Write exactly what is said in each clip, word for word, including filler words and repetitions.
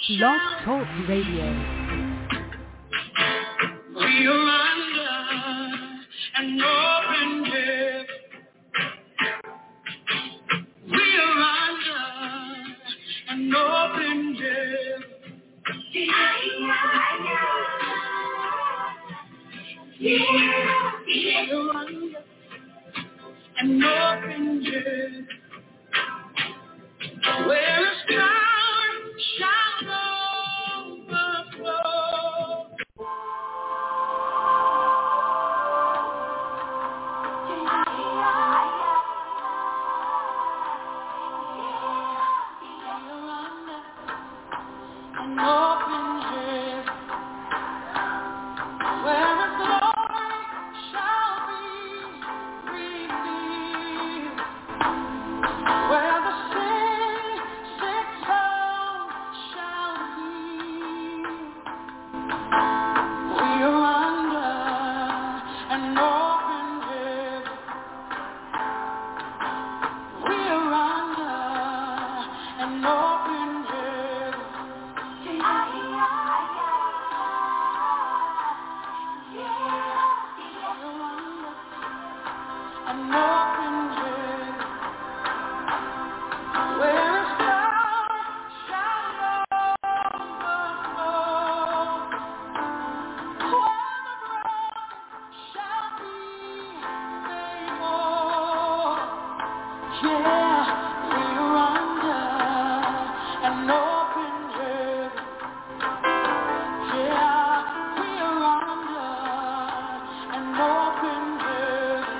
Blog Talk Radio. We are under an open heaven. We are under an open heaven. Yeah, we are under an open heaven. Where a storm shall overflow. An open heaven, where His glory shall be revealed, where the sin sick soul shall heal. We are under an open heaven. We are under an open heaven. An open heaven, where His power shall overflow, where the broken shall be made whole. Yeah, we are under an open heaven. Yeah, we are under an open heaven.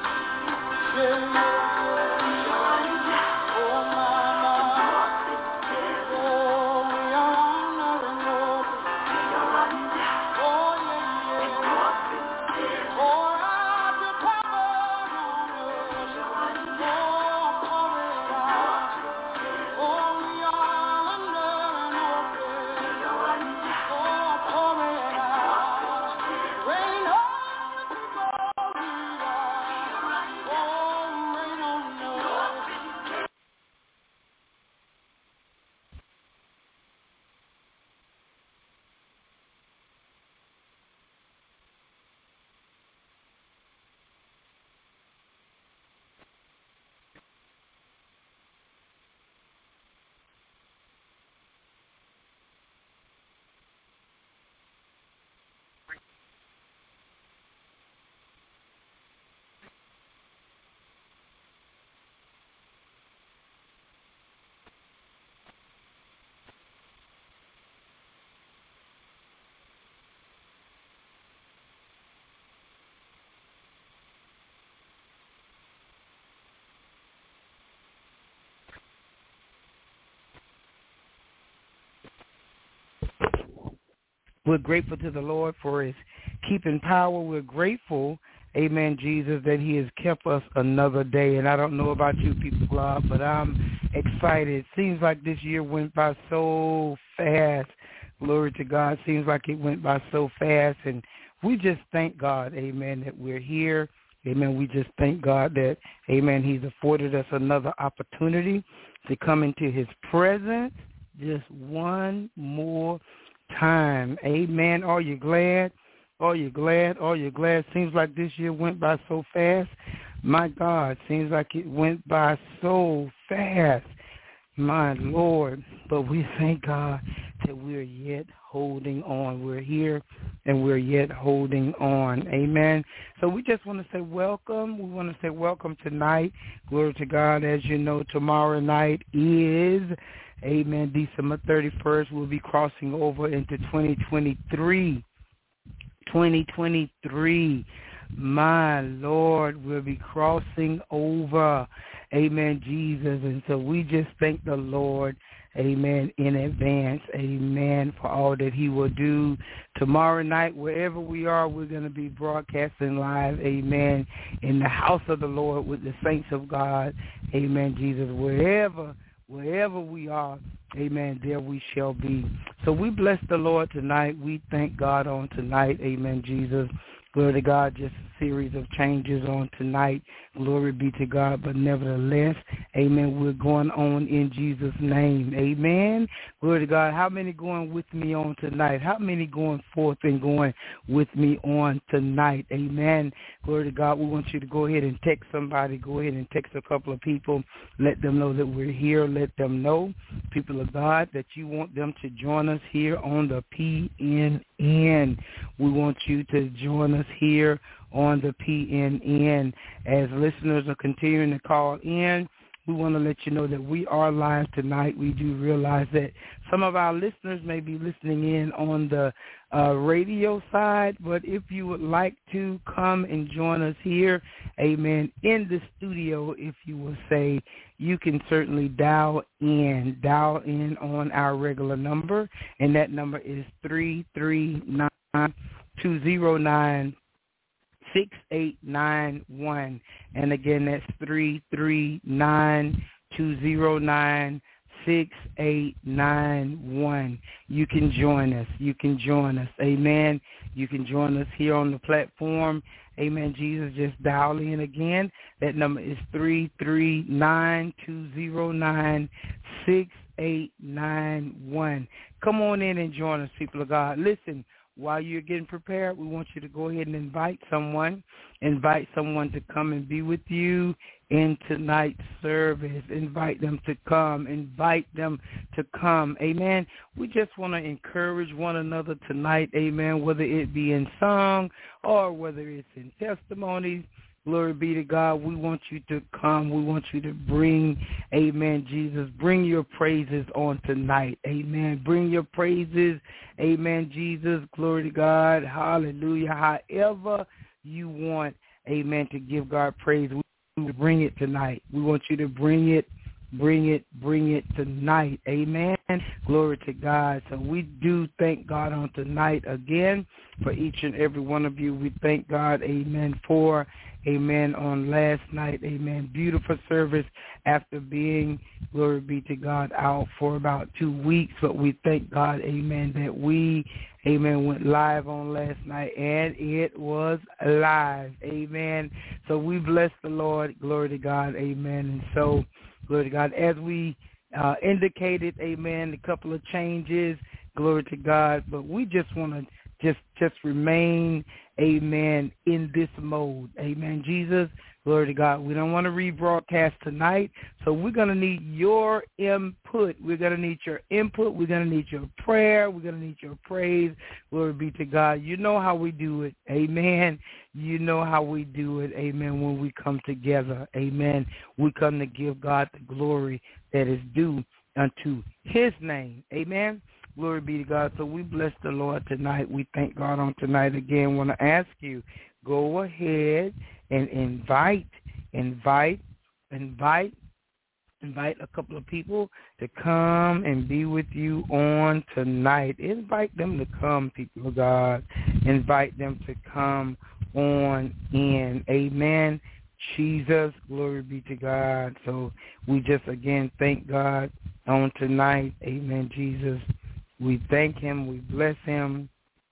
We're grateful to the Lord for His keeping power. We're grateful, amen, Jesus, that He has kept us another day. And I don't know about you people, God, but I'm excited. It seems like this year went by so fast. Glory to God. Seems like it went by so fast. And we just thank God, amen, that we're here. Amen. We just thank God that, amen, He's afforded us another opportunity to come into His presence just one more time. Amen. Are you glad? Are you glad? Are you glad? Seems like this year went by so fast. My God, seems like it went by so fast. My Lord. But we thank God that we're yet holding on. We're here and we're yet holding on. Amen. So we just want to say welcome. We want to say welcome tonight. Glory to God. As you know, tomorrow night is, amen, December thirty-first. We'll be crossing over into twenty twenty-three. twenty twenty-three. My Lord, we'll be crossing over. Amen, Jesus. And so we just thank the Lord, amen, in advance, amen, for all that He will do. Tomorrow night, wherever we are, we're going to be broadcasting live, amen, in the house of the Lord with the saints of God, amen, Jesus. Wherever, wherever we are, amen, there we shall be. So we bless the Lord tonight. We thank God on tonight, amen, Jesus. Glory to God, just a series of changes on tonight. Glory be to God, but nevertheless, amen, we're going on in Jesus' name. Amen. Glory to God. How many going with me on tonight? How many going forth and going with me on tonight? Amen. Glory to God. We want you to go ahead and text somebody. Go ahead and text a couple of people. Let them know that we're here. Let them know, people of God, that you want them to join us here on the P N N. We want you to join us here on the P N N. As listeners are continuing to call in, we want to let you know that we are live tonight. We do realize that some of our listeners may be listening in on the uh, radio side, but if you would like to come and join us here, amen, in the studio, if you will say, you can certainly dial in, dial in on our regular number, and that number is three three nine, two zero nine, six eight nine one. And again, that's three three nine, two zero nine, six eight nine one. You can join us. You can join us. Amen. You can join us here on the platform. Amen. Jesus, just dial in again. That number is three three nine, two zero nine, six eight nine one. Come on in and join us, people of God. Listen, while you're getting prepared, we want you to go ahead and invite someone. Invite someone to come and be with you in tonight's service. Invite them to come. Invite them to come. Amen. We just want to encourage one another tonight. Amen. Whether it be in song or whether it's in testimonies. Glory be to God. We want you to come. We want you to bring, amen, Jesus. Bring your praises on tonight. Amen. Bring your praises. Amen, Jesus. Glory to God. Hallelujah. However you want, amen, to give God praise, we want you to bring it tonight. We want you to bring it. Bring it, bring it tonight. Amen. Glory to God. So we do thank God on tonight again for each and every one of you. We thank God, amen, for, amen, on last night. Amen. Beautiful service after being, glory be to God, out for about two weeks. But we thank God, amen, that we, amen, went live on last night, and it was live. Amen. So we bless the Lord. Glory to God. Amen. And so, glory to God. As we uh, indicated, amen, a couple of changes, glory to God. But we just want to just just remain, amen, in this mode. Amen, Jesus. Glory to God. We don't want to rebroadcast tonight, so we're going to need your input. We're going to need your input. We're going to need your prayer. We're going to need your praise. Glory be to God. You know how we do it. Amen. You know how we do it. Amen. When we come together. Amen. We come to give God the glory that is due unto his name. Amen. Glory be to God. So we bless the Lord tonight. We thank God on tonight. Again, want to ask you, go ahead and invite, invite, invite, invite a couple of people to come and be with you on tonight. Invite them to come, people of God. Invite them to come on in. Amen. Jesus, glory be to God. So we just, again, thank God on tonight. Amen, Jesus. We thank him. We bless him.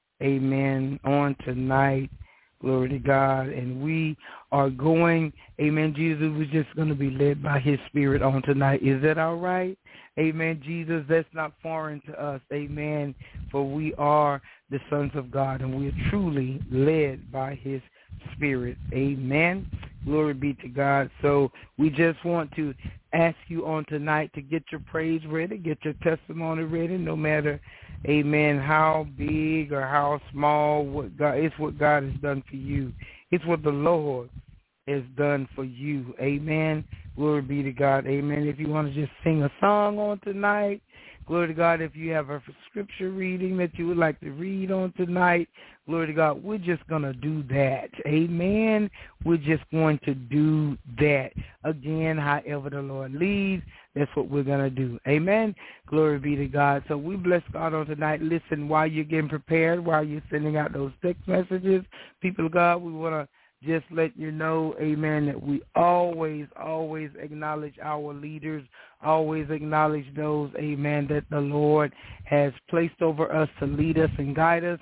Amen. On tonight. Glory to God. And we are going, amen, Jesus, we're just going to be led by his spirit on tonight. Is that all right? Amen, Jesus, that's not foreign to us. Amen. For we are the sons of God, and we are truly led by his spirit. Amen. Glory be to God. So we just want to ask you on tonight to get your praise ready, get your testimony ready, no matter, amen, how big or how small. What God, it's what God has done for you. It's what the Lord has done for you. Amen. Glory be to God. Amen. If you want to just sing a song on tonight, glory to God. If you have a scripture reading that you would like to read on tonight, glory to God, we're just going to do that. Amen. We're just going to do that. Again, however the Lord leads, that's what we're going to do. Amen. Glory be to God. So we bless God on tonight. Listen, while you're getting prepared, while you're sending out those text messages, people of God, we want to just let you know, amen, that we always, always acknowledge our leaders, always acknowledge those, amen, that the Lord has placed over us to lead us and guide us.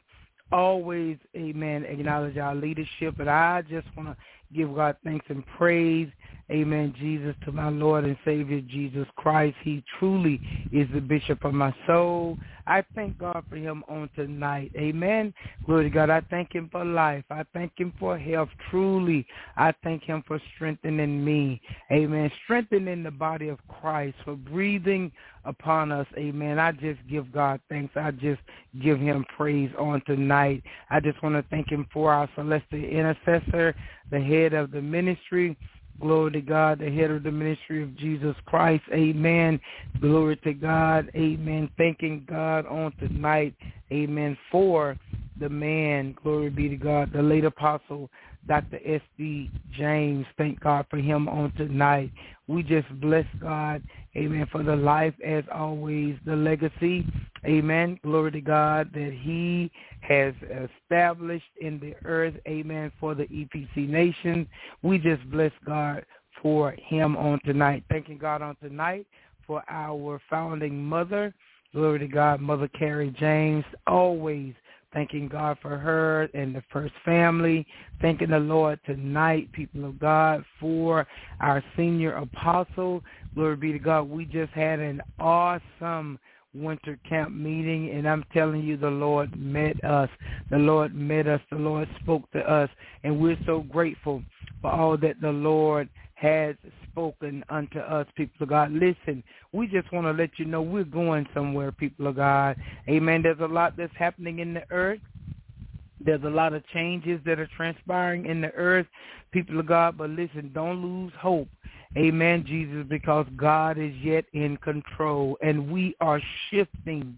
always, amen, acknowledge our leadership. And I just want to give God thanks and praise, amen, Jesus, to my Lord and Savior, Jesus Christ. He truly is the bishop of my soul. I thank God for him on tonight, amen. Glory to God. I thank him for life. I thank him for health. Truly, I thank him for strengthening me, amen, strengthening the body of Christ, for breathing upon us, amen. I just give God thanks. I just give him praise on tonight. I just want to thank him for our celestial intercessor, the head of the ministry. Glory to God, the head of the ministry of Jesus Christ. Amen. Glory to God. Amen. Thanking God on tonight. Amen. For the man, glory be to God, the late apostle, Doctor S D James. Thank God for him on tonight. We just bless God, amen, for the life, as always, the legacy, amen, glory to God, that he has established in the earth, amen, for the E P C nation. We just bless God for him on tonight. Thanking God on tonight for our founding mother, glory to God, Mother Carrie James, always thanking God for her and the First Family. Thanking the Lord tonight, people of God, for our senior apostle. Glory be to God. We just had an awesome winter camp meeting, and I'm telling you, the Lord met us. The Lord met us. The Lord spoke to us, and we're so grateful for all that the Lord has spoken unto us, people of God. Listen, we just want to let you know we're going somewhere, people of God. Amen. There's a lot that's happening in the earth. There's a lot of changes that are transpiring in the earth, people of God. But listen, don't lose hope. Amen, Jesus, because God is yet in control, and we are shifting.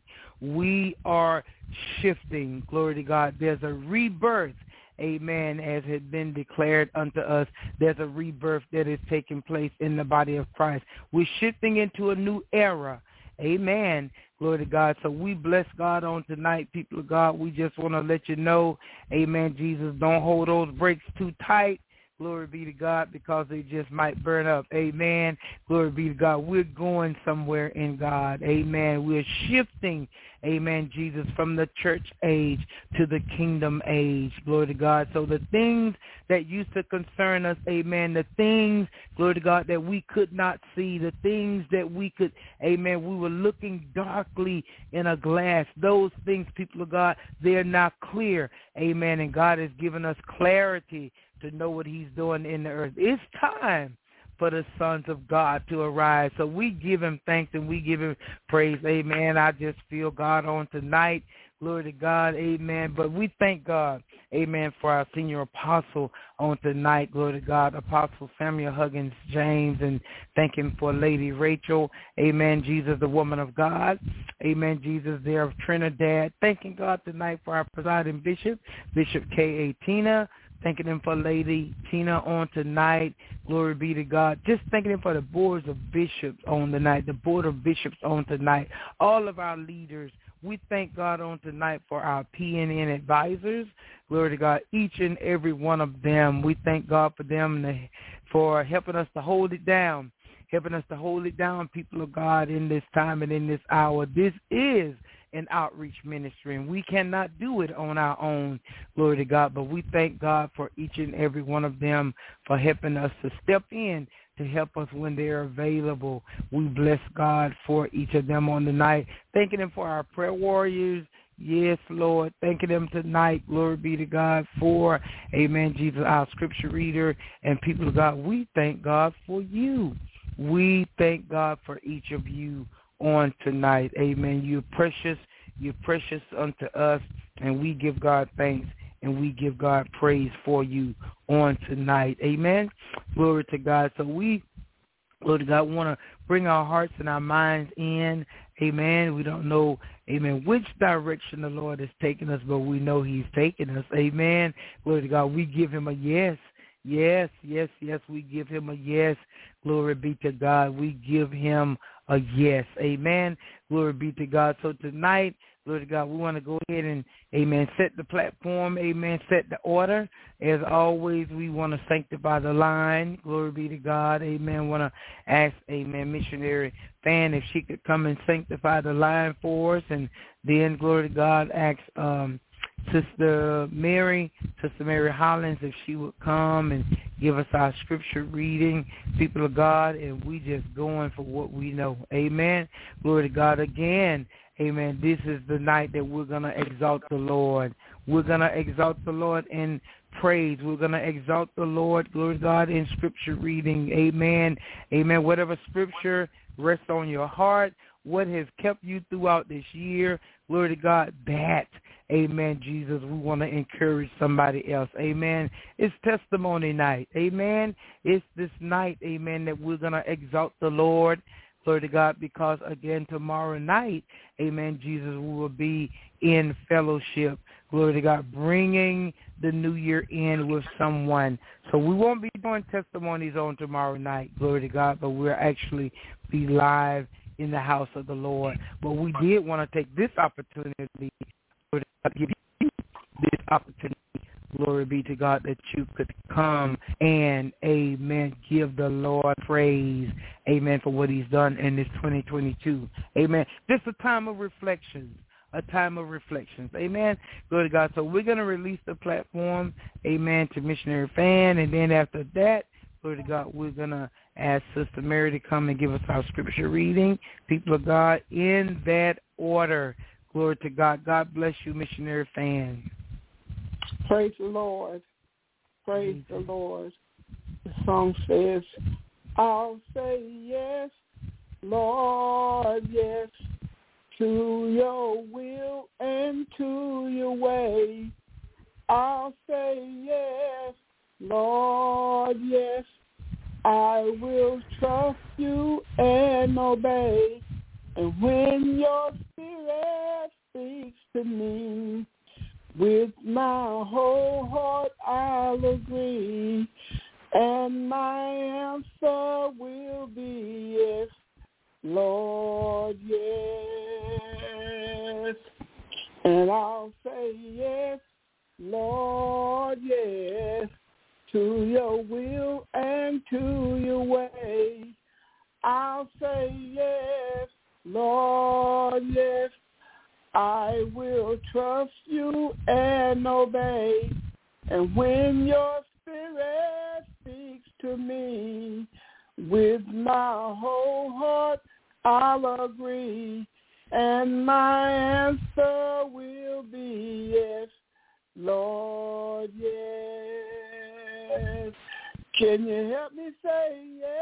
We are shifting. Glory to God. There's a rebirth. Amen, as had been declared unto us. There's a rebirth that is taking place in the body of Christ. We're shifting into a new era. Amen. Glory to God. So we bless God on tonight, people of God. We just want to let you know, amen, Jesus, don't hold those brakes too tight. Glory be to God, because they just might burn up. Amen. Glory be to God. We're going somewhere in God. Amen. We're shifting, amen, Jesus, from the church age to the kingdom age. Glory to God. So the things that used to concern us, amen, the things, glory to God, that we could not see, the things that we could, amen, we were looking darkly in a glass. Those things, people of God, they're now clear. Amen. And God has given us clarity to know what he's doing in the earth. It's time for the sons of God to arise. So we give him thanks and we give him praise. Amen. I just feel God on tonight. Glory to God. Amen. But we thank God, amen, for our senior apostle on tonight. Glory to God, Apostle Samuel Huggins James, and thank him for Lady Rachel. Amen. Jesus, the woman of God. Amen. Jesus, there of Trinidad. Thanking God tonight for our presiding bishop, Bishop K A. Tina. Thanking him for Lady Tina on tonight. Glory be to God. Just thanking him for the boards of bishops on tonight, the board of bishops on tonight, all of our leaders. We thank God on tonight for our P N N advisors. Glory to God, each and every one of them. We thank God for them and for helping us to hold it down, helping us to hold it down, people of God, in this time and in this hour. This is an outreach ministry, and we cannot do it on our own, glory to God, but we thank God for each and every one of them for helping us to step in to help us when they're available. We bless God for each of them on the night, thanking them for our prayer warriors. Yes, Lord, thanking them tonight, glory be to God, for, amen, Jesus, our scripture reader, and people of God, we thank God for you. We thank God for each of you on tonight. Amen. You're precious. You're precious unto us, and we give God thanks and we give God praise for you on tonight. Amen. Glory to God. So we, Lord God, want to bring our hearts and our minds in. Amen. We don't know, amen, which direction the Lord is taking us, but we know he's taking us. Amen. Glory to God. We give him a yes. Yes, yes, yes, we give him a yes. Glory be to God. We give him a yes. Amen. Glory be to God. So tonight, glory to God, we want to go ahead and, amen, set the platform. Amen. Set the order. As always, we want to sanctify the line. Glory be to God. Amen. Want to ask, amen, missionary Fan if she could come and sanctify the line for us. And then, glory to God, ask um, Sister Mary, Sister Mary Hollins, if she would come and give us our scripture reading, people of God, and we just going for what we know. Amen. Glory to God again. Amen. This is the night that we're going to exalt the Lord. We're going to exalt the Lord in praise. We're going to exalt the Lord, glory to God, in scripture reading. Amen. Amen. Whatever scripture rests on your heart, what has kept you throughout this year, glory to God, that, amen, Jesus, we want to encourage somebody else. Amen. It's testimony night. Amen. It's this night, amen, that we're going to exalt the Lord. Glory to God, because, again, tomorrow night, amen, Jesus, we will be in fellowship. Glory to God, bringing the new year in with someone. So we won't be doing testimonies on tomorrow night, glory to God, but we'll actually be live in the house of the Lord. But we did want to take this opportunity, glory to God, give you this opportunity, glory be to God, that you could come and, amen, give the Lord praise, amen, for what he's done in this twenty twenty-two. Amen. Just a time of reflection, a time of reflections. Amen. Glory to God. So we're going to release the platform, amen, to Missionary Fan, and then after that, glory to God, we're going to ask Sister Mary to come and give us our scripture reading. People of God, in that order. Glory to God. God bless you, Missionary Fan. Praise the Lord. Praise the Lord. The song says, I'll say yes, Lord, yes, to your will and to your way. I'll say yes, Lord, yes, I will trust you and obey. And when your spirit speaks to me, with my whole heart I'll agree, and my answer will be yes, Lord, yes. And I'll say yes, Lord, yes, to your will and to your way. I'll say yes, Lord, yes, I will trust you and obey. And when your spirit speaks to me, with my whole heart I'll agree, and my answer will be yes, Lord, yes. Can you help me say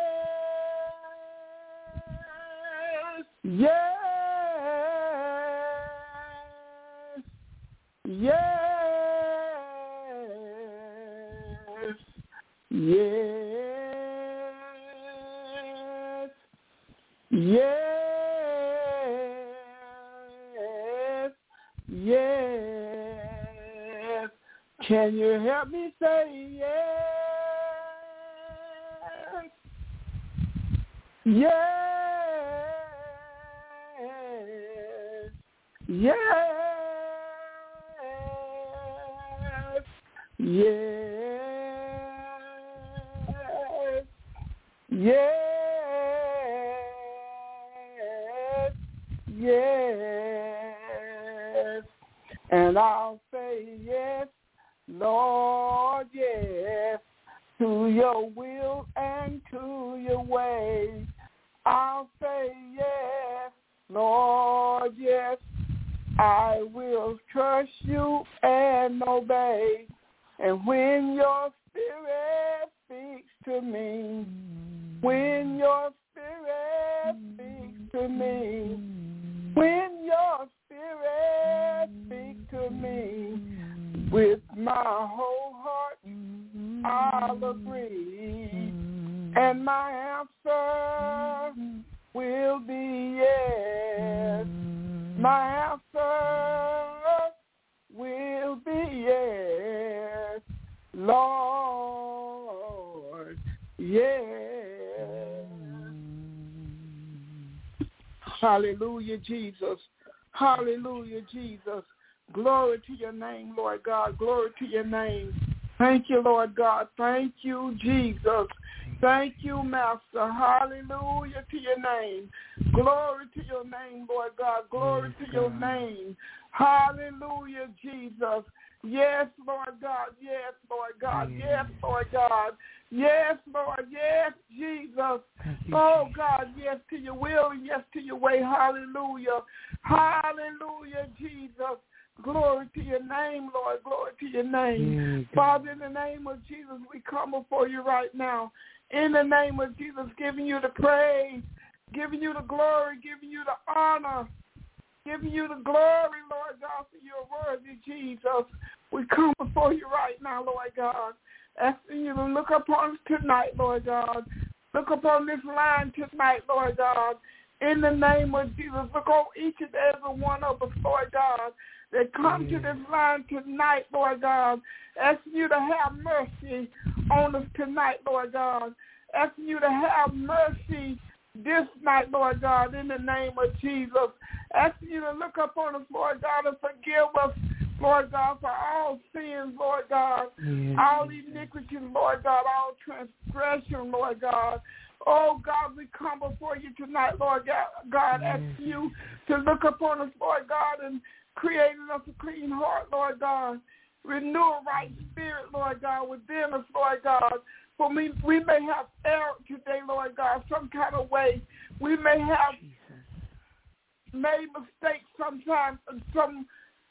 yes? Yes. Yes, yes, yes, yes. Can you help me say yes? Yes, yes. Yes, yes, yes, and I'll say yes, Lord, yes, to your will and to your way. I'll say yes, Lord, yes, I will trust you and obey. And when your spirit speaks to me, when your spirit speaks to me, when your spirit speaks to me, with my whole heart I'll agree, and my answer will be yes. My answer will be yes, Lord, yes. Hallelujah, Jesus. Hallelujah, Jesus. Glory to your name, Lord God. Glory to your name. Thank you, Lord God. Thank you, Jesus. Thank you, Master. Hallelujah to your name. Glory to your name, Lord God. Glory to your name. Hallelujah, Jesus. Yes, Lord God. Yes, Lord God. Yes, Lord God. Yes, Lord. Yes, Jesus. Oh, God, yes to your will and yes to your way. Hallelujah. Hallelujah, Jesus. Glory to your name, Lord. Glory to your name. Father, in the name of Jesus, we come before you right now. In the name of Jesus, giving you the praise, giving you the glory, giving you the honor, giving you the glory, Lord God, for your worthy, Jesus. We come before you right now, Lord God, asking you to look upon us tonight, Lord God. Look upon this line tonight, Lord God. In the name of Jesus, look on each and every one of us, Lord God, that come to this line tonight, Lord God, asking you to have mercy on us tonight, Lord God, asking you to have mercy this night, Lord God, in the name of Jesus, asking you to look upon us, Lord God, and forgive us, Lord God, for all sins, Lord God, yes. all iniquities, Lord God, all transgression, Lord God. Oh, God, we come before you tonight, Lord God, God yes. asking you to look upon us, Lord God, and creating us a clean heart, Lord God. Renew a right spirit, Lord God, within us, Lord God. For me, we may have erred today, Lord God, some kind of way. We may have made mistakes sometimes in some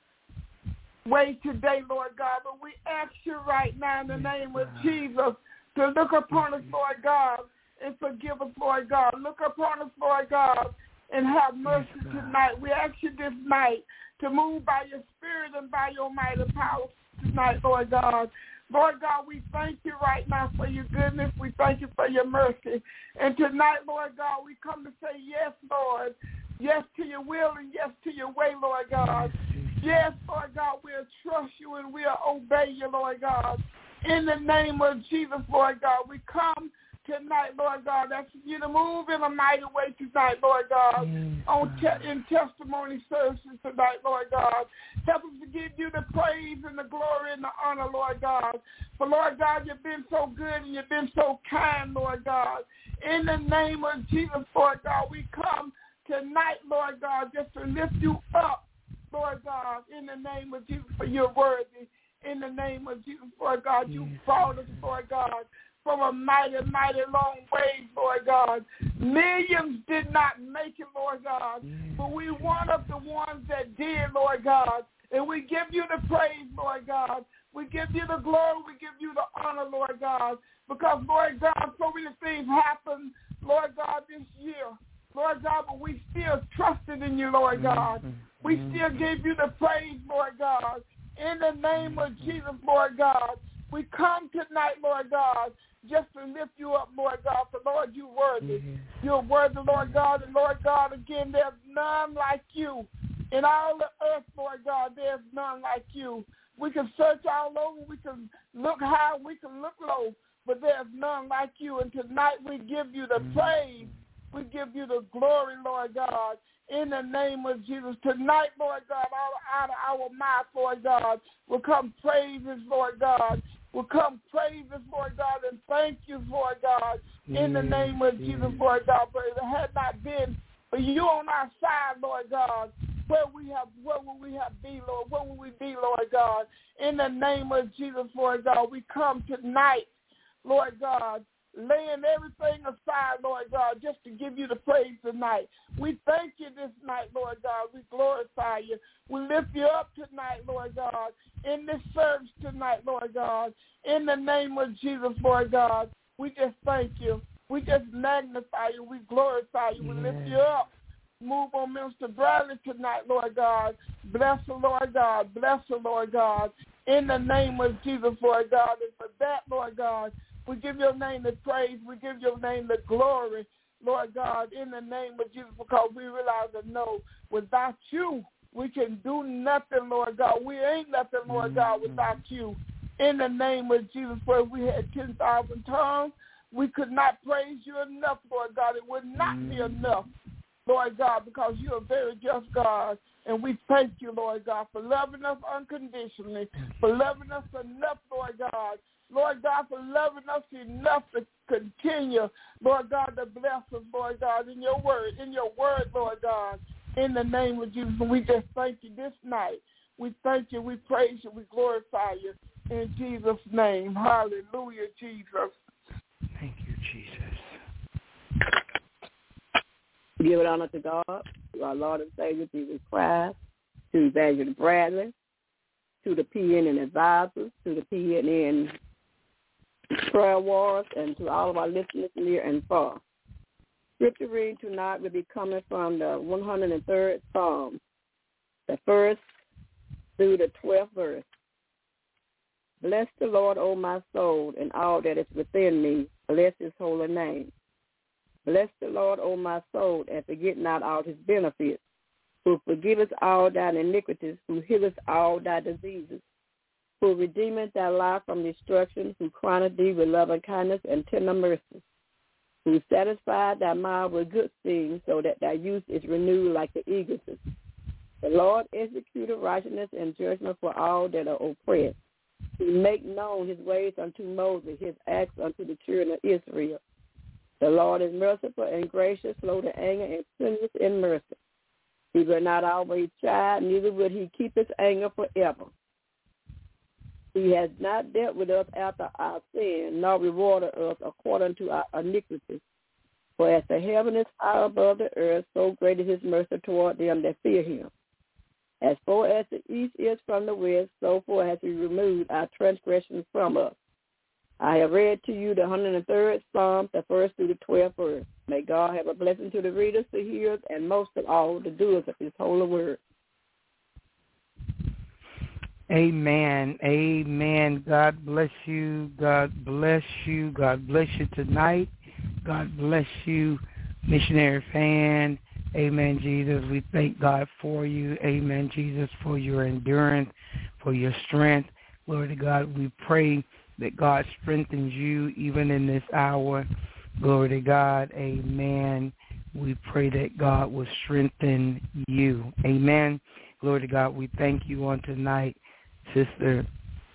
way today, Lord God. But we ask you right now in the name of Jesus to look upon us, Lord God, and forgive us, Lord God. Look upon us, Lord God, and have mercy tonight. We ask you this night to move by your spirit and by your might and power tonight, Lord God. Lord God, we thank you right now for your goodness. We thank you for your mercy. And tonight, Lord God, we come to say yes, Lord. Yes to your will and yes to your way, Lord God. Yes, Lord God, we'll trust you and we'll obey you, Lord God. In the name of Jesus, Lord God, we come tonight, Lord God, asking you to move in a mighty way tonight, Lord God, yes, on te- in testimony services tonight, Lord God. Help us to give you the praise and the glory and the honor, Lord God. For, Lord God, you've been so good and you've been so kind, Lord God. In the name of Jesus, Lord God, we come tonight, Lord God, just to lift you up, Lord God, in the name of Jesus, for you're worthy. In the name of Jesus, Lord God, you brought us, Lord God, from a mighty, mighty long way, Lord God. Millions did not make it, Lord God, but we one of the ones that did, Lord God. And we give you the praise, Lord God. We give you the glory. We give you the honor, Lord God. Because, Lord God, so many things happened, Lord God, this year. Lord God, but we still trusted in you, Lord God. We still give you the praise, Lord God. In the name of Jesus, Lord God, we come tonight, Lord God, just to lift you up, Lord God, for, Lord, you're worthy. Mm-hmm. You're worthy, Lord God, and, Lord God, again, there's none like you. In all the earth, Lord God, there's none like you. We can search all over. We can look high. We can look low, but there's none like you. And tonight we give you the mm-hmm. praise. We give you the glory, Lord God, in the name of Jesus. Tonight, Lord God, all out of our mouth, Lord God, will come praises, Lord God. Will come praises, Lord God, and thank you, Lord God, in the name of yes. Jesus, Lord God. But if it had not been for you on our side, Lord God, where we have, where would we have be, Lord? Where would we be, Lord God? In the name of Jesus, Lord God, we come tonight, Lord God, laying everything aside, Lord God, just to give you the praise tonight. We thank you this night, Lord God. We glorify you. We lift you up tonight, Lord God, in this service tonight, Lord God. In the name of Jesus, Lord God, we just thank you. We just magnify you. We glorify you. We lift you up. Move on Minister Bradley tonight, Lord God. Bless the Lord God. Bless the Lord God. In the name of Jesus, Lord God. And for that, Lord God, we give your name the praise. We give your name the glory, Lord God, in the name of Jesus, because we realize and know without you, we can do nothing, Lord God. We ain't nothing, Lord God, without you. In the name of Jesus, for if we had ten thousand tongues, we could not praise you enough, Lord God. It would not be enough. Lord God, because you're a very just God. And we thank you, Lord God, for loving us unconditionally, for loving us enough, Lord God. Lord God, for loving us enough to continue, Lord God, to bless us, Lord God, in your word, in your word, Lord God, in the name of Jesus. And we just thank you this night. We thank you, we praise you, we glorify you in Jesus' name. Hallelujah, Jesus. Thank you, Jesus. Give it honor to God, to our Lord and Savior, Jesus Christ, to Evangelist Bradley, to the P N N advisors, to the P N N prayer warriors, and to all of our listeners near and far. Scripture reading tonight will be coming from the one hundred third Psalm, the first through the twelfth verse. Bless the Lord, O my soul, and all that is within me. Bless his holy name. Bless the Lord, O my soul, and forget not all his benefits, who forgiveth all thine iniquities, who healeth all thy diseases, who redeemeth thy life from destruction, who crowneth thee with loving kindness and tender mercy, who satisfied thy mind with good things, so that thy youth is renewed like the eagles. The Lord executed righteousness and judgment for all that are oppressed. He make known his ways unto Moses, his acts unto the children of Israel. The Lord is merciful and gracious, slow to anger, and plenteous in mercy. He will not always chide, neither will he keep his anger forever. He has not dealt with us after our sin, nor rewarded us according to our iniquities. For as the heaven is high above the earth, so great is his mercy toward them that fear him. As far as the east is from the west, so far has he removed our transgressions from us. I have read to you the one hundred third Psalm, the first through the twelfth verse. May God have a blessing to the readers, the hearers, and most of all, the doers of his holy word. Amen. Amen. God bless you. God bless you. God bless you tonight. God bless you, missionary fan. Amen, Jesus. We thank God for you. Amen, Jesus, for your endurance, for your strength. Glory to God. We pray that God strengthens you even in this hour. Glory to God. Amen. We pray that God will strengthen you. Amen. Glory to God. We thank you on tonight, Sister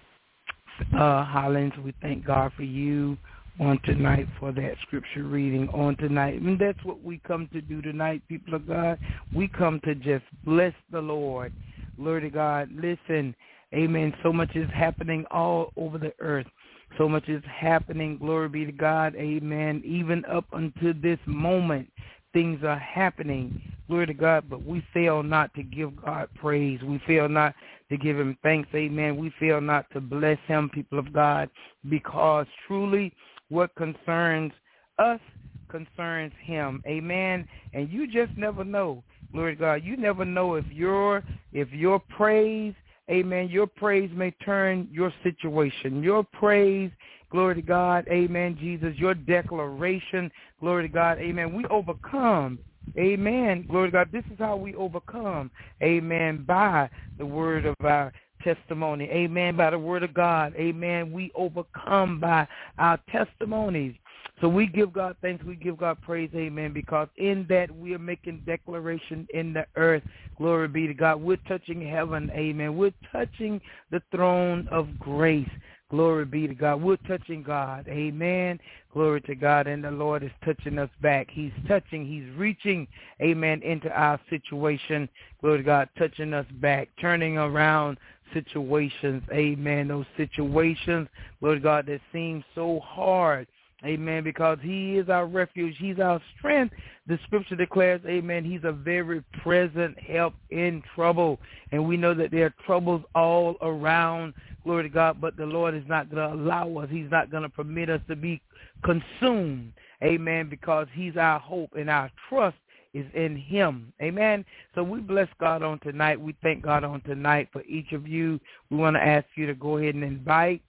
uh, Hollins. We thank God for you on tonight for that scripture reading on tonight. And that's what we come to do tonight, people of God. We come to just bless the Lord. Glory to God. Listen. Amen. So much is happening all over the earth. So much is happening. Glory be to God. Amen. Even up until this moment, things are happening. Glory to God. But we fail not to give God praise. We fail not to give him thanks. Amen. We fail not to bless him, people of God, because truly what concerns us concerns him. Amen. And you just never know. Glory to God. You never know if your if your praise, amen, your praise may turn your situation. Your praise, glory to God, amen, Jesus, your declaration, glory to God, amen. We overcome, amen, glory to God. This is how we overcome, amen, by the word of our testimony, amen, by the word of God, amen. We overcome by our testimonies. So we give God thanks, we give God praise, amen, because in that we are making declaration in the earth. Glory be to God. We're touching heaven, amen. We're touching the throne of grace. Glory be to God. We're touching God, amen. Glory to God, and the Lord is touching us back. He's touching, he's reaching, amen, into our situation. Glory to God, touching us back, turning around situations, amen, those situations, glory to God, that seem so hard. Amen, because he is our refuge. He's our strength. The scripture declares, amen, he's a very present help in trouble. And we know that there are troubles all around, glory to God, but the Lord is not going to allow us. He's not going to permit us to be consumed, amen, because he's our hope and our trust is in him. Amen. So we bless God on tonight. We thank God on tonight for each of you. We want to ask you to go ahead and invite.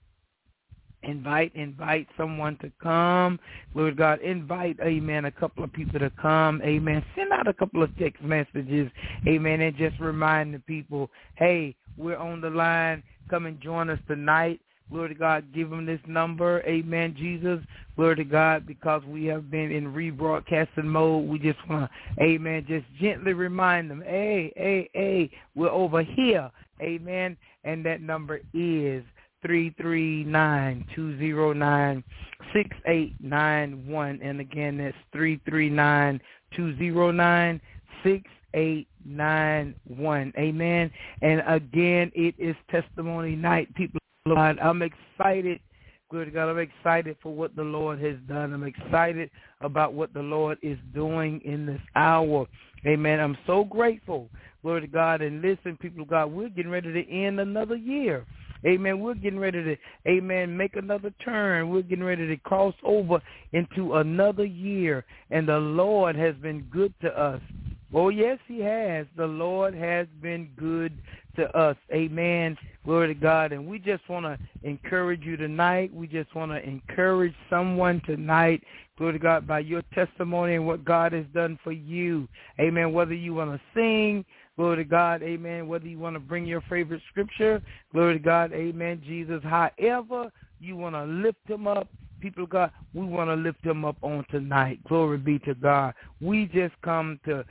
Invite, invite someone to come. Lord God, invite, amen, a couple of people to come. Amen. Send out a couple of text messages. Amen. And just remind the people, hey, we're on the line. Come and join us tonight. Glory to God, give them this number. Amen, Jesus. Glory to God, because we have been in rebroadcasting mode. We just want to, amen, just gently remind them, hey, hey, hey, we're over here. Amen. And that number is three three nine, two zero nine, six eight nine one. And again, that's three three nine, two zero nine, six eight nine one. Amen. And again, it is testimony night, people. God, I'm excited. Glory to God. I'm excited for what the Lord has done. I'm excited about what the Lord is doing in this hour. Amen. I'm so grateful. Glory to God. And listen, people of God, we're getting ready to end another year. Amen. We're getting ready to, amen, make another turn. We're getting ready to cross over into another year. And the Lord has been good to us. Oh, yes, he has. The Lord has been good to us. Amen. Glory to God. And we just want to encourage you tonight. We just want to encourage someone tonight, glory to God, by your testimony and what God has done for you. Amen. Whether you want to sing, glory to God, amen. Whether you want to bring your favorite scripture, glory to God, amen, Jesus. However you want to lift him up, people of God, we want to lift him up on tonight. Glory be to God. We just come to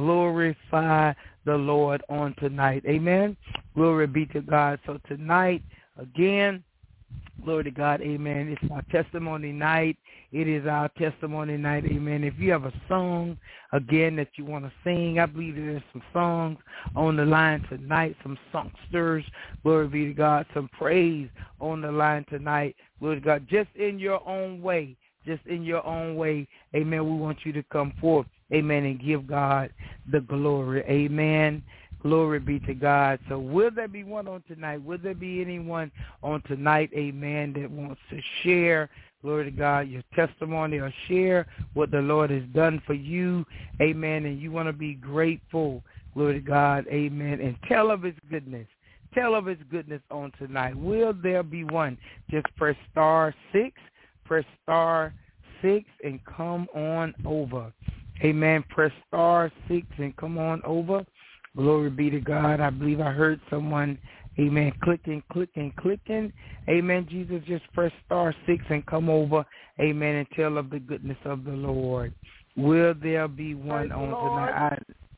glorify the Lord on tonight. Amen. Glory be to God. So tonight, again, glory to God, amen. It's our testimony night. It is our testimony night, amen. If you have a song, again, that you want to sing, I believe there's some songs on the line tonight, some songsters, glory be to God, some praise on the line tonight, glory to God, just in your own way, just in your own way, amen. We want you to come forth, amen, and give God the glory, amen. Glory be to God. So will there be one on tonight? Will there be anyone on tonight, amen, that wants to share, glory to God, your testimony or share what the Lord has done for you, amen, and you want to be grateful, glory to God, amen, and tell of his goodness. Tell of his goodness on tonight. Will there be one? Just press star six, press star six, and come on over. Amen. Press star six and come on over. Glory be to God. I believe I heard someone, amen, clicking, clicking, clicking. Amen. Jesus, just press star six and come over, amen, and tell of the goodness of the Lord. Will there be one Praise on Lord. tonight?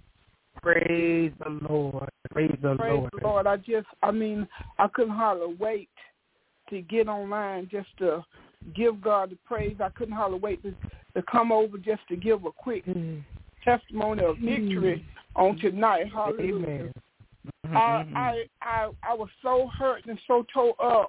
I, praise the Lord. Praise the Praise Lord. the Lord. I just, I mean, I couldn't hardly wait to get online just to give God the praise. I couldn't hardly wait to, to come over just to give a quick mm. testimony of victory mm. on tonight. Hallelujah. Amen. I, I I I was so hurt and so tore up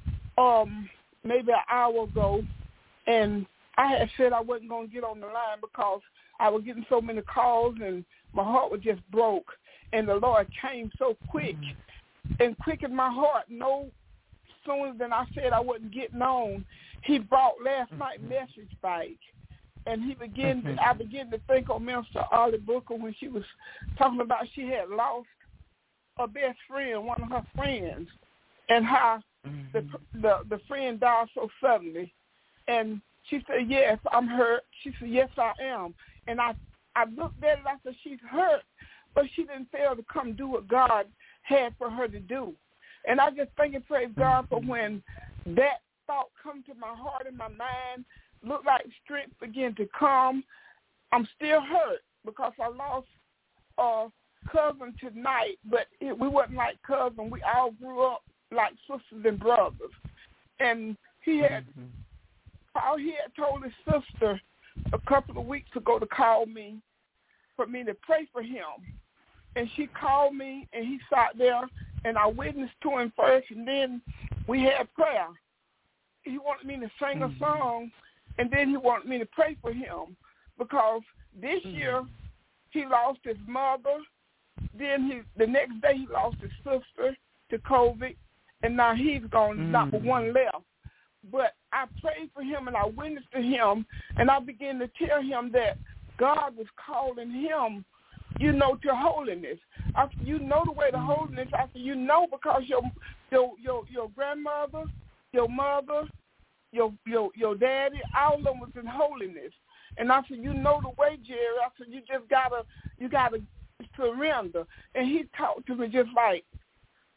um maybe an hour ago, and I had said I wasn't going to get on the line because I was getting so many calls and my heart was just broke, and the Lord came so quick and quickened my heart. No sooner than I said I wasn't getting on, he brought last night's message back. And he began. To, I began to think on Minister Ollie Booker when she was talking about she had lost her best friend, one of her friends, and how mm-hmm. the, the the friend died so suddenly. And she said, "Yes, I'm hurt." She said, "Yes, I am." And I I looked at it. I said, "She's hurt, but she didn't fail to come do what God had for her to do." And I just thank and praise God for when that thought come to my heart and my mind. Looked like strength began to come. I'm still hurt because I lost a cousin tonight, but it, we wasn't like cousins. We all grew up like sisters and brothers. And he had, mm-hmm. he had told his sister a couple of weeks ago to call me for me to pray for him. And she called me, and he sat there, and I witnessed to him first, and then we had prayer. He wanted me to sing mm-hmm. a song. And then he wanted me to pray for him because this mm-hmm. year he lost his mother. Then he, the next day he lost his sister to COVID, and now he's gone, mm-hmm. not one left. But I prayed for him and I witnessed to him, and I began to tell him that God was calling him, you know, to holiness. I said, you know the way to holiness. I said, you know, because your your your your grandmother, your mother, Your your your daddy, all of them was in holiness. And I said, you know the way, Jerry. I said, you just gotta you gotta surrender. And he talked to me just like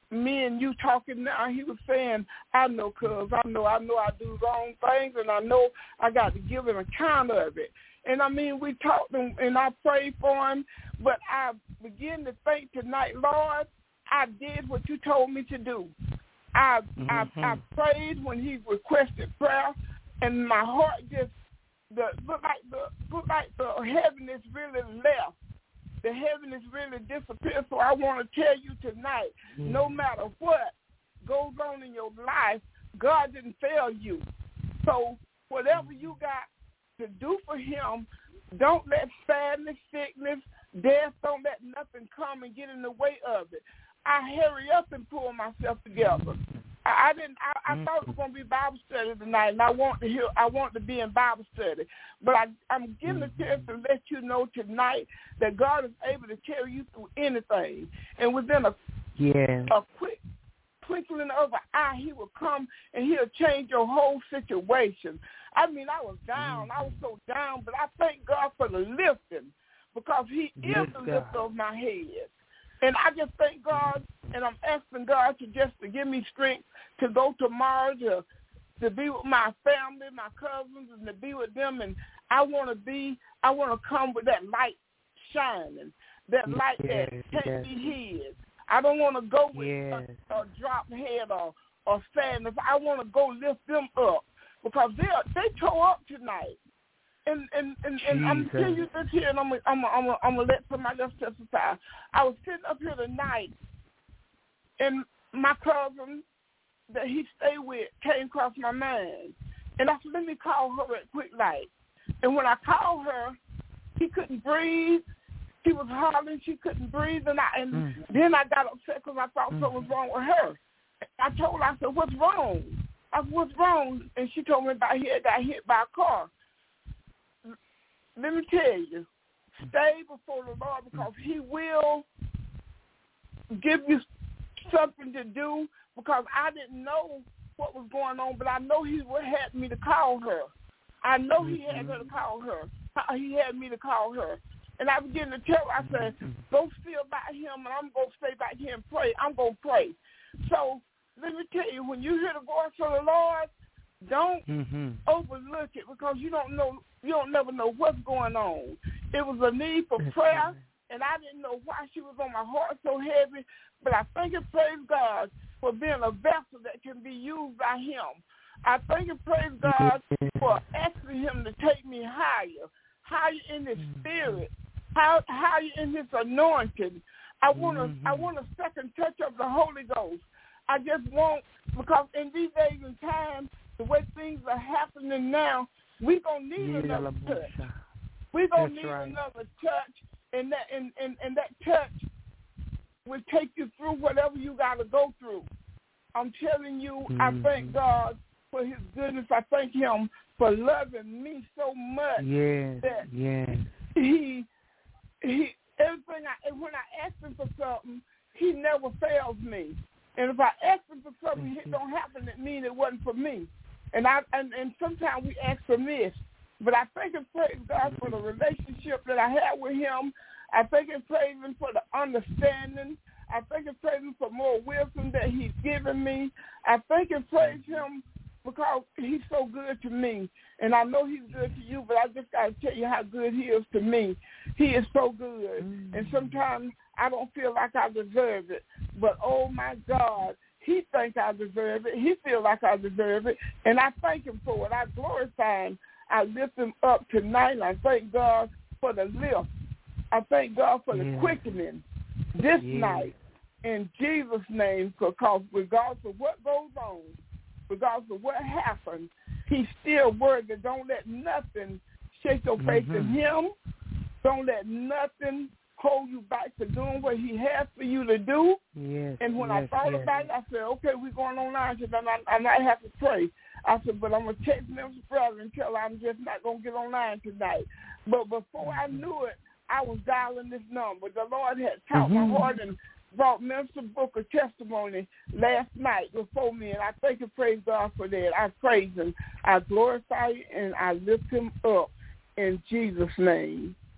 me and you talking now, he was saying, I know, cuz, I know, I know I do wrong things, and I know I got to give an account of it. And, I mean, we talked, and, and I prayed for him, but I begin to think tonight, Lord, I did what you told me to do. I, mm-hmm. I I prayed when he requested prayer, and my heart just the looked like the looked like the heaviness really left. The heaviness really disappeared. So I want to tell you tonight, mm-hmm. no matter what goes on in your life, God didn't fail you. So whatever you got to do for him, don't let sadness, sickness, death, don't let nothing come and get in the way of it. I hurry up and pull myself together. I, I didn't. I, I mm-hmm. thought it was going to be Bible study tonight, and I want to hear. I want to be in Bible study. But I, I'm giving mm-hmm. a chance to let you know tonight that God is able to carry you through anything, and within a yeah. a quick twinkling of an eye, He will come and He'll change your whole situation. I mean, I was down. Mm-hmm. I was so down, but I thank God for the lifting because He yes, is the lifter of my head. And I just thank God, and I'm asking God to just to give me strength to go tomorrow to to be with my family, my cousins, and to be with them. And I want to be, I want to come with that light shining, that light yes, that can't yes. be hid. I don't want to go with yes. a, a dropped head or, or sadness. I want to go lift them up because they they tore up tonight. And and, and, and I'm telling you this here, and I'm I'm I'm I'm gonna let somebody else testify. I was sitting up here tonight, and my cousin that he stayed with came across my mind, and I said, let me call her at quick light. And when I called her, she couldn't breathe. She was hollering. She couldn't breathe, and I and mm. then I got upset because I thought mm. something was wrong with her. I told her, I said, what's wrong? I said, what's wrong? And she told me about he had got hit by a car. Let me tell you, stay before the Lord because He will give you something to do because I didn't know what was going on, but I know He would have me to call her. I know He had her to call her. He had me to call her. And I began to tell her, I said, go see about him, and I'm going to stay back here and pray. I'm going to pray. So let me tell you, when you hear the voice of the Lord, don't mm-hmm. overlook it because you don't know, you don't never know what's going on. It was a need for prayer, and I didn't know why she was on my heart so heavy, but I thank and praise God for being a vessel that can be used by Him. I thank and praise God for asking Him to take me higher, higher in His Spirit, higher, higher in His anointing. I want a, mm-hmm. I want a second touch of the Holy Ghost. I just want, because in these days and times, the way things are happening now, we're going to need yeah, another touch. We're going to need right. another touch, and that and, and, and that touch will take you through whatever you got to go through. I'm telling you, mm-hmm. I thank God for His goodness. I thank Him for loving me so much yes, that yes. He, he, everything I, when I ask Him for something, He never fails me. And if I ask Him for something, mm-hmm. it don't happen, it means it wasn't for me. And I and, and sometimes we ask for this. But I thank and praise God for the relationship that I have with Him. I thank and praise Him for the understanding. I thank and praise Him for more wisdom that He's given me. I thank and praise Him because He's so good to me. And I know He's good to you, but I just got to tell you how good He is to me. He is so good. Mm-hmm. And sometimes I don't feel like I deserve it. But, oh, my God, He thinks I deserve it. He feels like I deserve it. And I thank Him for it. I glorify Him. I lift Him up tonight. And I thank God for the lift. I thank God for the yeah. quickening this yeah. night in Jesus' name, because regardless of what goes on, regardless of what happens, He's still worthy. Don't let nothing shake your faith mm-hmm. in Him. Don't let nothing hold you back to doing what He has for you to do. Yes, and when yes, I thought yes. about it, I said, okay, we're going online today, and I, I might have to pray. I said, but I'm going to text Mister Brother and tell her I'm just not going to get online tonight. But before I knew it, I was dialing this number. The Lord had taught mm-hmm. my heart and brought Minister Booker testimony last night before me, and I thank and praise God for that. I praise Him. I glorify Him, and I lift Him up in Jesus' name.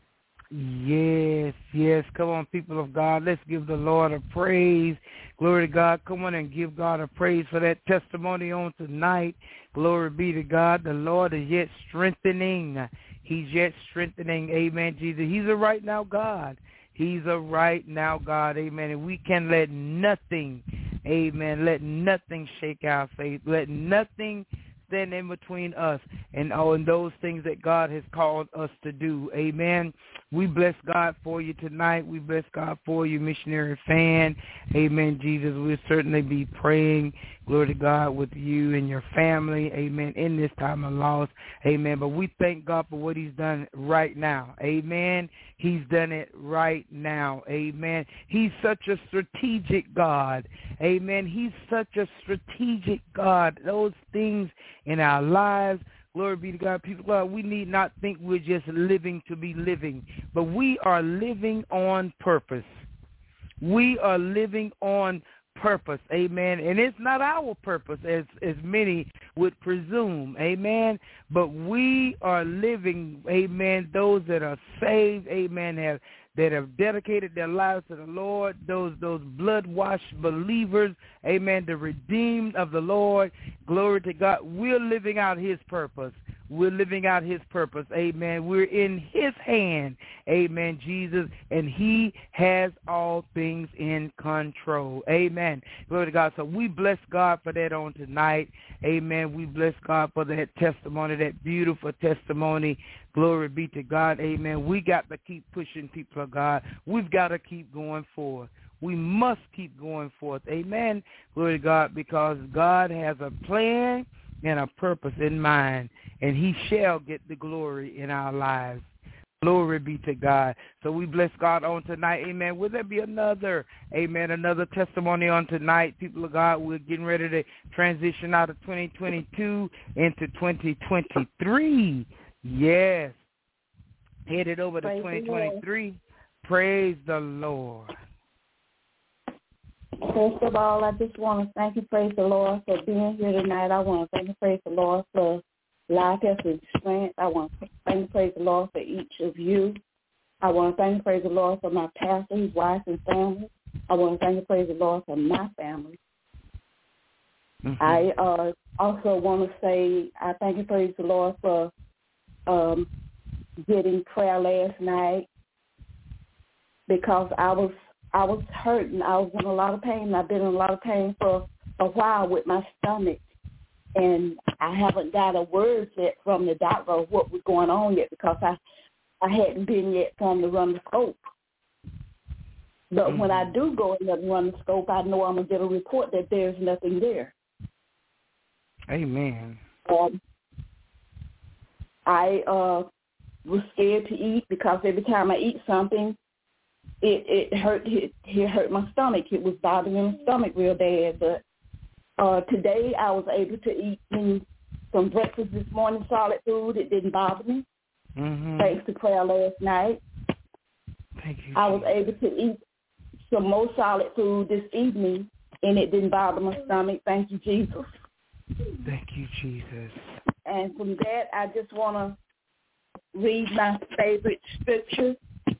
Yes, yes. Come on, people of God. Let's give the Lord a praise. Glory to God. Come on and give God a praise for that testimony on tonight. Glory be to God. The Lord is yet strengthening. He's yet strengthening. Amen, Jesus. He's a right now God. He's a right now God. Amen. And we can let nothing, amen, let nothing shake our faith. Let nothing stand in between us and all and those things that God has called us to do. Amen. We bless God for you tonight. We bless God for you, missionary fan. Amen, Jesus. We'll certainly be praying, glory to God, with you and your family. Amen. In this time of loss. Amen. But we thank God for what he's done right now. Amen. He's done it right now. Amen. He's such a strategic God. Amen. He's such a strategic God. Those things in our lives, glory be to God, people of God, we need not think we're just living to be living, but we are living on purpose. We are living on purpose, amen, and it's not our purpose as, as many would presume, amen, but we are living, amen, those that are saved, amen, have that have dedicated their lives to the Lord, those those blood-washed believers, amen, the redeemed of the Lord, glory to God. We're living out his purpose. We're living out his purpose, amen. We're in his hand, amen, Jesus, and he has all things in control, amen. Glory to God. So we bless God for that on tonight, amen. We bless God for that testimony, that beautiful testimony. Glory be to God, amen. We got to keep pushing, people of God. We've got to keep going forward. We must keep going forth, amen. Glory to God, because God has a plan and a purpose in mind, and he shall get the glory in our lives. Glory be to God. So we bless God on tonight, amen. Will there be another, amen, another testimony on tonight? People of God, we're getting ready to transition out of twenty twenty-two into twenty twenty-three. Yes. Headed over to Praise twenty twenty-three. Praise the Lord. First of all, I just want to thank you, praise the Lord, for being here tonight. I want to thank you, praise the Lord, for life, health, and strength. I want to thank you, praise the Lord, for each of you. I want to thank you, praise the Lord, for my pastor, his wife, and family. I want to thank you, praise the Lord, for my family. Mm-hmm. I uh, also want to say I thank you, praise the Lord, for um, getting prayer last night, because I was I was hurting. I was in a lot of pain. I've been in a lot of pain for a while with my stomach, and I haven't got a word yet from the doctor of what was going on yet, because I, I hadn't been yet from the run the scope. But mm-hmm. when I do go in and run the scope, I know I'm going to get a report that there's nothing there. Amen. Um, I uh, was scared to eat, because every time I eat something, It it hurt it, it hurt my stomach. It was bothering my stomach real bad. But uh, today I was able to eat some breakfast this morning, solid food. It didn't bother me. Mm-hmm. Thanks to prayer last night. Thank you. I was able to eat some more solid food this evening, and it didn't bother my stomach. Thank you, Jesus. Thank you, Jesus. And from that, I just want to read my favorite scripture.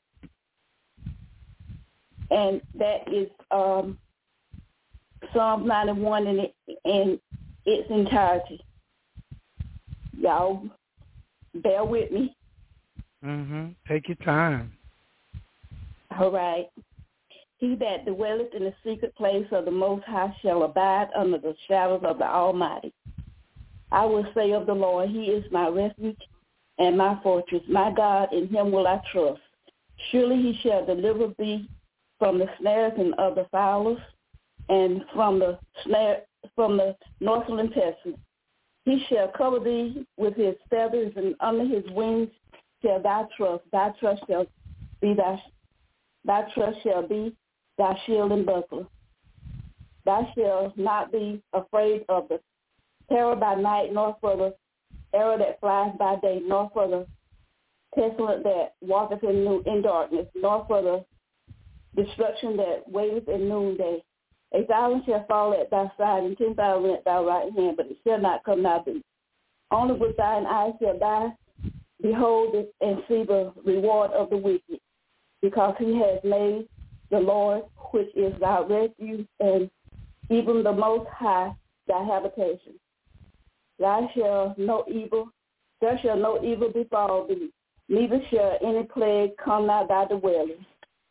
And that is um, Psalm ninety-one in, it, in its entirety. Y'all bear with me. Mm-hmm. Take your time. All right. He that dwelleth in the secret place of the Most High shall abide under the shadows of the Almighty. I will say of the Lord, he is my refuge and my fortress. My God, in him will I trust. Surely he shall deliver thee from the snares and of the fowlers, and from the snare, from the northland pestilence. He shall cover thee with his feathers, and under his wings shall thy trust. Thy trust shall be thy, thy trust shall be thy shield and buckler. Thou shalt not be afraid of the terror by night, nor for the arrow that flies by day, nor for the pestilence that walketh in, in darkness, nor for the destruction that waiteth in noonday. A thousand shall fall at thy side, and ten thousand at thy right hand, but it shall not come nigh thee. Only with thine eyes shall thou behold and see the reward of the wicked, because he has made the Lord, which is thy refuge, and even the Most High thy habitation. Thou shalt no evil, there shall no evil befall thee, neither shall any plague come nigh thy dwelling.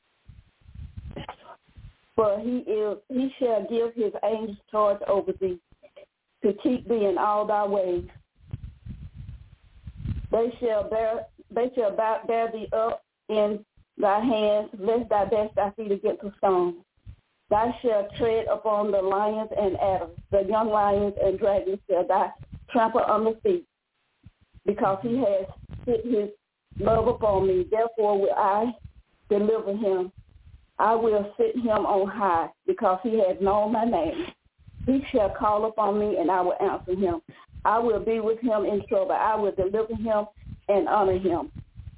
For he is, he shall give his angels charge over thee, to keep thee in all thy ways. They shall bear, they shall bear, bear thee up in thy hands, lest thou dash thy feet against a stone. Thou shalt tread upon the lions and adders, the young lions and dragons shall thou trample under feet, because he has set his love upon me. Therefore will I deliver him. I will set him on high, because he has known my name. He shall call upon me, and I will answer him. I will be with him in trouble. I will deliver him and honor him.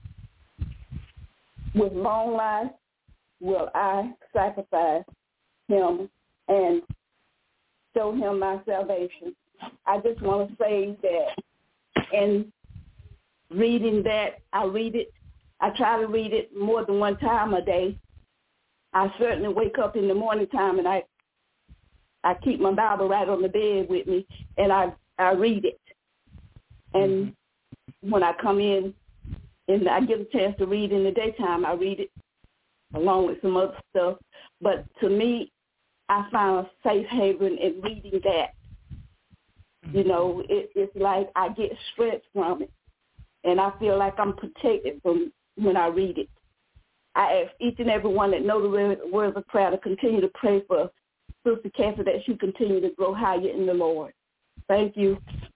With long life will I sacrifice him and show him my salvation. I just want to say that in reading that, I read it, I try to read it more than one time a day. I certainly wake up in the morning time and I I keep my Bible right on the bed with me, and I, I read it. And when I come in and I get a chance to read in the daytime, I read it along with some other stuff. But to me, I find a safe haven in reading that. You know, it, it's like I get strength from it, and I feel like I'm protected from when I read it. I ask each and every one that know the words of prayer to continue to pray for Sister Kathy, that she continue to grow higher in the Lord. Thank you.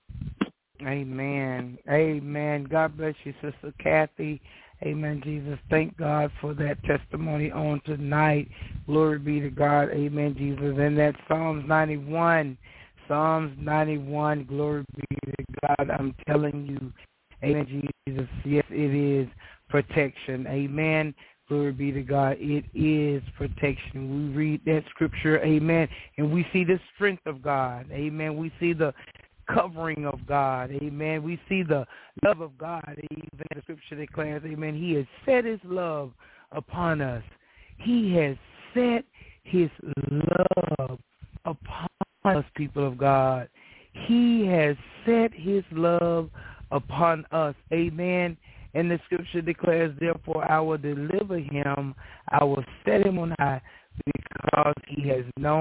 Amen. Amen. God bless you, Sister Kathy. Amen, Jesus. Thank God for that testimony on tonight. Glory be to God. Amen, Jesus. And that Psalms ninety-one, Psalms ninety-one, glory be to God. I'm telling you, amen, Jesus. Yes, it is protection. Amen. Glory be to God. It is protection. We read that scripture, amen, and we see the strength of God, amen. We see the covering of God, amen. We see the love of God, even the scripture declares, amen. He has set his love upon us. He has set his love upon us, people of God. He has set his love upon us, amen. And the scripture declares, therefore, I will deliver him. I will set him on high, because he has known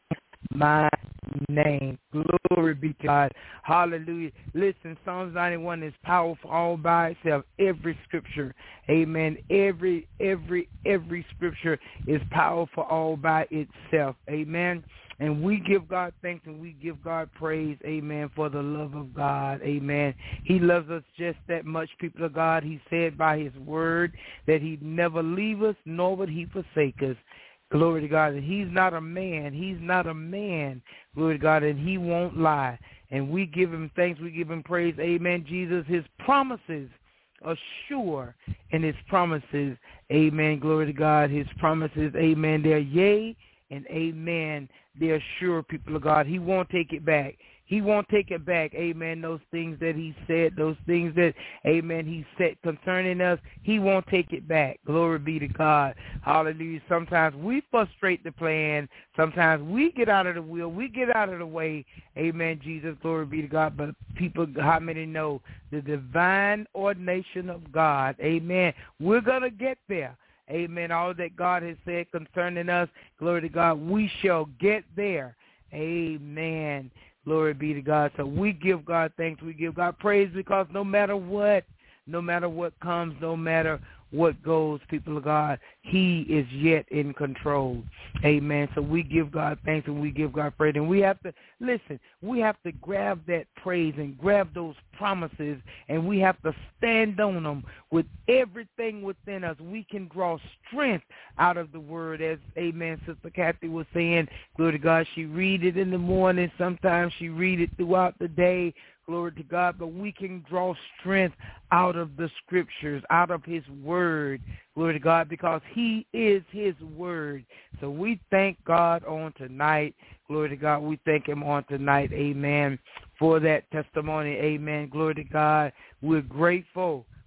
my name. Glory be to God. Hallelujah. Listen, Psalms ninety-one is powerful all by itself. Every scripture, amen. Every, every, every scripture is powerful all by itself. Amen. And we give God thanks and we give God praise, amen, for the love of God, amen. He loves us just that much, people of God. He said by his word that he'd never leave us, nor would he forsake us. Glory to God. And he's not a man. He's not a man, glory to God, and he won't lie. And we give him thanks. We give him praise, amen, Jesus. His promises are sure, and his promises, amen, glory to God. His promises, amen, they're yea and amen. They're sure, people of God. He won't take it back. He won't take it back, amen, those things that he said, those things that, amen, he said concerning us, he won't take it back. Glory be to God. Hallelujah. Sometimes we frustrate the plan. Sometimes we get out of the wheel. We get out of the way. Amen, Jesus. Glory be to God. But people, how many know the divine ordination of God? Amen. We're going to get there. Amen. All that God has said concerning us, glory to God, we shall get there. Amen. Glory be to God. So we give God thanks. We give God praise, because no matter what, no matter what comes, no matter what goes, people of God, he is yet in control. Amen. So we give God thanks and we give God praise. And we have to, listen, we have to grab that praise and grab those promises, and we have to stand on them with everything within us. We can draw strength out of the word, as, amen, Sister Kathy was saying. Glory to God. She read it in the morning. Sometimes she read it throughout the day. Glory to God. But we can draw strength out of the scriptures, out of his word. Glory to God, because he is his word. So we thank God on tonight. Glory to God. We thank him on tonight. Amen. For that testimony. Amen. Glory to God. We're grateful.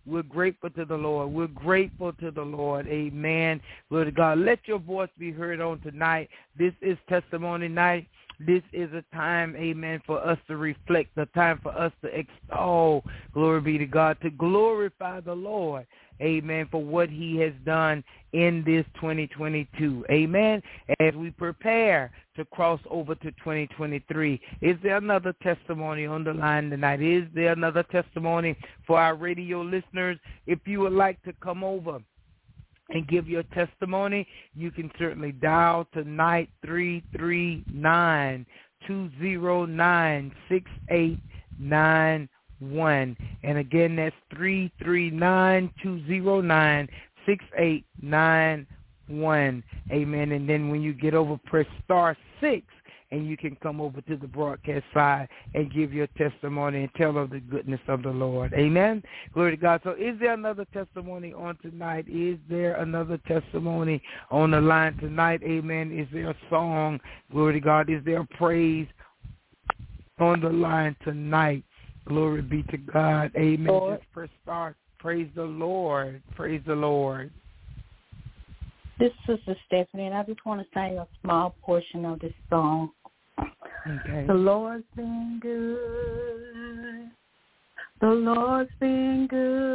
We're grateful to the Lord. We're grateful to the Lord. Amen. Glory to God. Let your voice be heard on tonight. This is testimony night. This is a time, amen, for us to reflect, a time for us to extol, glory be to God, to glorify the Lord, amen, for what he has done in this twenty twenty-two, amen, as we prepare to cross over to twenty twenty-three. Is there another testimony on the line tonight? Is there another testimony for our radio listeners? If you would like to come over and give your testimony, you can certainly dial tonight three three nine, two zero nine, six eight nine one. And again, that's three three nine, two zero nine, six eight nine one. Amen. And then when you get over, press star six, and you can come over to the broadcast side and give your testimony and tell of the goodness of the Lord. Amen. Glory to God. So is there another testimony on tonight? Is there another testimony on the line tonight? Amen. Is there a song? Glory to God. Is there a praise on the line tonight? Glory be to God. Amen. Lord. Just press start. Praise the Lord. Praise the Lord. This is Sister Stephanie, and I just want to sing a small portion of this song. Okay. The Lord's been good. The Lord's been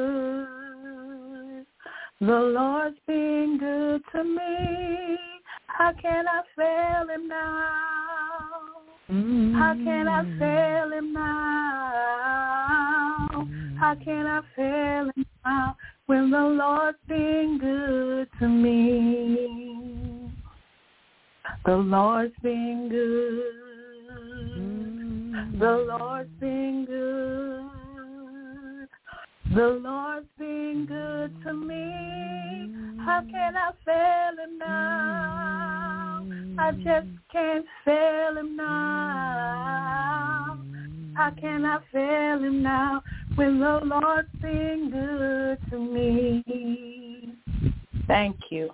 good. The Lord's been good to me. How can I fail him now? Mm-hmm. How can I fail him now? How can I fail him now when the Lord's been good to me? The Lord's been good. The Lord's been good. The Lord's been good to me. How can I fail him now? I just can't fail him now. How can I fail him now when the Lord's been good to me? Thank you.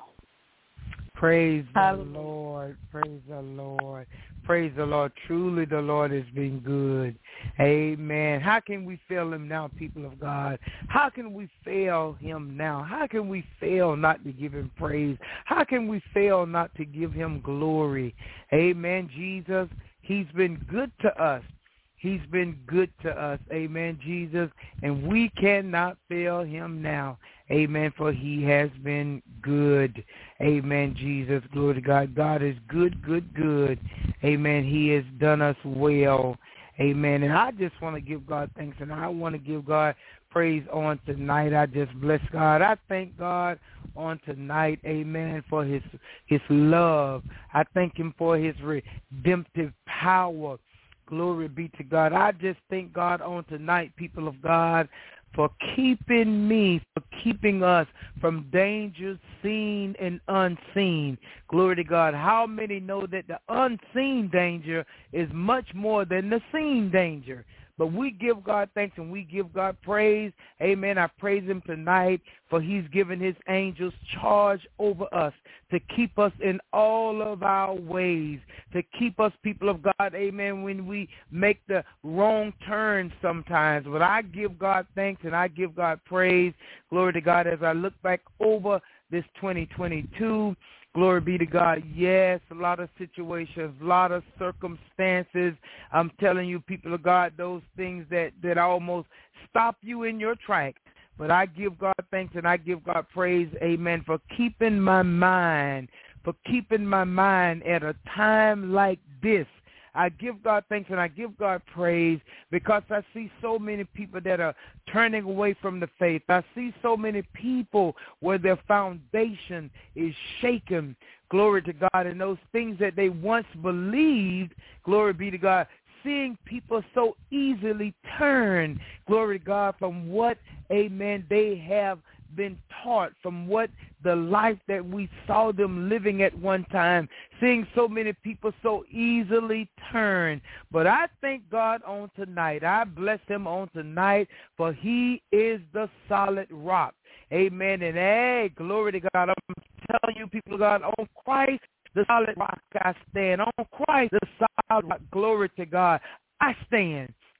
Praise the Hallelujah. Lord. Praise the Lord. Praise the Lord. Truly the Lord has been good. Amen. How can we fail him now, people of God? How can we fail him now? How can we fail not to give him praise? How can we fail not to give him glory? Amen. Jesus, he's been good to us. He's been good to us. Amen, Jesus. And we cannot fail him now. Amen, for he has been good. Amen, Jesus. Glory to God. God is good, good, good. Amen. He has done us well. Amen. And I just want to give God thanks, and I want to give God praise on tonight. I just bless God. I thank God on tonight, amen, for his his love. I thank him for his redemptive power. Glory be to God. I just thank God on tonight, people of God, for keeping me, for keeping us from dangers seen and unseen. Glory to God. How many know that the unseen danger is much more than the seen danger? But we give God thanks and we give God praise. Amen. I praise him tonight for he's given his angels charge over us to keep us in all of our ways, to keep us, people of God, amen, when we make the wrong turn sometimes. But I give God thanks and I give God praise. Glory to God as I look back over this twenty twenty-two. Glory be to God. Yes, a lot of situations, a lot of circumstances. I'm telling you, people of God, those things that, that almost stop you in your tracks. But I give God thanks and I give God praise, amen, for keeping my mind, for keeping my mind at a time like this. I give God thanks and I give God praise because I see so many people that are turning away from the faith. I see so many people where their foundation is shaken. Glory to God. And those things that they once believed, glory be to God, seeing people so easily turn, glory to God, from what, amen, they have been taught, from what the life that we saw them living at one time, seeing so many people so easily turn. But I thank God on tonight. I bless him on tonight, for he is the solid rock. Amen. And hey, glory to God. I'm telling you, people of God, on Christ, the solid rock I stand. On Christ, the solid rock, glory to God, I stand.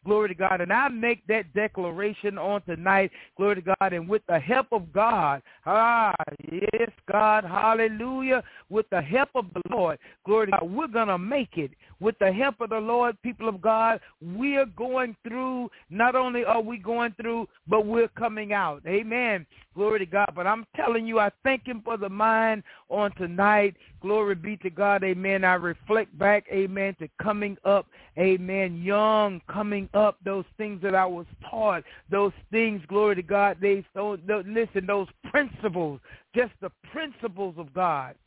Glory to God. And I make that declaration on tonight, glory to God, and with the help of God, ah, yes, God, hallelujah, with the help of the Lord, glory to God, we're going to make it. With the help of the Lord, people of God, we are going through, not only are we going through, but we're coming out. Amen. Glory to God. But I'm telling you, I thank him for the mind on tonight. Glory be to God. Amen. I reflect back, amen, to coming up, amen, young, coming up, those things that I was taught, those things, glory to God, they, so, listen, those principles, just the principles of God.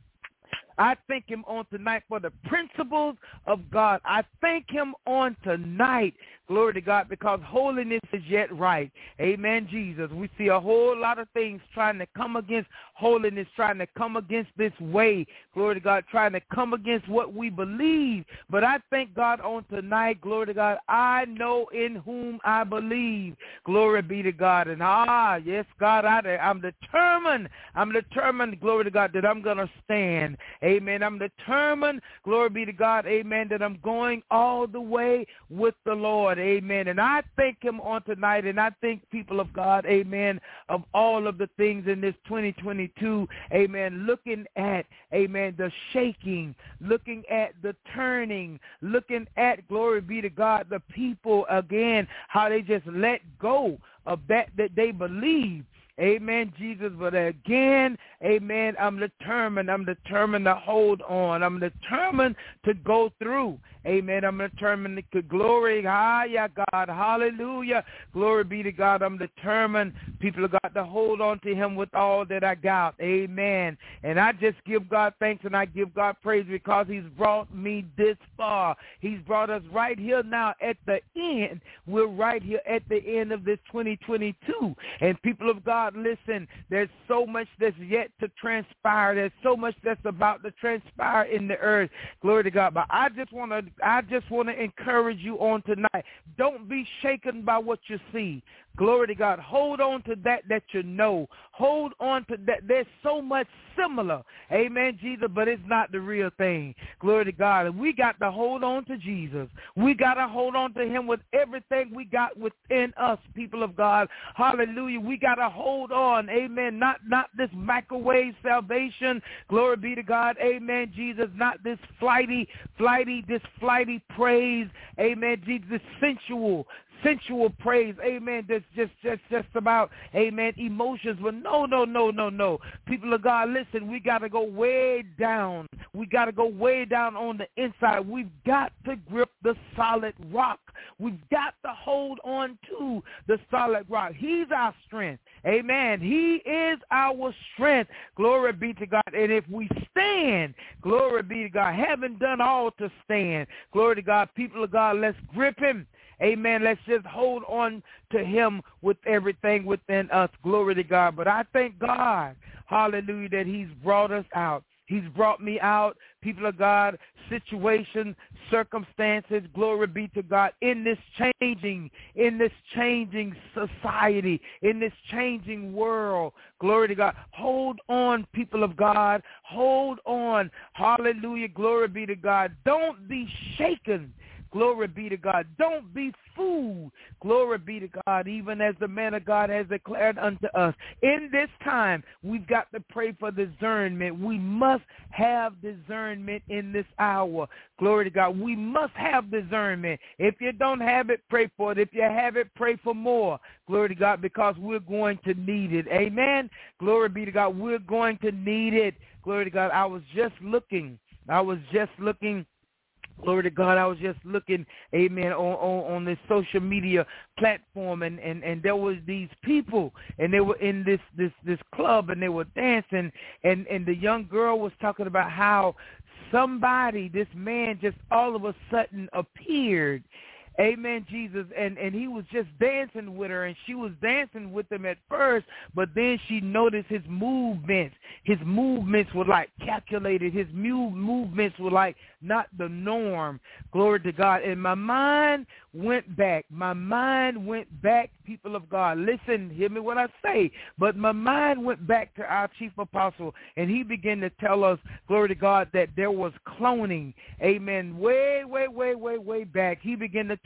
I thank him on tonight for the principles of God. I thank him on tonight, glory to God, because holiness is yet right. Amen, Jesus. We see a whole lot of things trying to come against holiness, trying to come against this way, glory to God, trying to come against what we believe. But I thank God on tonight, glory to God, I know in whom I believe. Glory be to God. And ah, yes, God, I, I'm determined, I'm determined, glory to God, that I'm going to stand. Amen. I'm determined, glory be to God, amen, that I'm going all the way with the Lord, amen. And I thank him on tonight, and I thank people of God, amen, of all of the things in this twenty twenty-two, amen, looking at, amen, the shaking, looking at the turning, looking at, glory be to God, the people, again, how they just let go of that that they believe. Amen, Jesus. But again, amen, I'm determined. I'm determined to hold on. I'm determined to go through. Amen. I'm determined to glory. Ah, yeah, God. Hallelujah. Glory be to God. I'm determined, people of God, to hold on to him with all that I got. Amen. And I just give God thanks and I give God praise because he's brought me this far. He's brought us right here now at the end. We're right here at the end of this twenty twenty-two. And people of God, listen, there's so much that's yet to transpire. There's so much that's about to transpire in the earth. Glory to God. But I just want to I just want to encourage you on tonight. Don't be shaken by what you see. Glory to God. Hold on to that that you know. Hold on to that. There's so much similar. Amen, Jesus, but it's not the real thing. Glory to God. And we got to hold on to Jesus. We got to hold on to him with everything we got within us, people of God. Hallelujah. We got to hold on. Amen. Not, not this microwave salvation. Glory be to God. Amen, Jesus. Not this flighty, flighty, this flighty praise. Amen, Jesus. This sensual, sensual praise, amen, that's just, just, just about, amen, emotions. But no, no, no, no, no. People of God, listen, we got to go way down. We got to go way down on the inside. We've got to grip the solid rock. We've got to hold on to the solid rock. He's our strength. Amen. He is our strength. Glory be to God. And if we stand, glory be to God, having done all to stand, glory to God, people of God, let's grip him. Amen. Let's just hold on to him with everything within us. Glory to God. But I thank God, hallelujah, that he's brought us out. He's brought me out, people of God, situations, circumstances, glory be to God, in this changing, in this changing society, in this changing world. Glory to God. Hold on, people of God. Hold on. Hallelujah. Glory be to God. Don't be shaken. Glory be to God. Don't be fooled. Glory be to God, even as the man of God has declared unto us. In this time, we've got to pray for discernment. We must have discernment in this hour. Glory to God. We must have discernment. If you don't have it, pray for it. If you have it, pray for more. Glory to God, because we're going to need it. Amen. Glory be to God. We're going to need it. Glory to God. I was just looking. I was just looking. Glory to God, I was just looking, amen, on, on, on this social media platform, and, and, and there was these people, and they were in this, this, this club, and they were dancing, and, and the young girl was talking about how somebody, this man, just all of a sudden appeared. Amen, Jesus, and, and he was just dancing with her, and she was dancing with him at first, but then she noticed his movements. His movements were like calculated. His move, movements were like not the norm. Glory to God. And my mind went back. My mind went back, people of God. Listen, hear me what I say. But my mind went back to our chief apostle, and he began to tell us, glory to God, that there was cloning. Amen. Way, way, way, way, way back. He began to tell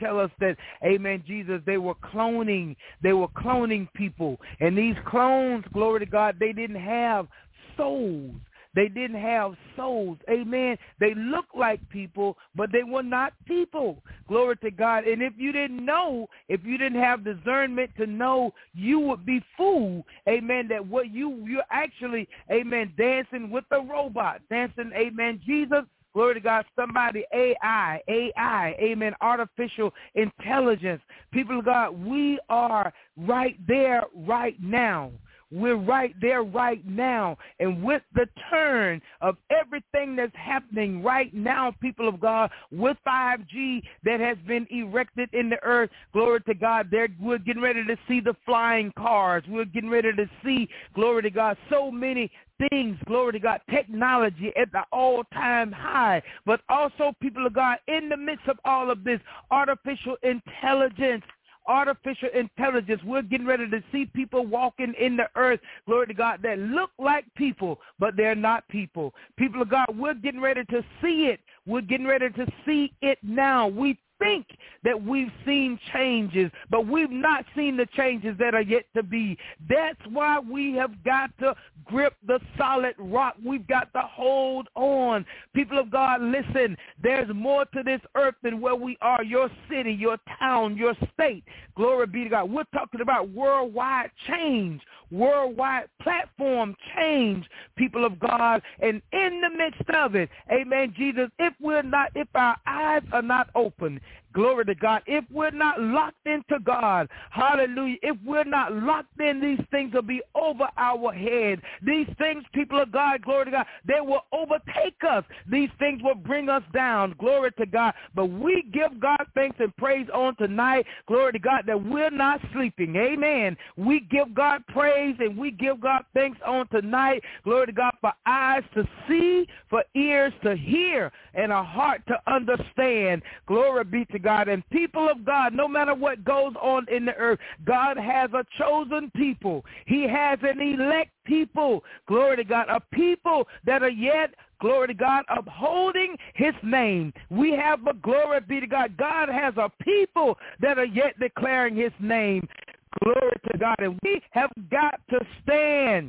tell us that, amen, Jesus, they were cloning. They were cloning people. And these clones, glory to God, they didn't have souls. They didn't have souls. Amen. They looked like people, but they were not people. Glory to God. And if you didn't know, if you didn't have discernment to know, you would be fooled. Amen. That what you, you're actually, amen, dancing with a robot. Dancing, amen, Jesus. Glory to God, somebody, A I, A I, amen, artificial intelligence. People of God, we are right there right now. We're right there right now. And with the turn of everything that's happening right now, people of God, with five G that has been erected in the earth, glory to God, they're, we're getting ready to see the flying cars. We're getting ready to see, glory to God, so many things, glory to God, technology at the all-time high. But also, people of God, in the midst of all of this, artificial intelligence, artificial intelligence. We're getting ready to see people walking in the earth, glory to God, that look like people, but they're not people. People of God, we're getting ready to see it. We're getting ready to see it now. We think that we've seen changes, but we've not seen the changes that are yet to be. That's why we have got to grip the solid rock. We've got to hold on. People of God, listen, there's more to this earth than where we are, your city, your town, your state. Glory be to God. We're talking about worldwide change, worldwide platform change, people of God. And in the midst of it, amen, Jesus, if we're not, if our eyes are not open, glory to God, if we're not locked into God, hallelujah, if we're not locked in, these things will be over our head. These things, people of God, glory to God, they will overtake us. These things will bring us down, glory to God. But we give God thanks and praise on tonight, glory to God, that we're not sleeping, amen. We give God praise and we give God thanks on tonight, glory to God, for eyes to see, for ears to hear, and a heart to understand, glory be to God. And people of God, no matter what goes on in the earth, God has a chosen people. He has an elect people, glory to God, a people that are yet, glory to God, upholding his name. We have a, glory be to God, God has a people that are yet declaring his name. Glory to God. And we have got to stand.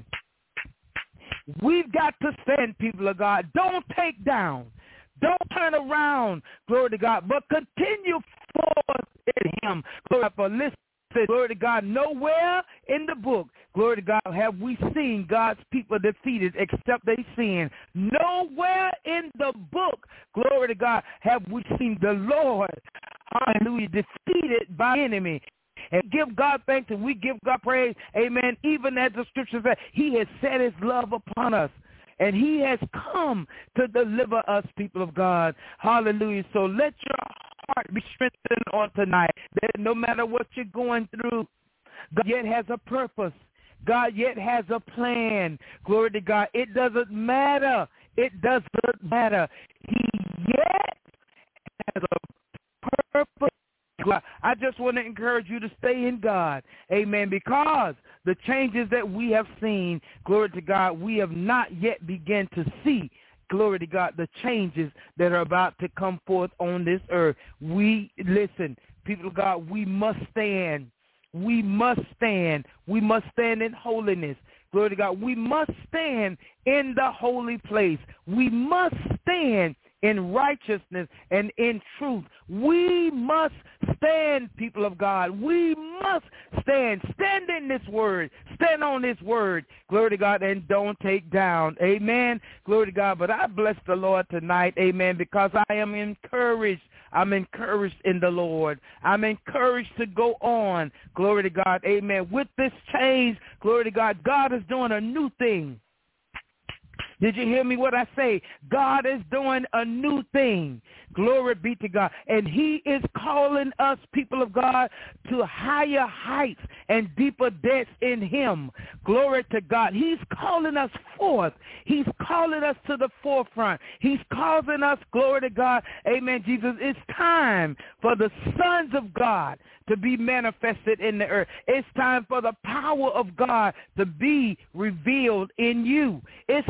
We've got to stand, people of God. Don't take down. Don't turn around, glory to God, but continue forth in him. Glory for listen, glory to God, nowhere in the book, glory to God, have we seen God's people defeated except they sin. Nowhere in the book, glory to God, have we seen the Lord, hallelujah, defeated by enemy. And give God thanks and we give God praise, amen, even as the scripture says, he has set his love upon us. And he has come to deliver us, people of God. Hallelujah. So let your heart be strengthened on tonight. That no matter what you're going through, God yet has a purpose. God yet has a plan. Glory to God. It doesn't matter. It doesn't matter. He yet has a purpose. I just want to encourage you to stay in God. Amen. Because the changes that we have seen, glory to God, we have not yet begun to see, glory to God, the changes that are about to come forth on this earth. We, listen, people of God, we must stand. We must stand. We must stand in holiness. Glory to God. We must stand in the holy place. We must stand in righteousness and in truth. We must stand, people of God. We must stand. Stand in this word. Stand on this word. Glory to God, and don't take down. Amen. Glory to God. But I bless the Lord tonight, amen, because I am encouraged. I'm encouraged in the Lord. I'm encouraged to go on. Glory to God. Amen. With this change, glory to God, God is doing a new thing. Did you hear me what I say? God is doing a new thing. Glory be to God. And he is calling us, people of God, to higher heights and deeper depths in him. Glory to God. He's calling us forth. He's calling us to the forefront. He's causing us, glory to God, amen, Jesus. It's time for the sons of God to be manifested in the earth. It's time for the power of God to be revealed in you. It's time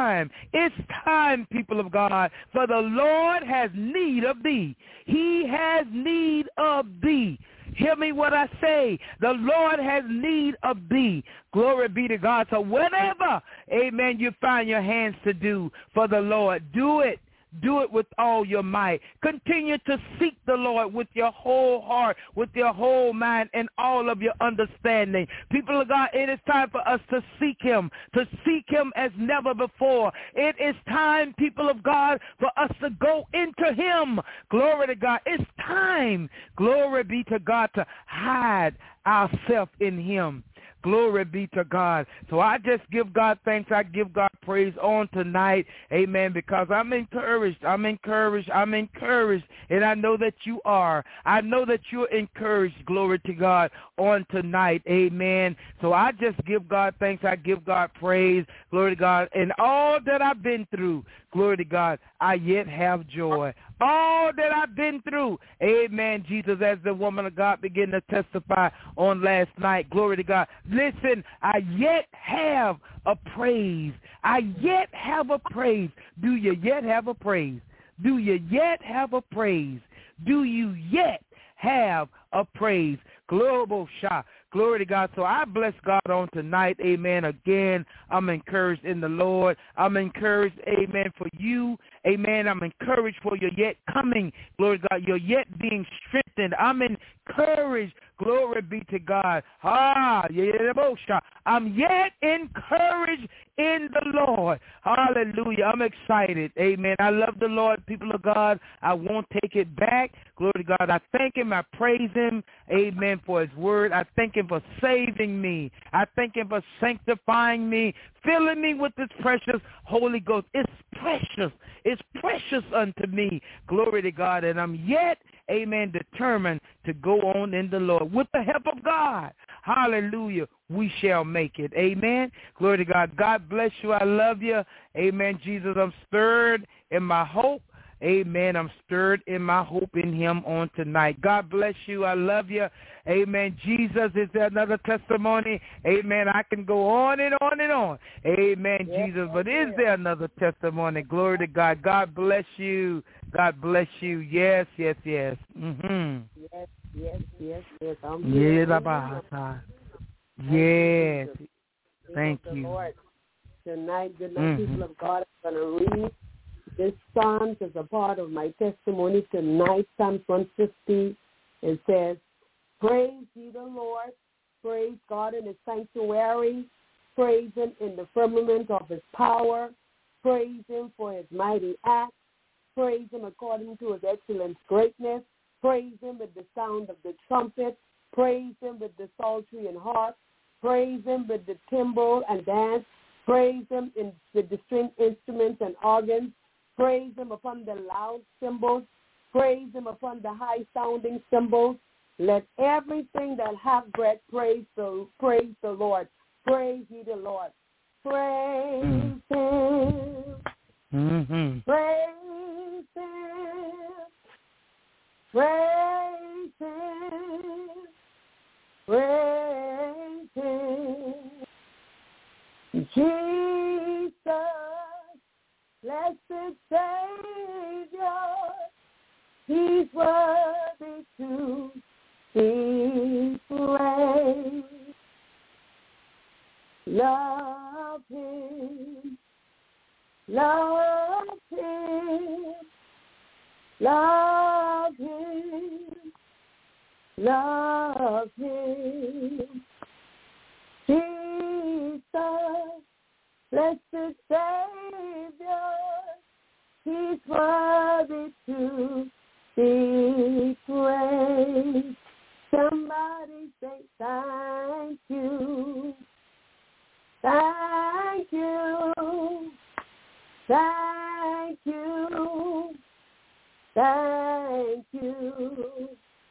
time. It's time, people of God, for the Lord has need of thee. He has need of thee. Hear me what I say. The Lord has need of thee. Glory be to God. So whatever, amen, you find your hands to do for the Lord, do it. Do it with all your might. Continue to seek the Lord with your whole heart, with your whole mind, and all of your understanding. People of God, it is time for us to seek him, to seek him as never before. It is time, people of God, for us to go into him. Glory to God. It's time, glory be to God, to hide ourselves in him. Glory be to God. So I just give God thanks. I give God praise on tonight. Amen. Because I'm encouraged. I'm encouraged. I'm encouraged. And I know that you are. I know that you're encouraged. Glory to God on tonight. Amen. So I just give God thanks. I give God praise. Glory to God. And all that I've been through, glory to God, I yet have joy. All that I've been through, amen, Jesus, as the woman of God began to testify on last night, glory to God. Listen, I yet have a praise. I yet have a praise. Do you yet have a praise? Do you yet have a praise? Do you yet have a praise? Global shot. Glory to God. So I bless God on tonight. Amen. Again, I'm encouraged in the Lord. I'm encouraged, amen, for you. Amen. I'm encouraged for your yet coming. Glory to God. You're yet being strengthened. I'm encouraged. Glory be to God. Ah, I'm yet encouraged in the Lord. Hallelujah. I'm excited. Amen. I love the Lord, people of God. I won't take it back. Glory to God. I thank him. I praise him. Amen. For his word. I thank him for saving me. I thank him for sanctifying me, filling me with his precious Holy Ghost. It's precious. It's precious unto me. Glory to God. And I'm yet, amen, determined to go on in the Lord. With the help of God, hallelujah, we shall make it. Amen. Glory to God. God bless you. I love you. Amen. Jesus, I'm stirred in my hope. Amen. I'm stirred in my hope in him on tonight. God bless you. I love you. Amen. Jesus, is there another testimony? Amen. I can go on and on and on. Amen, yes, Jesus. But is there another testimony? Glory to God. God bless you. God bless you. Yes, yes, yes. Mm-hmm. Yes, yes, yes, yes. I'm here. Yes. Thank you. Lord. Tonight, good night, mm-hmm. people of God. I'm going to read this Psalms as a part of my testimony tonight. Psalms one fifty. It says, praise ye the Lord. Praise God in his sanctuary. Praise him in the firmament of his power. Praise him for his mighty acts. Praise him according to his excellent greatness. Praise him with the sound of the trumpet. Praise him with the psaltery and harp. Praise him with the timbrel and dance. Praise him in, with the string instruments and organs. Praise him upon the loud cymbals. Praise him upon the high-sounding cymbals. Let everything that hath breath praise the, praise the Lord. Praise ye the Lord. Praise him. Mm-hmm. Praise him. Praise him. Praise him. Jesus, blessed Savior, he's worthy to be praised. Love him, love him, love him, love him. Jesus, blessed Savior, he's worthy to be praised. Somebody say thank you, thank you, thank you, thank you.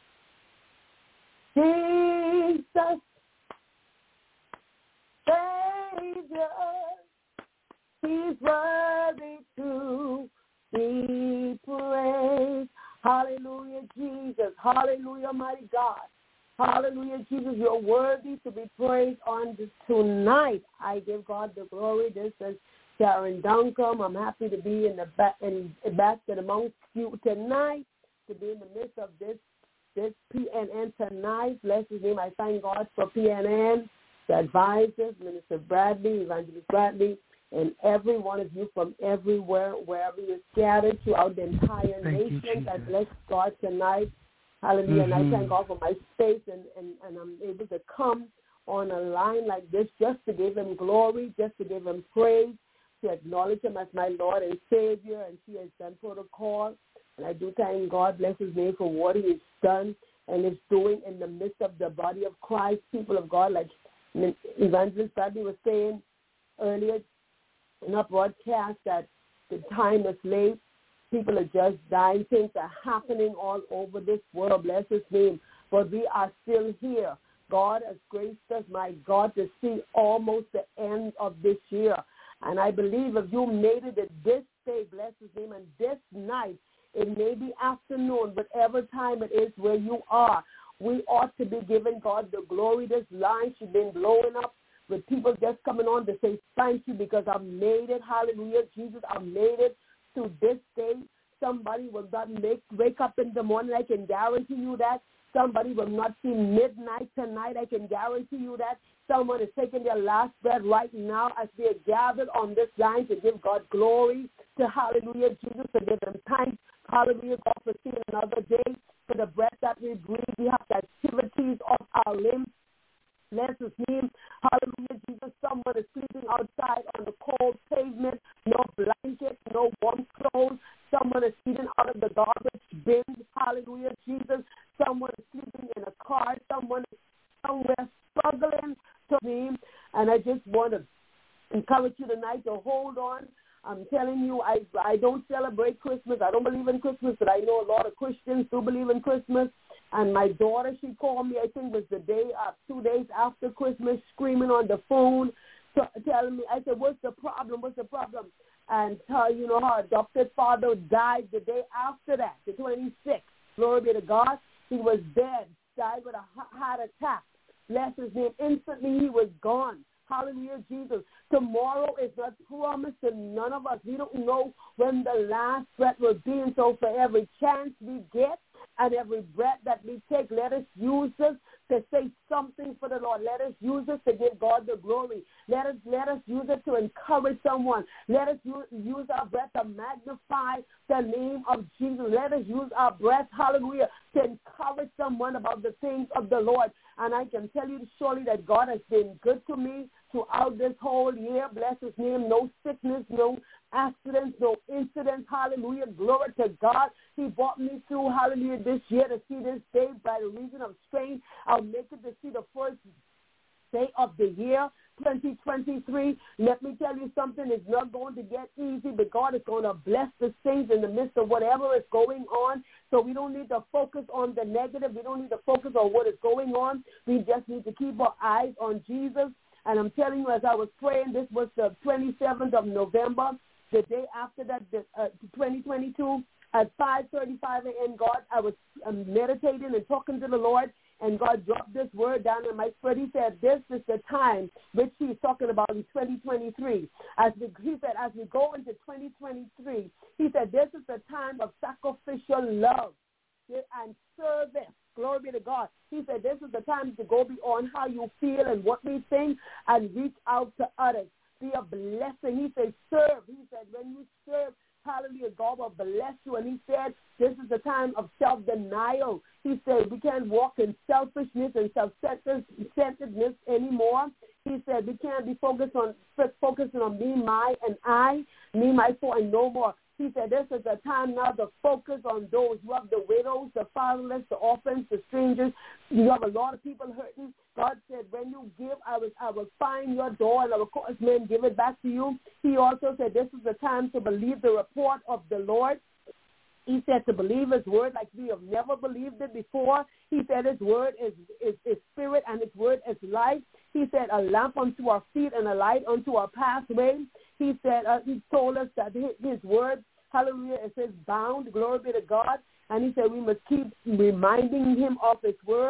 Jesus, Savior, he's worthy to be praised. Hallelujah, Jesus. Hallelujah, mighty God. Hallelujah, Jesus. You're worthy to be praised on this tonight. I give God the glory. This is Sharon Duncombe. I'm happy to be in the ba- in the basket amongst you tonight, to be in the midst of this this P N N tonight. Bless his name. I thank God for P N N, the advisors, Minister Bradley, Evangelist Bradley, and every one of you from everywhere, wherever you're scattered throughout the entire Thank nation. You, I bless God tonight. Hallelujah. Mm-hmm. And I thank God for my space, and, and, and I'm able to come on a line like this just to give him glory, just to give him praise, to acknowledge him as my Lord and Savior, and she has done protocol. And I do thank God, bless his name, for what he has done and is doing in the midst of the body of Christ, people of God, like Evangelist Bradley was saying earlier in our broadcast, that the time is late. People are just dying. Things are happening all over this world. Bless his name. But we are still here. God has graced us, my God, to see almost the end of this year. And I believe if you made it at this day, bless his name, and this night, it may be afternoon, whatever time it is where you are, we ought to be giving God the glory. This line should be blowing up with people just coming on to say thank you because I made it. Hallelujah, Jesus, I made it to this day. Somebody will not make, wake up in the morning. I can guarantee you that. Somebody will not see midnight tonight. I can guarantee you that. Someone is taking their last breath right now as they are gathered on this line to give God glory, to hallelujah, Jesus, to give him thanks. Hallelujah, God, for seeing another day, for the breath that we breathe. We have the activities of our limbs. Bless his name. Hallelujah, Jesus. Someone is sleeping outside on the cold pavement, no blanket, no warm clothes. Someone is eating out of the garbage bin. Hallelujah, Jesus. Someone is sleeping in a car. Someone is somewhere struggling to me. And I just want to encourage you tonight to hold on. I'm telling you, I I don't celebrate Christmas. I don't believe in Christmas, but I know a lot of Christians do believe in Christmas. And my daughter, she called me, I think it was the day, uh, two days after Christmas, screaming on the phone, t- telling me, I said, what's the problem? What's the problem? And her, you know, her adopted father died the day after that, the twenty-sixth. Glory be to God. He was dead, died with a heart attack. Bless his name. Instantly, he was gone. Hallelujah, Jesus. Tomorrow is not promised to none of us. We don't know when the last breath will be. And so for every chance we get and every breath that we take, let us use this to say something for the Lord. Let us use this to give God the glory. Let us let us use it to encourage someone. Let us use, use our breath to magnify the name of Jesus. Let us use our breath, hallelujah, to encourage someone about the things of the Lord. And I can tell you surely that God has been good to me throughout this whole year. Bless his name. No sickness, no accidents, no incidents. Hallelujah. Glory to God. He brought me through, hallelujah, this year to see this day by the reason of strain. I'll make it to see the first day of the year, twenty twenty-three. Let me tell you something. It's not going to get easy, but God is going to bless the saints in the midst of whatever is going on. So we don't need to focus on the negative. We don't need to focus on what is going on. We just need to keep our eyes on Jesus. And I'm telling you, as I was praying, this was the twenty-seventh of November, the day after that, the, uh, twenty twenty-two, at five thirty-five a.m., God, I was um, meditating and talking to the Lord, and God dropped this word down in my spirit. He said, this is the time which he's talking about in twenty twenty-three. As we, he said, as we go into twenty twenty-three, he said, this is the time of sacrificial love and service. Glory be to God. He said, this is the time to go beyond how you feel and what we think and reach out to others. Be a blessing. He said, serve. He said, when you serve, hallelujah, God will bless you. And he said, this is the time of self-denial. He said, we can't walk in selfishness and self-centeredness anymore. He said, we can't be focused on focusing on me, my, and I, me, my, for, and no more. He said, this is the time now to focus on those. You have the widows, the fatherless, the orphans, the strangers. You have a lot of people hurting. God said, when you give, I will, I will find your door and I will cause men give it back to you. He also said, this is the time to believe the report of the Lord. He said to believe his word like we have never believed it before. He said his word is, is, is spirit and his word is life. He said a lamp unto our feet and a light unto our pathway. He said, uh, he told us that his, his word, hallelujah, it says bound, glory be to God. And he said we must keep reminding him of his word.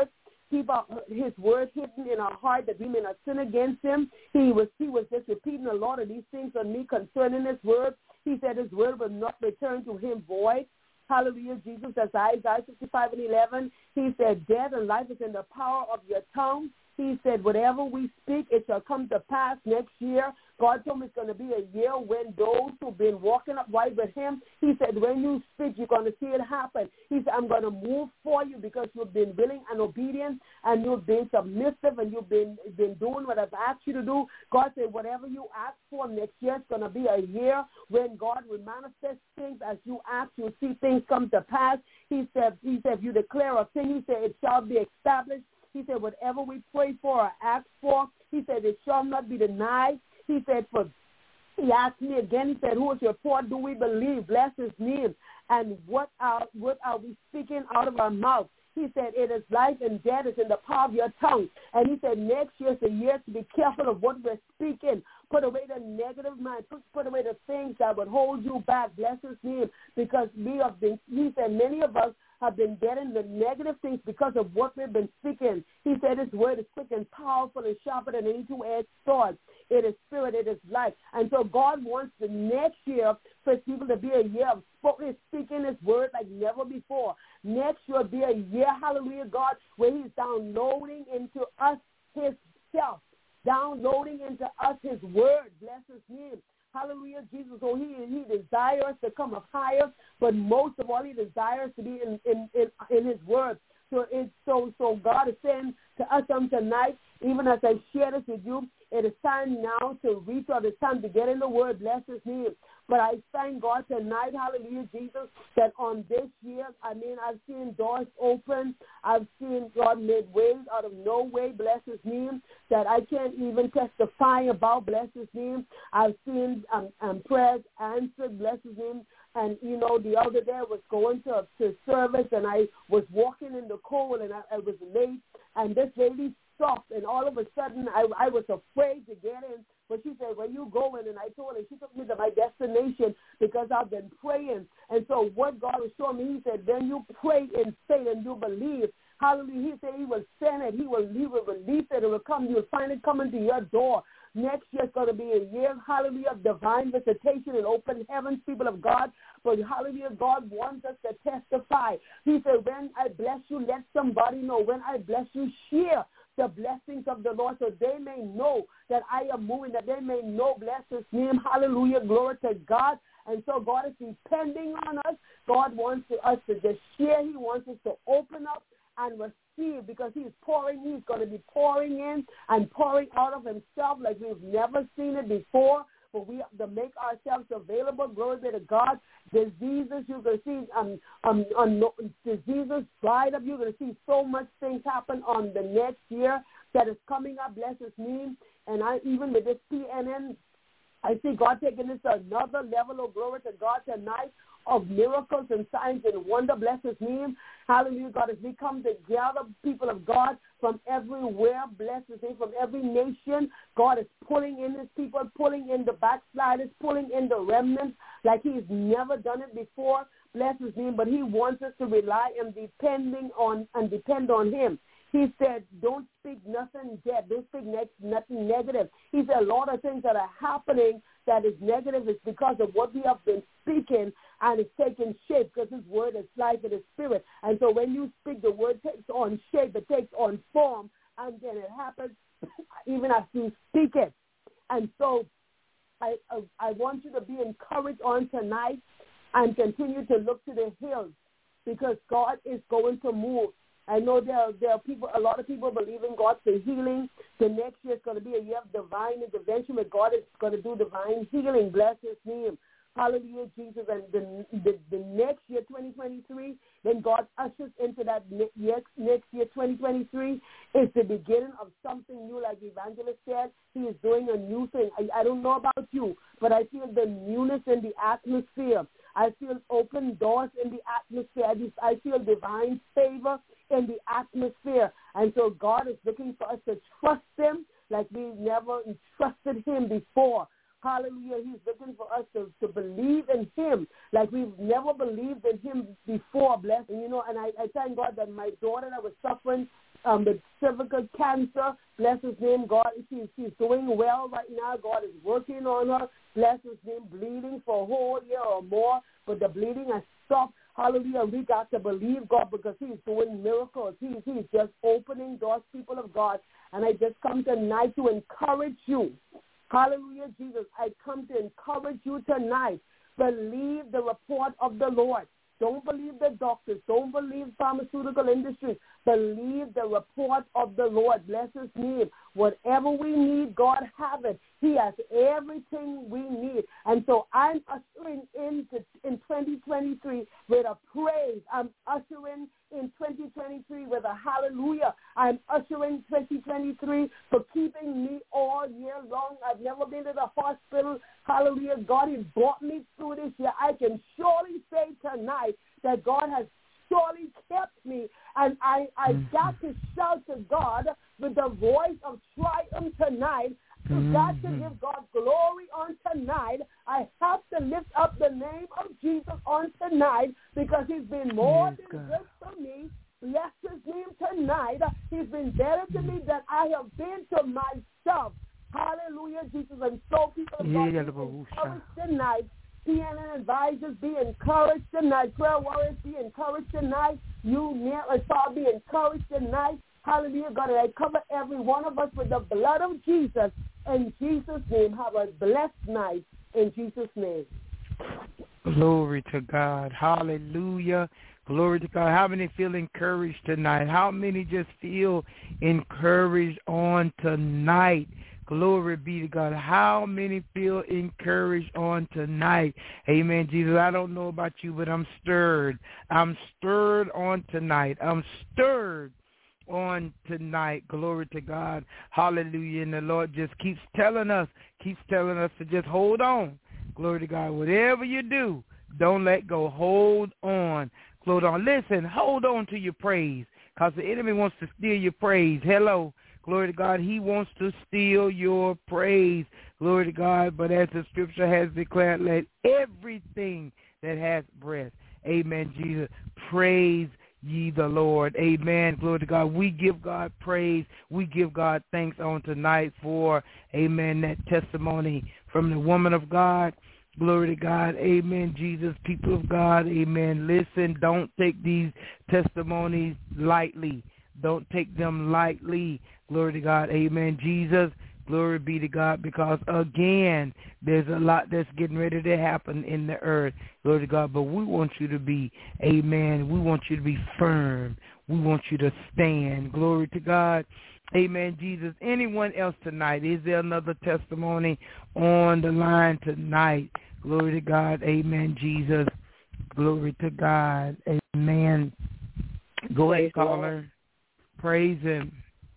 keep our, his word hidden in our heart that we may not sin against him. He was he was just repeating a lot of these things on me concerning his word. He said his word will not return to him void. Hallelujah, Jesus, as Isaiah fifty-five and eleven, he said, death and life is in the power of your tongue. He said, whatever we speak, it shall come to pass next year. God told me it's going to be a year when those who've been walking upright with him, he said, when you speak, you're going to see it happen. He said, I'm going to move for you because you've been willing and obedient and you've been submissive and you've been, been doing what I've asked you to do. God said, whatever you ask for next year, it's going to be a year when God will manifest things as you ask. You'll see things come to pass. He said, he said, if you declare a thing, he said, it shall be established. He said, whatever we pray for or ask for, he said, it shall not be denied. He said, for he asked me again, he said, who is your report do we believe? Bless his name. And what are, what are we speaking out of our mouth? He said, it is life and death is in the power of your tongue. And he said, next year is a year to be careful of what we're speaking. Put away the negative mind. Put, put away the things that would hold you back. Bless his name. Because we have been, he said, many of us have been getting the negative things because of what we've been speaking. He said his word is quick and powerful and sharper than any two-edged sword. It is spirit, it is life. And so God wants the next year for people to be a year of spoken, speaking his word like never before. Next year will be a year, hallelujah, God, where he's downloading into us his self, downloading into us his word. Bless his name. Hallelujah, Jesus. So he he desires to come up higher, but most of all, he desires to be in, in, in, in his word. So it's so so God is saying to us on tonight, even as I share this with you, it is time now to reach out. It's time to get in the word. Bless his name. But I thank God tonight, hallelujah, Jesus, that on this year, I mean, I've seen doors open. I've seen God make ways out of no way. Bless his name. That I can't even testify about. Bless his name. I've seen um, um, prayers answered. Bless his name. And, you know, the other day I was going to, to service, and I was walking in the cold, and I, I was late, and this lady stopped, and all of a sudden I, I was afraid to get in. But she said, where you going? And I told her, she took me to my destination because I've been praying. And so what God was showing me, he said, when you pray in faith and you believe, hallelujah, he said he will send it, he will, he will release it, it will come, you'll find it coming to your door. Next year is going to be a year, hallelujah, of divine visitation and open heavens, people of God. But hallelujah, God wants us to testify. He said, when I bless you, let somebody know. When I bless you, share the blessings of the Lord so they may know that I am moving, that they may know, bless his name, hallelujah, glory to God. And so God is depending on us. God wants to, us to just share. He wants us to open up and receive, because he's pouring, he's going to be pouring in and pouring out of himself like we've never seen it before. But we have to make ourselves available. Glory be to God. Diseases, you're going to see um, um, um, diseases dried up. You're going to see so much things happen on the next year that is coming up. Bless his name. And I even with this P N N, I see God taking this to another level of glory to God tonight of miracles and signs and wonder. Bless his name. Hallelujah, God, as we come together, people of God, from everywhere, bless his name, from every nation, God is pulling in his people, pulling in the backsliders, pulling in the remnants like he's never done it before. Bless his name, but he wants us to rely and depending on and depend on him. He said, don't speak nothing dead. Don't speak ne- nothing negative. He said a lot of things that are happening that is negative is because of what we have been speaking, and it's taking shape because his word is life and his spirit. And so when you speak, the word takes on shape. It takes on form, and then it happens even as you speak it. And so I, I, I want you to be encouraged on tonight and continue to look to the hills because God is going to move. I know there are, there are people, a lot of people believe in God for healing. The next year is going to be a year of divine intervention where God is going to do divine healing. Bless his name. Hallelujah, Jesus. And the, the, the next year, twenty twenty-three, then God ushers into that next, next year, twenty twenty-three, is the beginning of something new. Like Evangelist said, he is doing a new thing. I, I don't know about you, but I feel the newness in the atmosphere. I feel open doors in the atmosphere. I, just, I feel divine favor in the atmosphere. And so God is looking for us to trust him like we've never trusted him before. Hallelujah. He's looking for us to, to believe in him like we've never believed in him before. Bless. And, you know, and I, I thank God that my daughter that was suffering um, with cervical cancer. Bless his name, God. She, she's doing well right now. God is working on her. Bless his name, bleeding for a whole year or more, but the bleeding has stopped. Hallelujah. We got to believe God because he's doing miracles. He's, he's just opening doors, people of God. And I just come tonight to encourage you. Hallelujah, Jesus. I come to encourage you tonight. Believe the report of the Lord. Don't believe the doctors. Don't believe pharmaceutical industries. Believe the report of the Lord. Bless his name. Whatever we need, God has it. He has everything we need. And so I'm ushering into in twenty twenty-three with a praise. I'm ushering in twenty twenty-three with a hallelujah. I'm ushering twenty twenty-three for keeping me all year long. I've never been to the hospital. Hallelujah. God has brought me through this year. I can surely say tonight that God has surely kept me. And I, I got to shout to God with the voice of triumph tonight. So mm-hmm. got to give God glory on tonight. I have to lift up the name of Jesus on tonight because he's been more yes, than God. Good for me. Bless his name tonight. He's been better to me than I have been to myself. Hallelujah, Jesus. And so people of God, yeah, be encouraged tonight. P N N advisors, be encouraged tonight. Prayer warriors, be encouraged tonight. You, near and far, be encouraged tonight. Hallelujah, God. And I cover every one of us with the blood of Jesus. In Jesus' name, have a blessed night. In Jesus' name. Glory to God. Hallelujah. Glory to God. How many feel encouraged tonight? How many just feel encouraged on tonight? Glory be to God. How many feel encouraged on tonight? Amen, Jesus. I don't know about you, but I'm stirred. I'm stirred on tonight. I'm stirred on tonight. Glory to God. Hallelujah. And the Lord just keeps telling us, keeps telling us to just hold on. Glory to God. Whatever you do, don't let go. Hold on. Hold on. Listen, hold on to your praise because the enemy wants to steal your praise. Hello. Glory to God. He wants to steal your praise. Glory to God. But as the scripture has declared, let everything that has breath, amen, Jesus, praise ye the Lord. Amen. Glory to God. We give God praise. We give God thanks on tonight for, amen, that testimony from the woman of God. Glory to God. Amen, Jesus. People of God. Amen. Listen, don't take these testimonies lightly. Don't take them lightly. Glory to God. Amen, Jesus. Glory be to God, because, again, there's a lot that's getting ready to happen in the earth. Glory to God. But we want you to be, amen, we want you to be firm. We want you to stand. Glory to God. Amen, Jesus. Anyone else tonight? Is there another testimony on the line tonight? Glory to God. Amen, Jesus. Glory to God. Amen. Go ahead, caller. Praise him.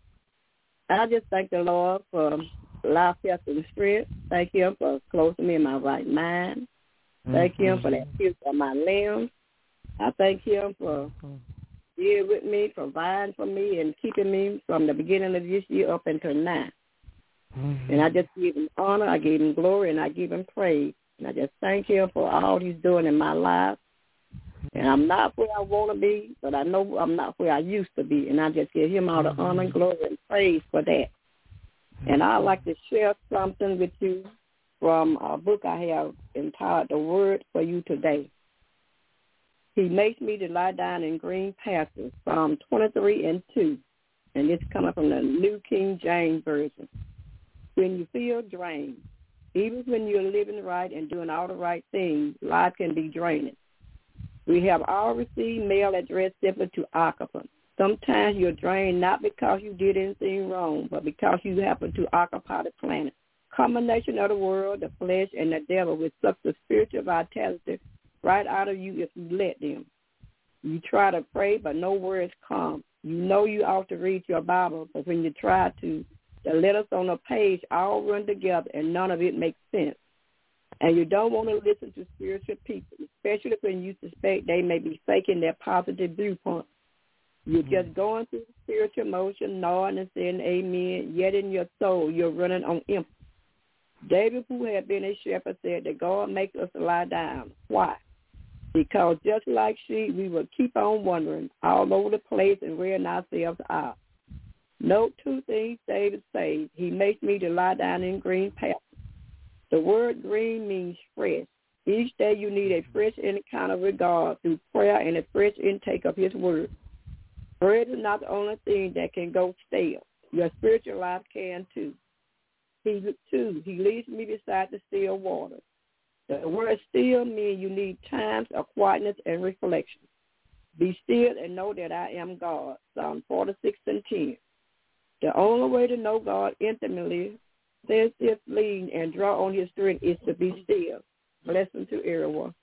I just thank the Lord for life, health, and strength. Thank him for closing me in my right mind. Thank mm-hmm. him for that use of my limbs. I thank him for being with me, providing for me, and keeping me from the beginning of this year up until now. Mm-hmm. And I just give him honor, I give him glory, and I give him praise. And I just thank him for all he's doing in my life. And I'm not where I want to be, but I know I'm not where I used to be. And I just give him all the mm-hmm. honor, glory, and praise for that. Mm-hmm. And I'd like to share something with you from a book I have entitled The Word for You Today. He makes me to lie down in green pastures, Psalm twenty-three and two. And it's coming from the New King James Version. When you feel drained, even when you're living right and doing all the right things, life can be draining. We have all received mail addressed simply to occupants. Sometimes you're drained not because you did anything wrong, but because you happen to occupy the planet. Combination of the world, the flesh, and the devil will suck the spiritual vitality right out of you if you let them. You try to pray, but no words come. You know you ought to read your Bible, but when you try to, the letters on the page all run together, and none of it makes sense. And you don't want to listen to spiritual people, especially when you suspect they may be faking their positive viewpoint. You're just going through the spiritual motion, nodding and saying amen, yet in your soul you're running on empty. David, who had been a shepherd, said that God makes us lie down. Why? Because just like sheep, we will keep on wandering all over the place and wearing ourselves out. No two things stay the same. He makes me to lie down in green pastures. The word green means fresh. Each day you need a fresh encounter with God through prayer and a fresh intake of his word. Bread is not the only thing that can go stale. Your spiritual life can too. He too, he leads me beside the still water. The word still means you need times of quietness and reflection. Be still and know that I am God. Psalm forty-six and ten. The only way to know God intimately, sensitive, lean, and draw on his strength is to be still. Blessing to everyone.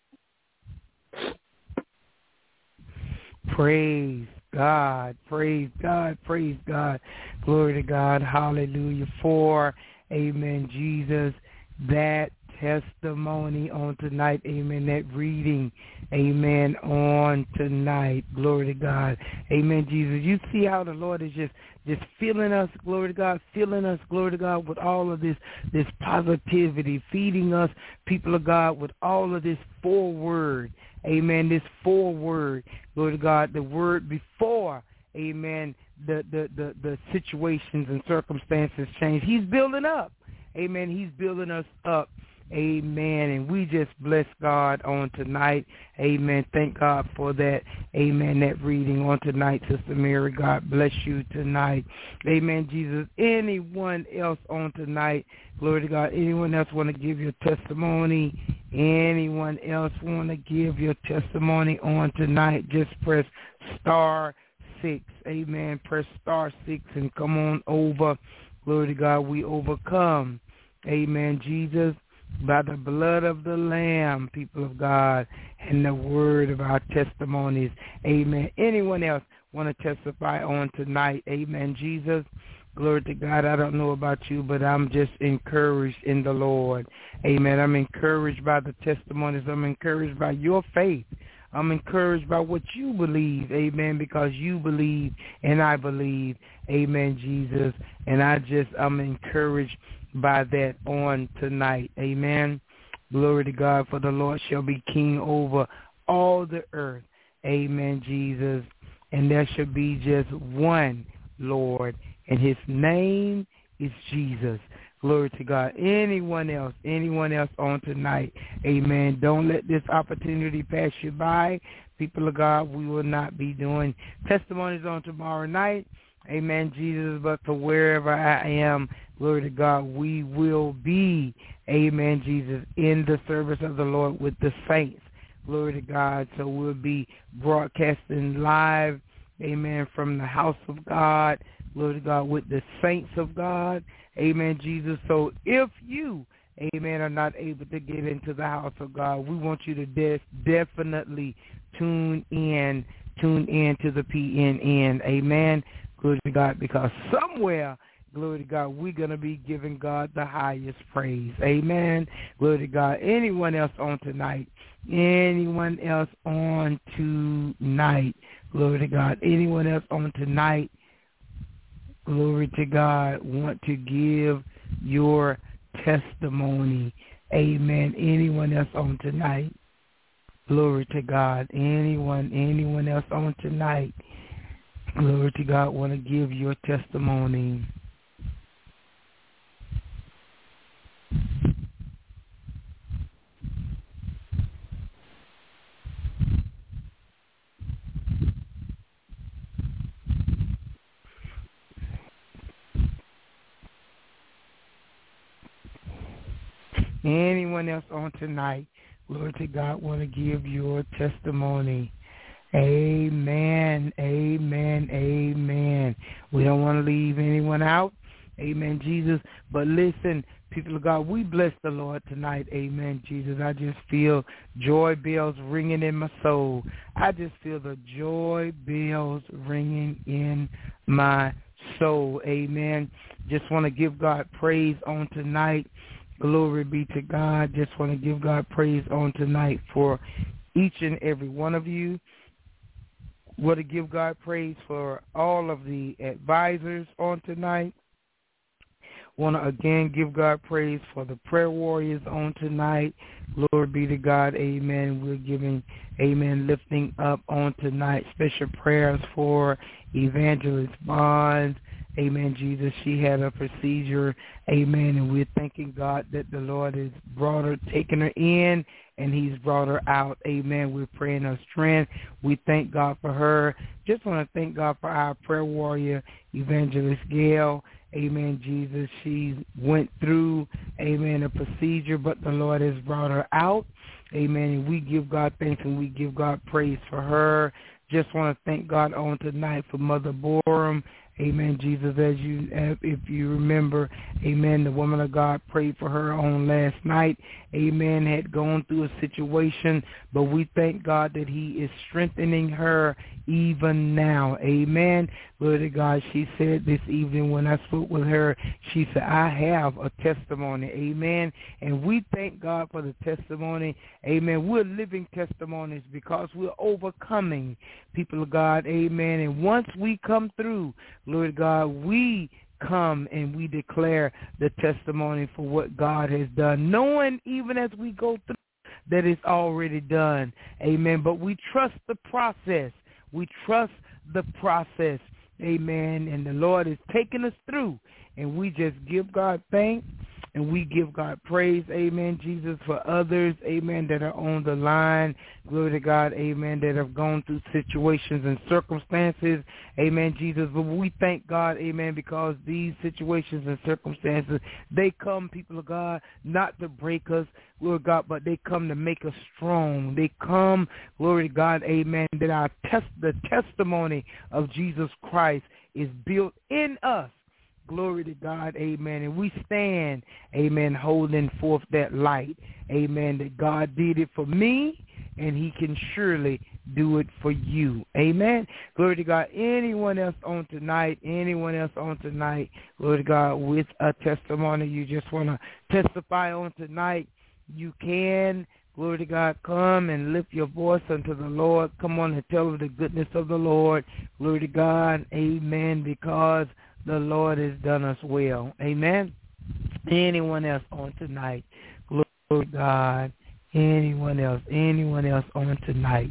Praise God, praise God, praise God. Glory to God, hallelujah. For, amen, Jesus, that testimony on tonight, amen, that reading, amen, on tonight. Glory to God. Amen, Jesus. You see how the Lord is just just filling us, glory to God, filling us, glory to God, with all of this this positivity, feeding us, people of God, with all of this forward, amen, this forward, glory to God, the word before, amen, the, the, the, the situations and circumstances change. He's building up, amen, he's building us up. Amen. And we just bless God on tonight. Amen. Thank God for that. Amen. That reading on tonight, Sister Mary. God bless you tonight. Amen, Jesus. Anyone else on tonight? Glory to God. Anyone else want to give your testimony? Anyone else want to give your testimony on tonight? Just press star six. Amen. Press star six and come on over. Glory to God. We overcome. Amen, Jesus. By the blood of the Lamb, people of God, and the word of our testimonies. Amen. Anyone else want to testify on tonight? Amen, Jesus. Glory to God. I don't know about you, but I'm just encouraged in the Lord. Amen. I'm encouraged by the testimonies. I'm encouraged by your faith. I'm encouraged by what you believe. Amen. Because you believe and I believe. Amen, Jesus. And I just, I'm encouraged by that on tonight. Amen. Glory to God, for the Lord shall be king over all the earth. Amen, Jesus. And there shall be just one Lord, and his name is Jesus. Glory to God. Anyone else, anyone else on tonight, amen. Don't let this opportunity pass you by. People of God, we will not be doing testimonies on tomorrow night. Amen, Jesus, but for wherever I am, glory to God, we will be, amen, Jesus, in the service of the Lord with the saints. Glory to God. So we'll be broadcasting live, amen, from the house of God, glory to God, with the saints of God. Amen, Jesus. So if you, amen, are not able to get into the house of God, we want you to de- definitely tune in, tune in to the P N N. Amen. Glory to God, because somewhere, glory to God, we're going to be giving God the highest praise. Amen. Glory to God. Anyone else on tonight? Anyone else on tonight? Glory to God. Anyone else on tonight? Glory to God. Want to give your testimony. Amen. Anyone else on tonight? Glory to God. Anyone, anyone else on tonight? Glory to God. Want to give your testimony. Anyone else on tonight? Glory to God. Want to give your testimony. Amen, amen, amen. We don't want to leave anyone out. Amen, Jesus. But listen, people of God, we bless the Lord tonight. Amen, Jesus. I just feel joy bells ringing in my soul. I just feel the joy bells ringing in my soul. Amen. Just want to give God praise on tonight. Glory be to God. Just want to give God praise on tonight for each and every one of you. Want to give God praise for all of the advisors on tonight. Want to again give God praise for the prayer warriors on tonight. Glory be to God. Amen. We're giving, amen, lifting up on tonight special prayers for Evangelist Bonds. Amen, Jesus. She had a procedure. Amen. And we're thanking God that the Lord has brought her, taken her in, and he's brought her out. Amen. We're praying her strength. We thank God for her. Just want to thank God for our prayer warrior, Evangelist Gail. Amen, Jesus. She went through, amen, a procedure, but the Lord has brought her out. Amen. And we give God thanks and we give God praise for her. Just want to thank God on tonight for Mother Borum. Amen, Jesus, as you, if you remember, amen, the woman of God prayed for her on last night, amen, had gone through a situation, but we thank God that he is strengthening her even now, amen. Glory to God. She said this evening when I spoke with her, she said, I have a testimony, amen, and we thank God for the testimony, amen. We're living testimonies because we're overcoming, people of God, amen, and once we come through, Lord God, we come and we declare the testimony for what God has done, knowing even as we go through that it's already done. Amen. But we trust the process. We trust the process. Amen. And the Lord is taking us through, and we just give God thanks. And we give God praise, amen, Jesus, for others, amen, that are on the line, glory to God, amen, that have gone through situations and circumstances, amen, Jesus. But we thank God, amen, because these situations and circumstances, they come, people of God, not to break us, glory to God, but they come to make us strong. They come, glory to God, amen, that our test, the testimony of Jesus Christ is built in us. Glory to God, amen. And we stand, amen, holding forth that light, amen, that God did it for me, and he can surely do it for you, amen. Glory to God. Anyone else on tonight, anyone else on tonight, glory to God, with a testimony you just want to testify on tonight, you can. Glory to God, come and lift your voice unto the Lord. Come on and tell of the goodness of the Lord. Glory to God, amen, because the Lord has done us well. Amen. Anyone else on tonight? Glory to God. Anyone else? Anyone else on tonight?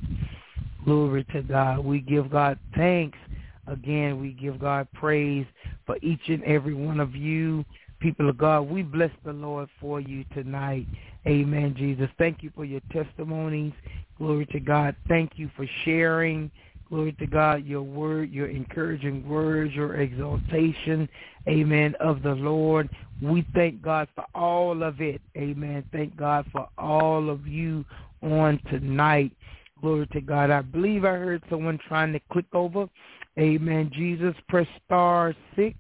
Glory to God. We give God thanks. Again, we give God praise for each and every one of you. People of God, we bless the Lord for you tonight. Amen, Jesus. Thank you for your testimonies. Glory to God. Thank you for sharing. Glory to God, your word, your encouraging words, your exaltation, amen, of the Lord. We thank God for all of it, amen. Thank God for all of you on tonight. Glory to God. I believe I heard someone trying to click over. Amen, Jesus. Press star six.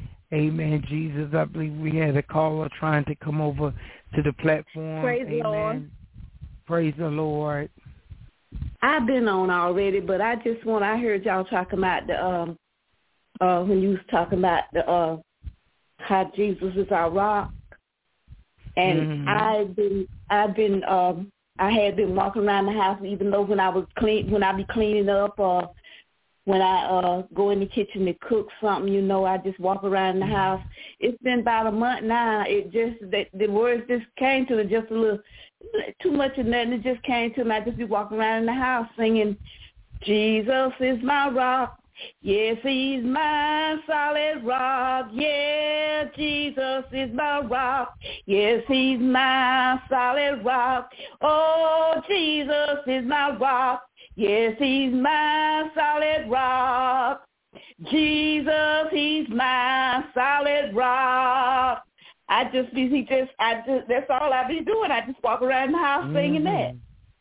Amen, Jesus. I believe we had a caller trying to come over to the platform. Praise the amen. Lord. Praise the Lord. I've been on already, but I just want, I heard y'all talking about the, um, uh, when you was talking about the, uh, how Jesus is our rock. And mm-hmm. I've been, I've been, um, I had been walking around the house, even though when I was clean, when I be cleaning up, or when I uh, go in the kitchen to cook something, you know, I just walk around the house. It's been about a month now. It just, the, the words just came to me, just a little, too much of nothing. It just came to me. I just be walking around in the house singing, Jesus is my rock. Yes, he's my solid rock. Yeah, Jesus is my rock. Yes, he's my solid rock. Oh, Jesus is my rock. Yes, he's my solid rock. Jesus, he's my solid rock. I just be, he just, I just, that's all I be doing. I just walk around the house mm-hmm. singing that.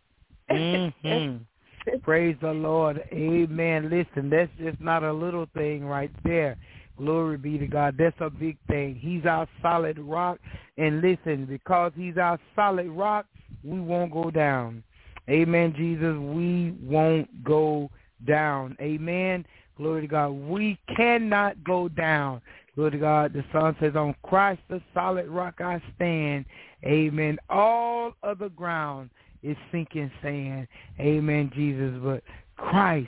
Mm-hmm. Praise the Lord. Amen. Listen, that's just not a little thing right there. Glory be to God. That's a big thing. He's our solid rock. And listen, because he's our solid rock, we won't go down. Amen, Jesus. We won't go down. Amen. Glory to God. We cannot go down. Glory to God. The song says, on Christ the solid rock I stand. Amen. All other ground is sinking sand. Amen, Jesus. But Christ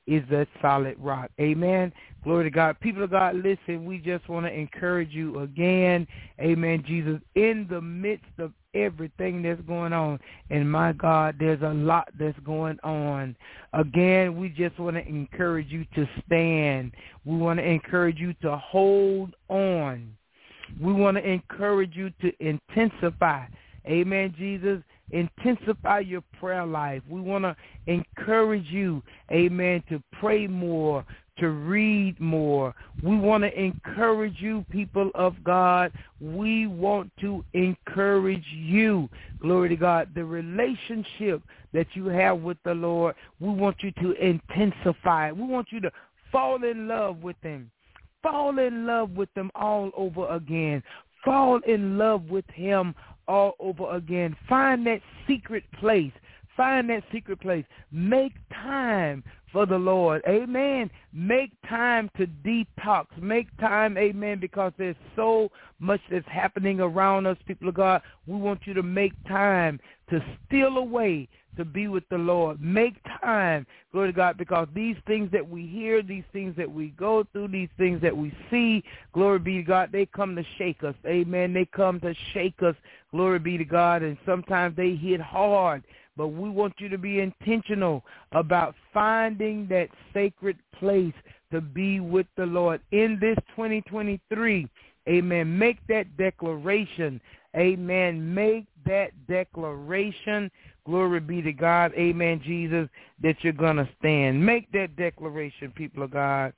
is that solid rock. Amen. Glory to God. People of God, listen, we just want to encourage you again. Amen, Jesus, in the midst of everything that's going on. And my God, there's a lot that's going on. Again, we just want to encourage you to stand. We want to encourage you to hold on. We want to encourage you to intensify. Amen, Jesus. Intensify your prayer life. We want to encourage you, amen, to pray more, to read more. We want to encourage you, people of God. We want to encourage you, glory to God, the relationship that you have with the Lord. We want you to intensify it. We want you to fall in love with him. Fall in love with him all over again. Fall in love with him all over again. Find that secret place. Find that secret place. Make time for the Lord. Amen. Make time to detox. Make time, amen, because there's so much that's happening around us, people of God. We want you to make time to steal away to be with the Lord. Make time, glory to God, because these things that we hear, these things that we go through, these things that we see, glory be to God, they come to shake us. Amen. They come to shake us. Glory be to God. And sometimes they hit hard. But we want you to be intentional about finding that sacred place to be with the Lord in this twenty twenty-three. Amen. Make that declaration. Amen. Make that declaration. Glory be to God. Amen, Jesus, that you're going to stand. Make that declaration, people of God.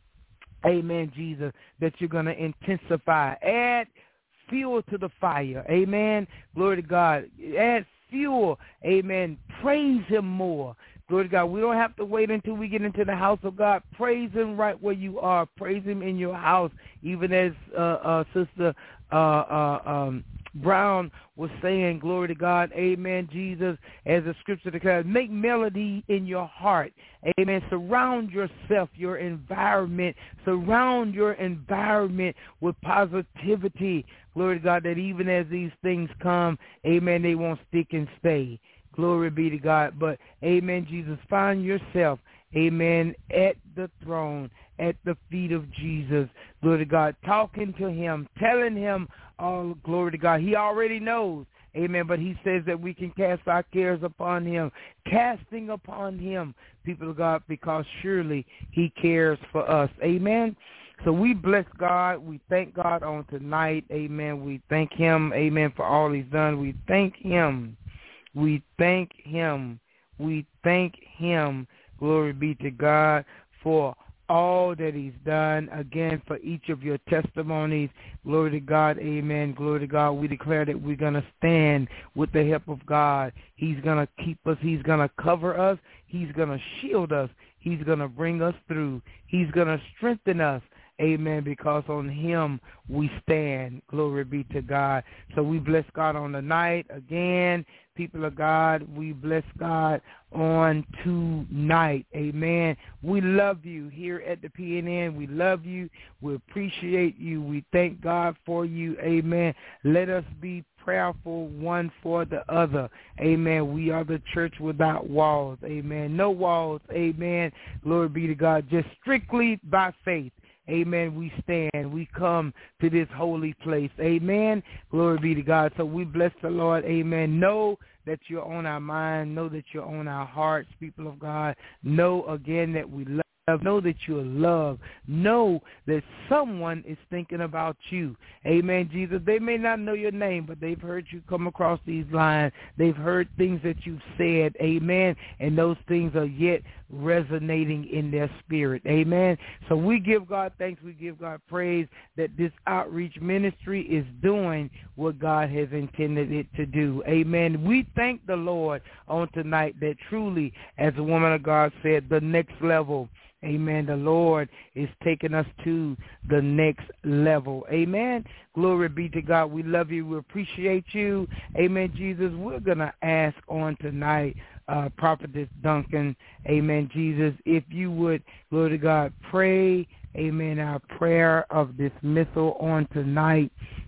Amen, Jesus, that you're going to intensify. Add fuel to the fire. Amen. Glory to God. Add fuel. Amen. Praise him more. Glory to God. We don't have to wait until we get into the house of God. Praise him right where you are. Praise him in your house, even as uh, uh, Sister uh, uh, um, Brown was saying, glory to God, amen, Jesus, as the scripture declares, make melody in your heart, amen. Surround yourself, your environment, surround your environment with positivity, glory to God, that even as these things come, amen, they won't stick and stay. Glory be to God. But, amen, Jesus, find yourself, amen, at the throne, at the feet of Jesus, glory to God, talking to him, telling him, oh, glory to God. He already knows, amen, but he says that we can cast our cares upon him, casting upon him, people of God, because surely he cares for us, amen. So we bless God. We thank God on tonight, amen. We thank him, amen, for all he's done. We thank him. We thank him. We thank him. Glory be to God for all that he's done. Again, for each of your testimonies. Glory to God. Amen. Glory to God. We declare that we're going to stand with the help of God. He's going to keep us. He's going to cover us. He's going to shield us. He's going to bring us through. He's going to strengthen us. Amen, because on him we stand. Glory be to God. So we bless God on the night. Again, people of God, we bless God on tonight. Amen. We love you here at the P N N. We love you. We appreciate you. We thank God for you. Amen. Let us be prayerful one for the other. Amen. We are the church without walls. Amen. No walls. Amen. Glory be to God. Just strictly by faith. Amen. We stand. We come to this holy place. Amen. Glory be to God. So we bless the Lord. Amen. Know that you're on our mind. Know that you're on our hearts, people of God. Know again that we love. Know that you're loved. Know that someone is thinking about you. Amen, Jesus. They may not know your name, but they've heard you come across these lines. They've heard things that you've said. Amen. And those things are yet resonating in their spirit. Amen. So we give God thanks. We give God praise that this outreach ministry is doing what God has intended it to do. Amen. We thank the Lord on tonight that truly, as the woman of God said, the next level, amen, the Lord is taking us to the next level. Amen. Glory be to God. We love you. We appreciate you. Amen, Jesus. We're going to ask on tonight, uh, Prophetess Duncan, amen, Jesus, if you would, glory to God, pray, amen, our prayer of dismissal on tonight.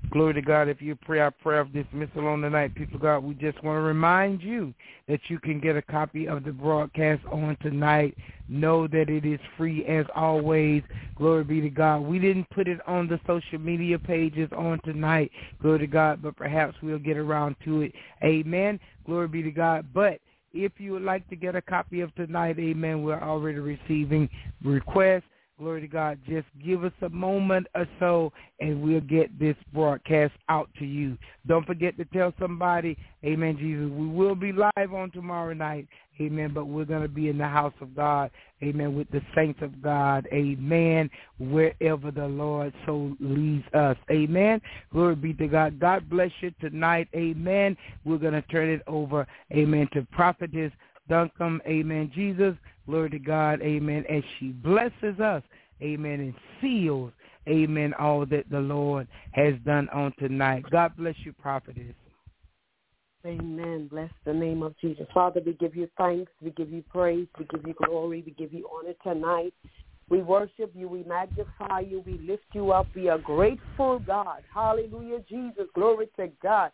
Glory to God. If you pray our prayer of dismissal on tonight, people of God, we just want to remind you that you can get a copy of the broadcast on tonight. Know that it is free as always. Glory be to God. We didn't put it on the social media pages on tonight. Glory to God. But perhaps we'll get around to it. Amen. Glory be to God. But if you would like to get a copy of tonight, amen, we're already receiving requests. Glory to God. Just give us a moment or so, and we'll get this broadcast out to you. Don't forget to tell somebody, amen, Jesus. We will be live on tomorrow night, amen, but we're going to be in the house of God, amen, with the saints of God, amen, wherever the Lord so leads us, amen. Glory be to God. God bless you tonight, amen. We're going to turn it over, amen, to Prophetess Duncan, amen, Jesus. Glory to God, amen, as she blesses us, amen, and seals, amen, all that the Lord has done on tonight. God bless you, Prophetess. Amen. Bless the name of Jesus. Father, we give you thanks. We give you praise. We give you glory. We give you honor tonight. We worship you. We magnify you. We lift you up. We are grateful, God. Hallelujah, Jesus. Glory to God.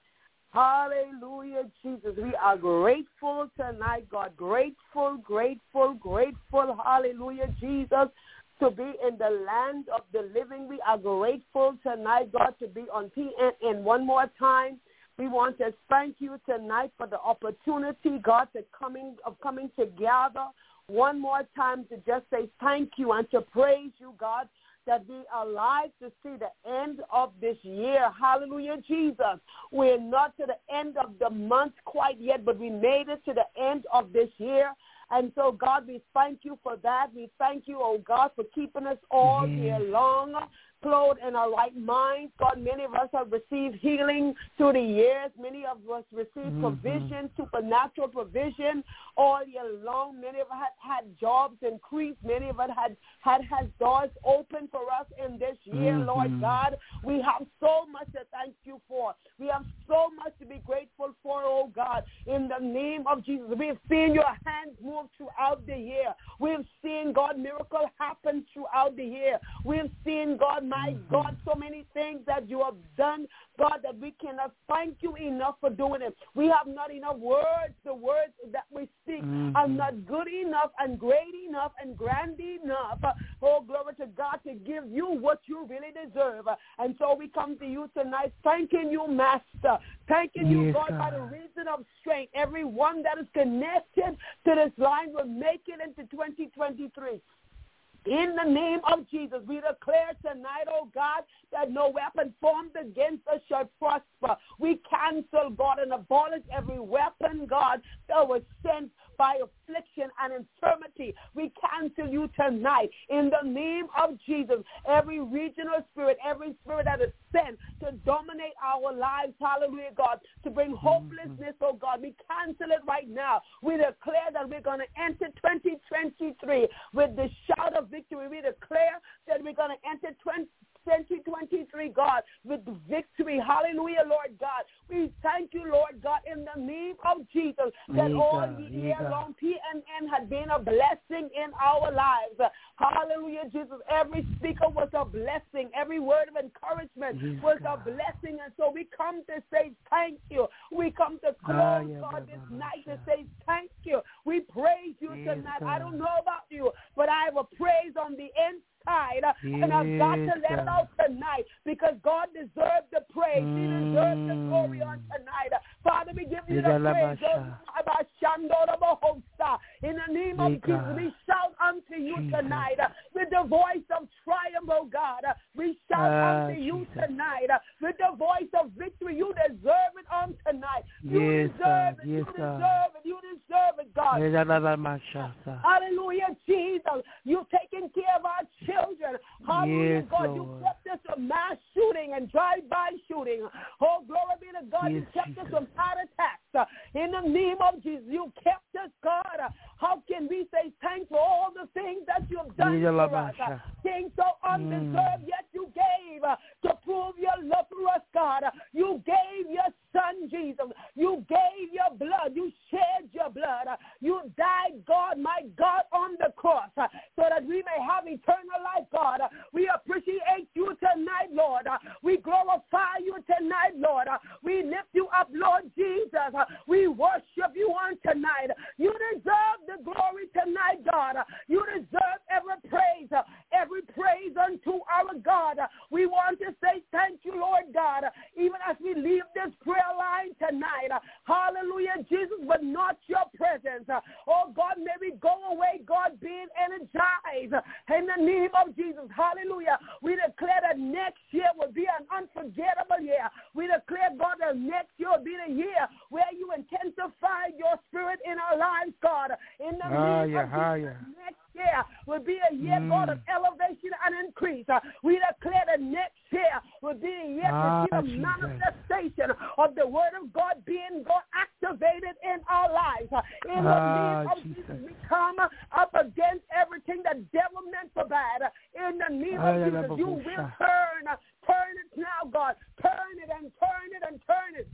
Hallelujah, Jesus. We are grateful tonight, God. Grateful, grateful, grateful. Hallelujah, Jesus. To be in the land of the living. We are grateful tonight, God, to be on P N N one more time. We want to thank you tonight for the opportunity, God, to coming of coming together one more time to just say thank you and to praise you, God, that we are alive to see the end of this year. Hallelujah, Jesus. We're not to the end of the month quite yet, but we made it to the end of this year. And so, God, we thank you for that. We thank you, oh God, for keeping us all mm-hmm. year long, clothed in our right minds. God, many of us have received healing through the years. Many of us received mm-hmm. provision, supernatural provision all year long. Many of us had, had jobs increased. Many of us had, had, had doors open for us in this year, mm-hmm. Lord God. We have so much to thank you for. We have so much to be grateful for, oh God. In the name of Jesus, we have seen your hands move throughout the year. We have seen, God, miracles happen throughout the year. We have seen, God, my mm-hmm. God, so many things that you have done, God, that we cannot thank you enough for doing it. We have not enough words. The words that we speak mm-hmm. are not good enough and great enough and grand enough. Oh, glory to God, to give you what you really deserve. And so we come to you tonight thanking you, Master. Thanking yes, you, God, God, by the reason of strength. Everyone that is connected to this line will make it into twenty twenty-three. In the name of Jesus, we declare tonight, oh God, that no weapon formed against us shall prosper. We cancel, God, and abolish every weapon, God, that was sent by affliction and infirmity. We cancel you tonight in the name of Jesus. Every regional spirit, every spirit that is sent to dominate our lives, hallelujah, God, to bring hopelessness, oh God, we cancel it right now. We declare that we're going to enter twenty twenty-three with the shout of victory. We declare that we're going to enter twenty twenty-three, God, with victory. Hallelujah, Lord God. We thank you, Lord God, in the name of Jesus, that all the year long P N N had been a blessing in our lives. Hallelujah, Jesus. Every speaker was a blessing. Every word of encouragement was a blessing. And so we come to say thank you. We come to close, God, this night to say thank you. We praise you tonight. I don't know about you, but I have a praise on the inside. Side, uh, yes, and I've got to let it out tonight because God deserves the praise. Mm. He deserves the glory on tonight. Uh, Father, we give you the praise. In the name of Jesus, we shout unto you tonight uh, with the voice of triumph, oh God. Uh, we shout uh, unto you Jesus. tonight uh, with the voice of victory. You deserve it on tonight. You yes, deserve it. Yes, you deserve it. You deserve it, God. Hallelujah, Jesus. You've taken care of our children. Hallelujah, yes, God. Lord. You kept us from mass shooting and drive-by shooting. Oh, glory be to God. Yes, you kept Jesus. us from heart attacks. Uh, in the name of Jesus, you kept us, God. Uh, how can we say thanks for all the things that you have done yes, for us? Uh, things so undeserved, mm. yet you gave uh, to prove your love for us, God. Uh, you gave your son, Jesus. You gave your blood. You shed your blood. Uh, you died, God, my God, on the cross uh, so that we may have eternal life, God. Uh, we appreciate you tonight, Lord. Uh, we glorify you in the name of Jesus. Hallelujah. We declare that next year will be an unforgettable year. We declare, God, that next year will be the year where you intensify your spirit in our lives, God. In the ah, name yeah, of ah, Jesus, yeah. next year will be a year, mm. God, of elevation and increase. Uh, we declare that next year will be a year ah, to see the manifestation of the word of God being God activated in our lives. Uh, in the ah, name of Jesus. Jesus, we come up against everything that devil meant for bad. Uh, in the name ah, of yeah, Jesus, you will turn, uh, turn it now, God. Turn it and turn it and turn it.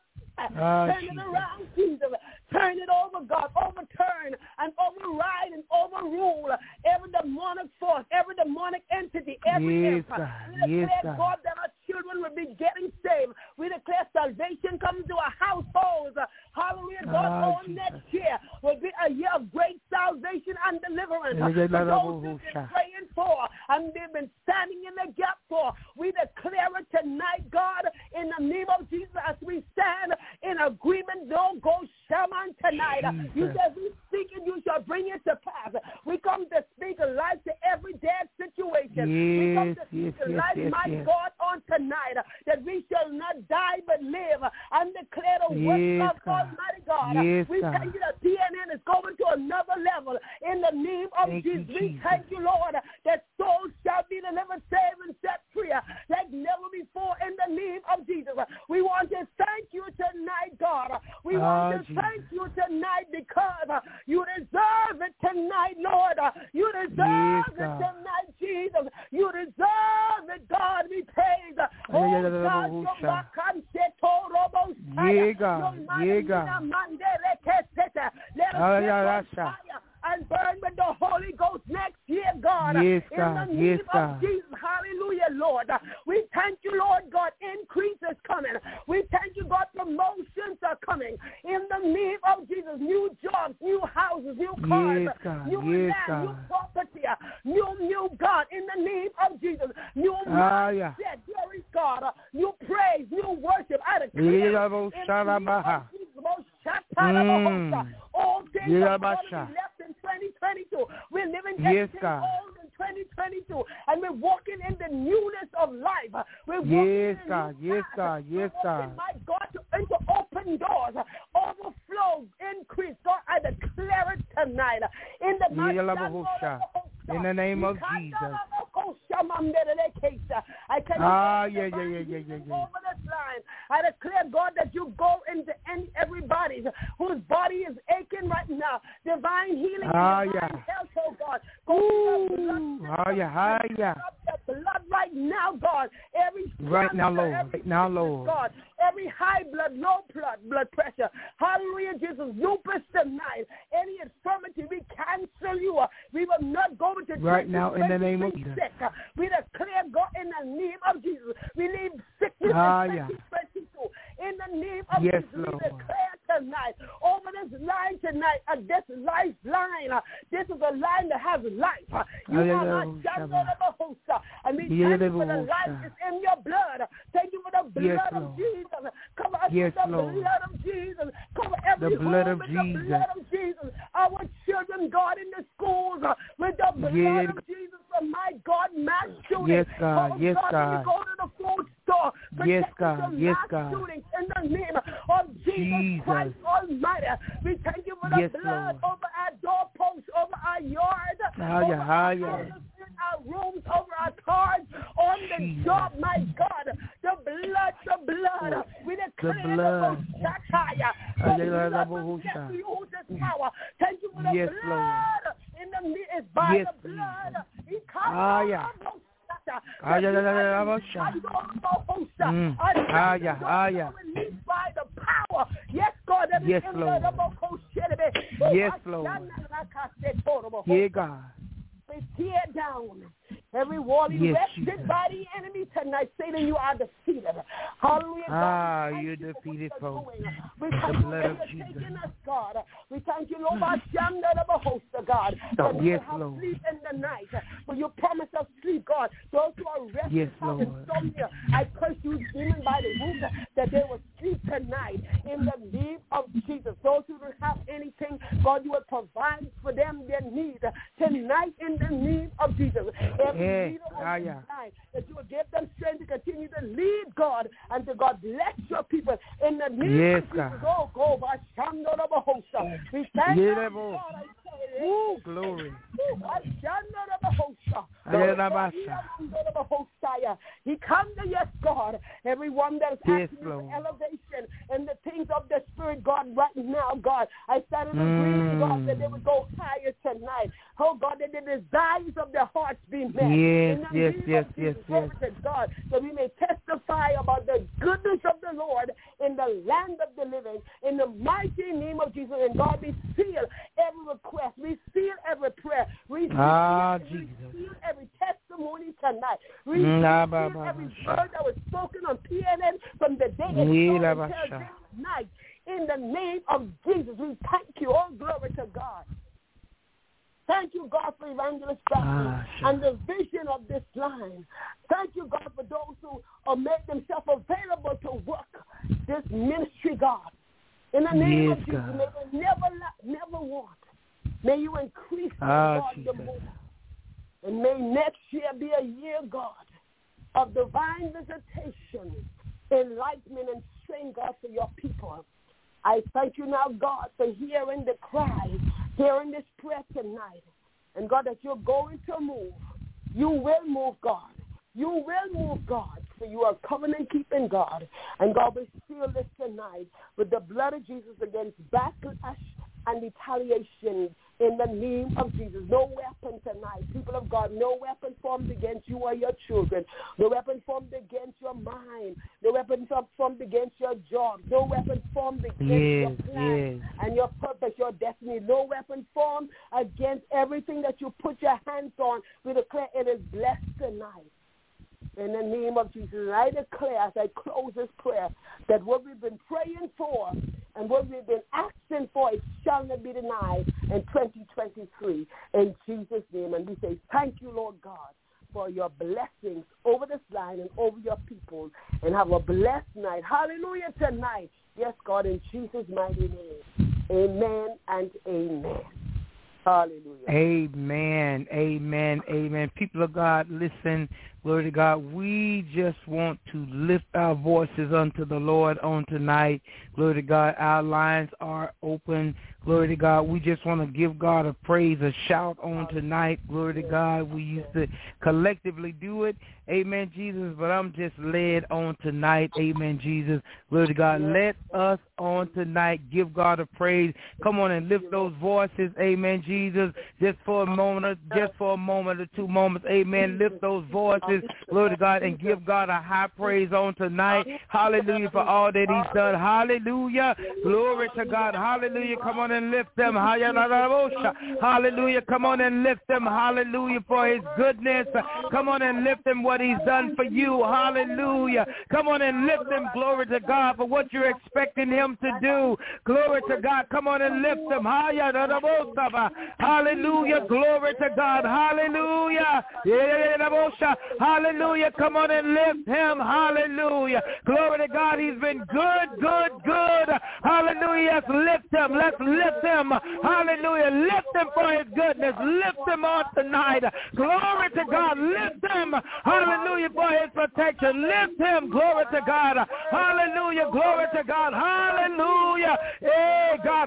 Ah, turn Jesus. it around, Jesus. Turn it over, God. Overturn and override and overrule every demonic force, every demonic entity, every yes, empire. God. We declare, yes, God, that our children will be getting saved. We declare salvation comes to our households. Hallelujah, God. Ah, all Jesus. next year will be a year of great salvation and deliverance. For those we've been praying for and we've been standing in the gap for, we declare it tonight, God, in the name of Jesus, as we stand in agreement. Don't go shaman tonight. Jesus. You said we speak and you shall bring it to pass. We come to speak life to every dead situation. Yes, we come to yes, speak yes, life, yes, my yes. God, on tonight, that we shall not die but live and declare the Yes, works of God. Almighty God. Yes, we God. thank you that P N N is going to another level in the name of Thank Jesus. you, We Jesus. thank you, Lord, that souls shall be delivered, saved, and set free like never before in the name of Jesus. We want to thank you tonight, God. We want Oh, to Jesus. thank you tonight because uh, you deserve it tonight, Lord. Uh, you deserve Yes, it God. tonight, Jesus. You deserve it, God. We praise. Uh, Yeah, oh, yeah, yeah, God, yeah, your yeah. bakan seto robo Yeah, saya. God. Your Yeah, manina God. mandere kesete. Let us Ah, get yeah, on that's right. fire and burn with the Holy Ghost next year, God. Yes, in God. the Yes, name God. of Jesus. Hallelujah, Lord. We thank you, Lord God. Increase is coming. We thank you, God. Promotions are coming. In the name of Jesus. New jobs, new houses, new cars, Yes, God. new Yes, land, new God. property, new, new God. In the name of Jesus. New Ah, yeah. mindset. Glory God. New praise, new worship. I declare Yeah, in yeah, the shut name up, of Jesus. Mm. All things Yeah, are going to Basha. be left in twenty twenty-two. We're living Yes, everything God. old in twenty twenty-two, and we're walking in the newness of life. We're walking Yes, in God. new Yes, paths. God. Yes, We're walking, God. my God, to, into open doors, overflow, increase. God, I declare it tonight. In the mighty Yeah, name Basha. of In the name of Jesus. I can Ah, yeah, yeah, yeah, yeah, yeah, yeah. over this line. I declare, God, that you go into any everybody whose body is aching right now. Divine healing Ah, and divine yeah. health, oh God. Go to the blood Ooh. system. Ah, yeah, ah, yeah. Up the blood right now, God. Every Right now, cancer, Lord. every Right now, sickness, Lord. God. Every high blood, low blood, blood pressure. Hallelujah, Jesus. Lupus tonight. Any infirmity, we cancel you. We will not go into Right now, in the name of twenty Jesus. twenty-six. We declare, God, in the name of Jesus. We leave sickness Ah, in yeah. twenty twenty-two. In the name of Yes, Jesus, Lord. we declare tonight, over this line tonight, uh, this lifeline. Uh, this is a line that has life. Uh, you Ah, yeah, are my yeah, Shandor yeah. of a host. Uh, And we Yeah, thank you for yeah, the life yeah. that's in your blood. Thank you for the blood Yes, of Lord. Jesus. Cover us Yes, with the Lord. blood of Jesus. Cover every The blood home of with the Jesus. blood of Jesus. Our children, God, in the schools uh, with the blood Yeah. of Jesus. For my God, mass shootings. Yes, God. Oh, Yes, God. When you God. go to the food store, Yes, protect us God. from Yes, mass God. shootings in the name of Jesus, Jesus. Christ Almighty. We thank you for the Yes, blood Lord. over our doorposts, over our yard, Ah, over yeah, ah, our yeah. houses, in our rooms, over our cars, on the Jesus. job, my God. The blood, the blood. We declare the blood. Moshataya. Ah, The yeah, blood yeah, will yeah. never use its power. Thank you for the Yes, blood. In the it's by Yes, the blood. Ah, yeah. Ah, yeah, yeah, yeah, yeah, yeah. Mm. Ah, yeah, ah, yeah. Released by the power. Yes, God. That is Yes, in Lord. the Yes, Lord. Yeah, God. We tear down every wall Yes, erected Jesus. by the enemy tonight. Satan, you are defeated. Hallelujah. God. Ah, We thank you you for what defeated you're foe. doing. We The thank you blood for of you're Jesus. taking us, God. We thank you, Lord, by Shamda of a host of God. That we Yes, will have Lord. sleep in the night. For you promise us sleep, God. Those who are restless, Yes, have Lord. insomnia, I curse you, demon, by the root, that they will sleep tonight in the name of Jesus. Those who don't have anything, God, you will provide for them their need. tonight in the name of Jesus. Every yeah. leader oh, on yeah. this line, that you will give them strength to continue to lead, God, and to God bless your people in the name yes, of Jesus. Oh, go, Bashandorabahosha. We thank yeah, you, God. God, I say, Woo, glory. He comes to, yes, God, everyone that is yes, asking for elevation and the things of the Spirit, God, right now, God, I stand in agreement, mm. God, that they would go higher tonight. Oh, God, that the desires of their hearts be met. Yes, in the yes, name yes, of yes, Jesus, yes. to God, so we may testify about the goodness of the Lord in the land of the living, in the mighty name of Jesus. And God, we seal every request, we seal every prayer, we seal, ah, we Jesus. seal every testimony tonight, we mm, seal bah, bah, every bah, word that was spoken on P N N from the day it yeah, started bah, until bah. this night. In the name of Jesus, we thank you. All glory to God. Thank you, God, for Evangelist Becky ah, sure. and the vision of this line. Thank you, God, for those who uh, make themselves available to work this ministry, God. In the name yes, of Jesus, God. may they never, la- never want. May you increase them, ah, God, Jesus. the more. And may next year be a year, God, of divine visitation, enlightenment, and strength, God, for your people. I thank you now, God, for hearing the cry, hearing this prayer tonight. And, God, that you're going to move. You will move, God. You will move, God, for you are covenant-keeping God. And, God, we seal this tonight with the blood of Jesus against backlash and retaliation in the name of Jesus. No weapon tonight, people of God, no weapon formed against you or your children. No weapon formed against your mind. No weapon formed against your job. No weapon formed against yes, your plan yes. and your purpose, your destiny. No weapon formed against everything that you put your hands on. We declare it is blessed tonight. In the name of Jesus, I declare as I close this prayer that what we've been praying for and what we've been asking for, it shall not be denied in twenty twenty-three. In Jesus' name. And we say thank you, Lord God, for your blessings over this line and over your people. And have a blessed night. Hallelujah tonight. Yes, God, in Jesus' mighty name. Amen and amen. Hallelujah. Amen, amen, amen. People of God, listen, glory to God. We just want to lift our voices unto the Lord on tonight. Glory to God. Our lines are open. Glory to God. We just want to give God a praise, a shout on tonight. Glory to God. We used to collectively do it. Amen, Jesus. But I'm just led on tonight. Amen, Jesus. Glory to God. Let us on tonight give God a praise. Come on and lift those voices. Amen, Jesus. Just for a moment, just for a moment or two moments. Amen. Lift those voices. Glory to God. And give God a high praise on tonight. Hallelujah for all that he's done. Hallelujah. Glory to God. Hallelujah. Come on and lift them. Hallelujah. Come on and lift them. Hallelujah for his goodness. Come on and lift him what he's done for you. Hallelujah. Come on and lift him. Glory to God for what you're expecting him to do. Glory to God. Come on and lift him. Hallelujah. Glory to God. Hallelujah. Hallelujah. Come on and lift him. Hallelujah. Glory to God. He's been good, good, good. Hallelujah. Let's lift him. Let's lift him. Hallelujah. Lift him for his goodness. Lift him on tonight. Glory to God. Lift him. Hallelujah for his protection. Lift him. Glory to God. Hallelujah. Glory to God. Hallelujah. Hey, God.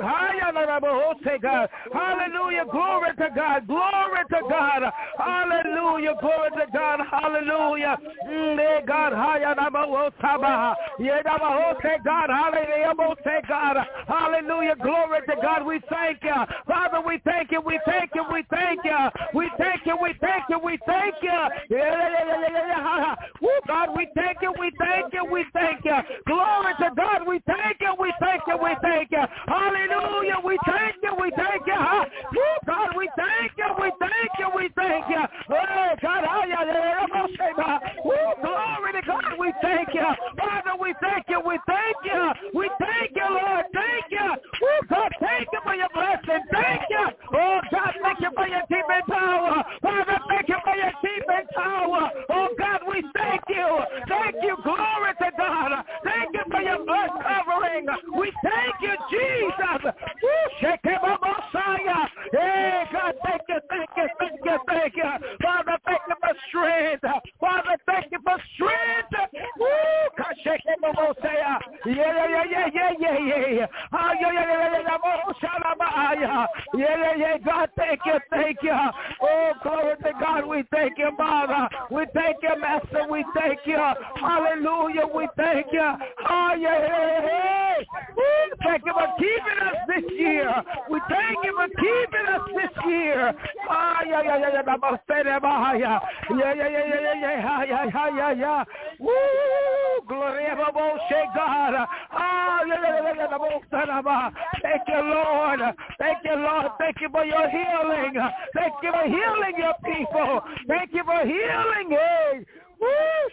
Hallelujah. Glory to God. Glory to God. Hallelujah. Glory to God. Hallelujah. Hey, God. God. Hallelujah. God. Hallelujah. Glory to God. We thank you. Father, we thank you. We thank you. We thank you. We thank you. We thank you. We thank you. Yeah, yeah, yeah, yeah, yeah, yeah. Woo, God, we thank you. We thank you. We thank you. Glory to God. We thank you. We thank you. We thank you. Hallelujah. We thank you. We thank you. Woo, God, we thank you. We thank you. We thank you. Oh, God. Woo, glory to God. We thank you. Father, we thank you. We thank you. We thank you, Lord. Thank you. Woo, God, thank you for your blessing. Thank you. Oh, God, thank you for your keeping power. Father, thank you for your keeping power. Oh, God, we thank you. Thank you. Glory to God. Thank you for your blood covering. We thank you, Jesus. Woo, shake him up, Messiah. Hey, God, thank you, thank you, strength. Father, thank you for strength. Woo! Yeah, yeah, yeah, yeah, yeah, yeah, yeah. Ah, yeah, yeah, yeah, yeah, yeah, yeah, yeah. God, thank you, thank you. Oh, glory to God, we thank you, Father. We thank you, Master. We thank you. Hallelujah, we thank you. Ah, yeah, yeah, yeah. Woo! Thank you for keeping us this year. We thank you for keeping us this year. Ah, yeah, yeah, yeah, yeah, yeah, yeah, yeah, yeah, yeah, yeah, yeah, yeah. Woo! Glory to God. Ah, yeah, yeah, yeah, yeah. Thank you, Lord. Thank you, Lord. Thank you for your healing. Thank you for healing your people. Thank you for healing. Hey. Woo!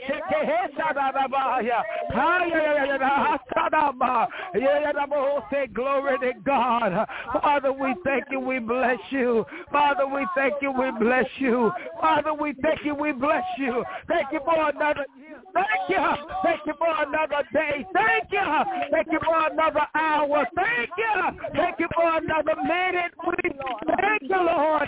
Say glory to God. Father, we thank you, we bless you. Father, we thank you, we bless you. Father, we thank you, we bless you. Thank you for another year. Thank you. Thank you for another day. Thank you. Thank you for another hour. Thank you. Thank you for another minute. Thank you, Lord.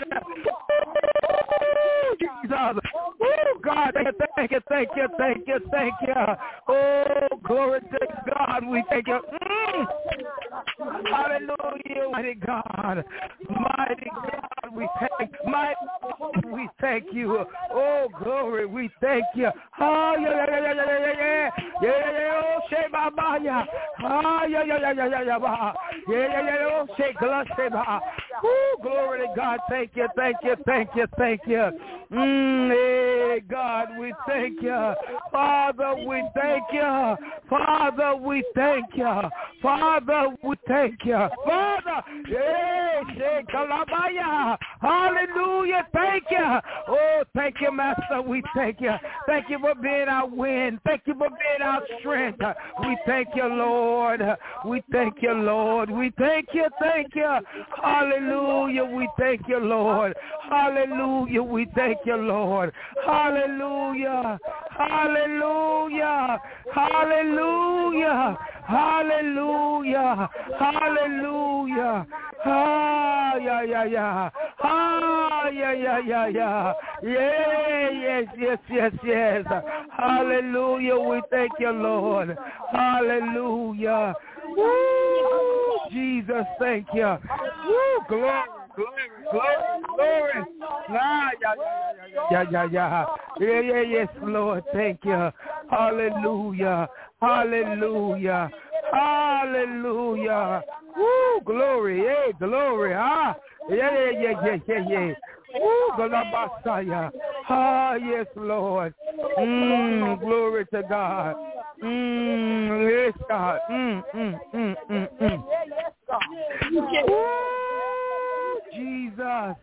Jesus. Oh, God, thank you, thank you, thank you, thank you. Oh, glory to God, we thank you. Mm. Hallelujah, mighty God. Mighty God, we thank mighty we thank you. Oh, glory, we thank you. Oh, yeah, yeah, yeah, yeah, yeah, yeah, yeah, yeah, oh, Sheba, Maya. Oh, yeah, yeah, yeah, yeah, yeah, yeah, yeah, yeah, yeah, oh, Sheba, Sheba. Oh, glory to God, thank you, thank you, thank you, thank you. Mm, hey, God, we thank you. Father, we thank you. Father, we thank you. Father, we thank you. Father, hey, Shekalabaya. Hallelujah, thank you. Oh, thank you, Master, we thank you. Thank you for being our wind. Thank you for being our strength. We thank you, Lord. We thank you, Lord. We thank you, thank you. Hallelujah, we thank you, Lord. Hallelujah, we thank you, Lord. Hallelujah. Hallelujah. Hallelujah. Hallelujah. Hallelujah. Ah, yeah, yeah, yeah. Ah, yeah, yeah, yeah, yeah. Yeah, yes, yes, yes, yes. Hallelujah. We thank you, Lord. Hallelujah. Woo, Jesus, thank you. Woo, glory. Glory, glory, glory. Ah, yeah, yeah, yeah, yeah, yeah. Yeah, yeah, yes, Lord. Thank you. Hallelujah. Hallelujah. Hallelujah. Woo, glory. Hey, glory. Ah, yeah, yeah, yeah, yeah, yeah, yeah. Woo, Galabasaya. Ah, yes, Lord. Mm, glory to God. Mm, yes, God. Mm, mm, mm, mm, mm. Woo, Jesus.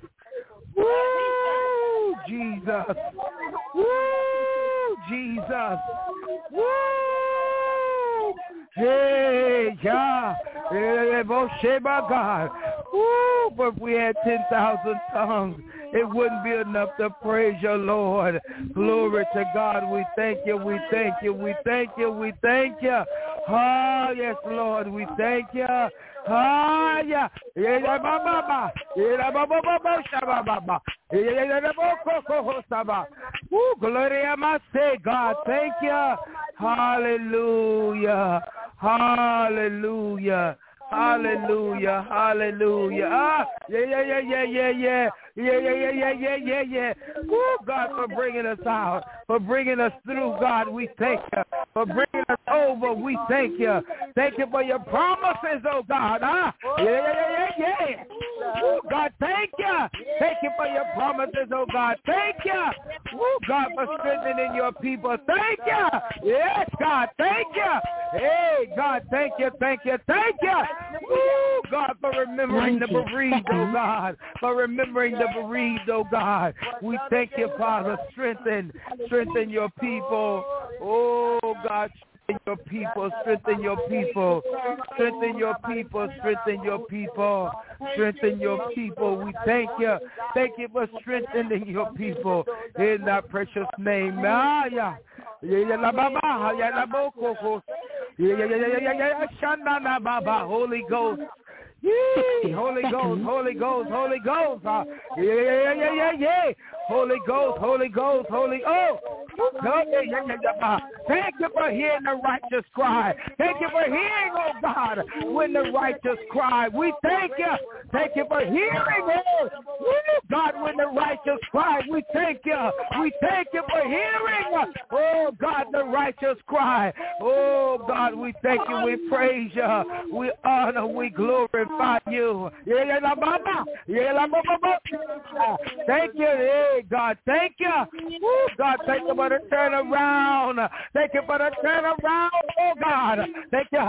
Woo, Jesus. Woo, Jesus. Woo. Hey, yeah. Hey, my God. Woo, but if we had ten thousand tongues, it wouldn't be enough to praise your Lord. Glory to God. We thank you. We thank you. We thank you. We thank you. Ah, yes, Lord. We thank you. Ah, yeah. Yeah, baba. Yeah, baba, baba, shababa. Yeah, baba, shababa. Ooh, glory, I say, God, thank you. Hallelujah. Hallelujah. Hallelujah. Hallelujah. Ah, yeah, yeah, yeah, yeah, yeah, yeah. Yeah, yeah, yeah, yeah, yeah, yeah, yeah. Woo, God, for bringing us out, for bringing us through, God, we thank you. For bringing us over, we thank you. Thank you for your promises, oh God. Ah, yeah, yeah, yeah, yeah. Woo, God, thank you. Thank you for your promises, oh God. Thank you. Woo, God, for strengthening your people. Thank you. Yes, God, thank you. Hey, God, thank you, thank you, thank you. Woo, God, for remembering the bereaved, oh God. For remembering the bereaved, oh God. We thank you, Father. Strengthen, strengthen your people. Oh, God, strengthen your people, strengthen your people, strengthen your people, strengthen your people, strengthen your people. We thank you. Thank you for strengthening your people in that precious name. Ah, yeah. Holy Ghost. Yee, Holy Ghost, Holy Ghost, Holy Ghost. Uh, yeah, yeah, yeah, yeah, yeah. Holy Ghost, Holy Ghost, Holy Oh, thank you for hearing the righteous cry. Thank you for hearing, oh God, when the righteous cry. We thank you. Thank you for hearing, oh God, when the righteous cry. We thank you. We thank you for hearing, oh God, the righteous cry. Oh God, we thank you. We praise you. We honor. We glorify you. Thank you, hey God. Thank you. Oh God, thank you for the turnaround. Thank you for the turnaround, oh God. Thank you.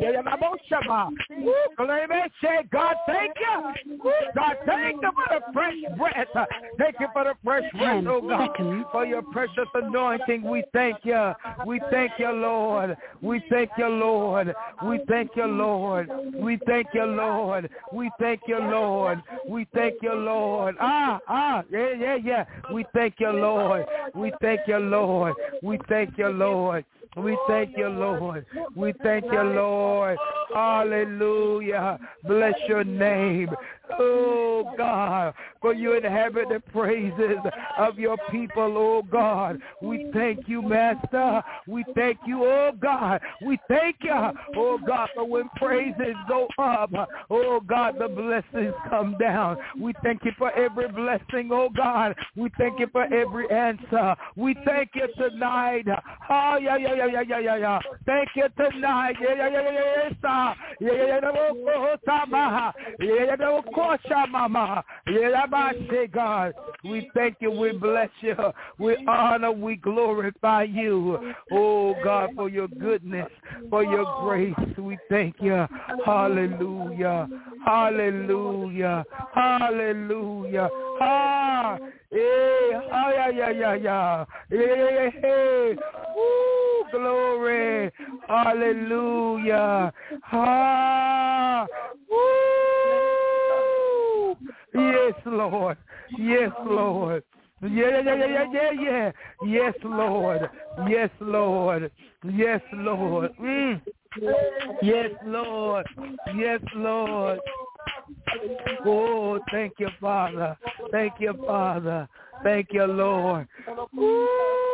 God, thank you. God, thank you for the fresh breath. Thank you for the fresh breath, oh God, for your precious anointing. We thank you. We thank you, Lord. We thank you, Lord. We thank you, Lord. We thank you, Lord. We thank you, Lord. We thank you, Lord. Ah, ah, yeah, yeah, yeah. We thank you, Lord. We thank you, Lord. We thank you, Lord. We thank you, Lord. We thank you, Lord. Hallelujah. Bless your name. Oh, God, for you inhabit the praises of your people, oh, God. We thank you, Master. We thank you, oh, God. We thank you, oh, God, for when praises go up, oh, God, the blessings come down. We thank you for every blessing, oh, God. We thank you for every answer. We thank you tonight. Oh, yeah, yeah, yeah, yeah, yeah, yeah, yeah. Thank you tonight. Yeah, yeah, yeah, yeah, yeah, yeah, yeah, yeah, yeah, Mama. God, we thank you, we bless you, we honor, we glorify you, oh God, for your goodness, for your grace. We thank you. Hallelujah, hallelujah, hallelujah. Ah, eh, ah, yeah, yeah, yeah, yeah. Eh, eh, Ooh, glory, hallelujah. Ah, woo. Yes, Lord. Yes, Lord. Yeah, yeah, yeah, yeah, yeah, yeah. Yes, Lord. Yes, Lord. Yes, Lord. Mm. Yes, Lord. Yes, Lord. Oh, thank you, Father. Thank you, Father. Thank you, Lord. Woo.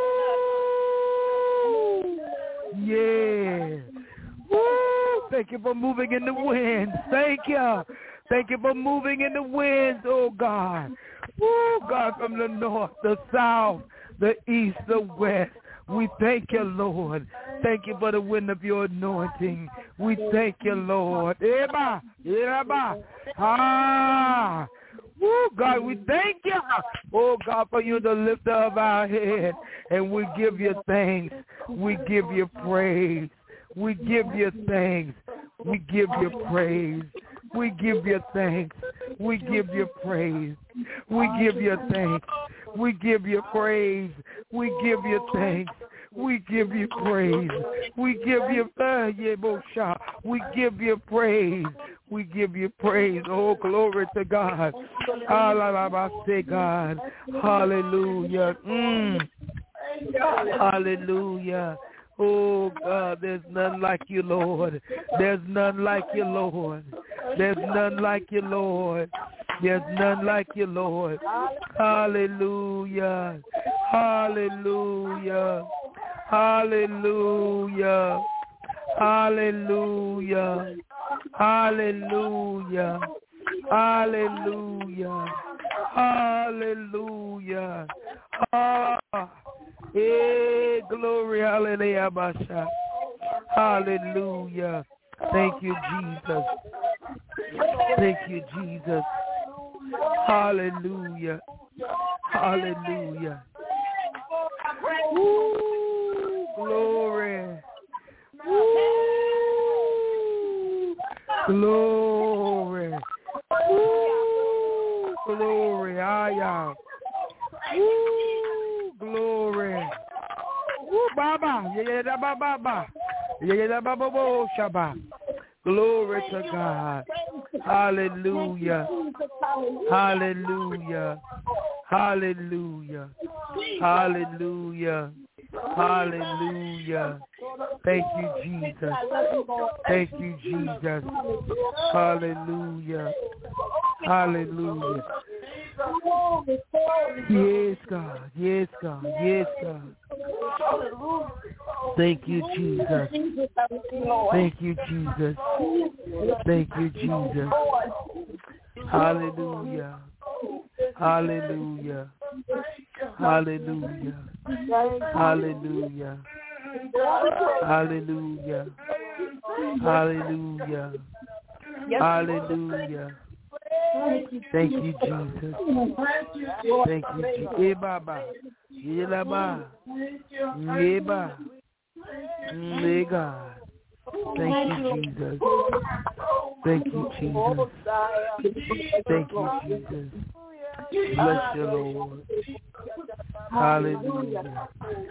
Yeah. Woo. Thank you for moving in the wind. Thank you. Thank you for moving in the winds, oh God. Oh God, from the north, the south, the east, the west. We thank you, Lord. Thank you for the wind of your anointing. We thank you, Lord. Eba, eba. Ah. Oh, God, we thank you. Oh, God, for you the lifter of our head. And we give you thanks. We give you praise. We give you thanks. We give you praise. We give you thanks. We give you praise. We give you thanks. We give you praise. We give you thanks. We give you praise. We give you uh, yeah, we give you praise. We give you praise. Oh, glory to God. God. Hallelujah. Mm. Hallelujah. Oh, God, there's none like you, Lord. There's none like you, Lord. There's none like you, Lord. There's none like you, Lord. Hallelujah. Hallelujah. Hallelujah. Hallelujah. Hallelujah. Hallelujah. Hallelujah. Ah. Hey, glory, hallelujah, Basha. Hallelujah. Thank you, Jesus. Thank you, Jesus. Hallelujah. Hallelujah. Woo, glory. Woo, glory. Woo, glory. Ayah. Woo, glory. Woo, Baba. Yeah, yeah, Baba. Yeah, yeah, Baba, Shaba. Glory to God. Hallelujah. Hallelujah. Hallelujah. Hallelujah. Hallelujah. Thank you, Jesus. Thank you, Jesus. Hallelujah. Hallelujah. Yes, God. Yes, God. Yes, God. Thank you, Jesus. Thank you, Jesus. Thank you, Jesus. Hallelujah. Hallelujah. Hallelujah. Hallelujah. Hallelujah. Hallelujah. Hallelujah. Thank you, Jesus. Thank you, Jesus. Eh, Baba. Eh, Laba. Eh, Ba. Eh, God. Thank you, Jesus. Thank you, Jesus. Thank you, Jesus. Bless you, Lord. Hallelujah.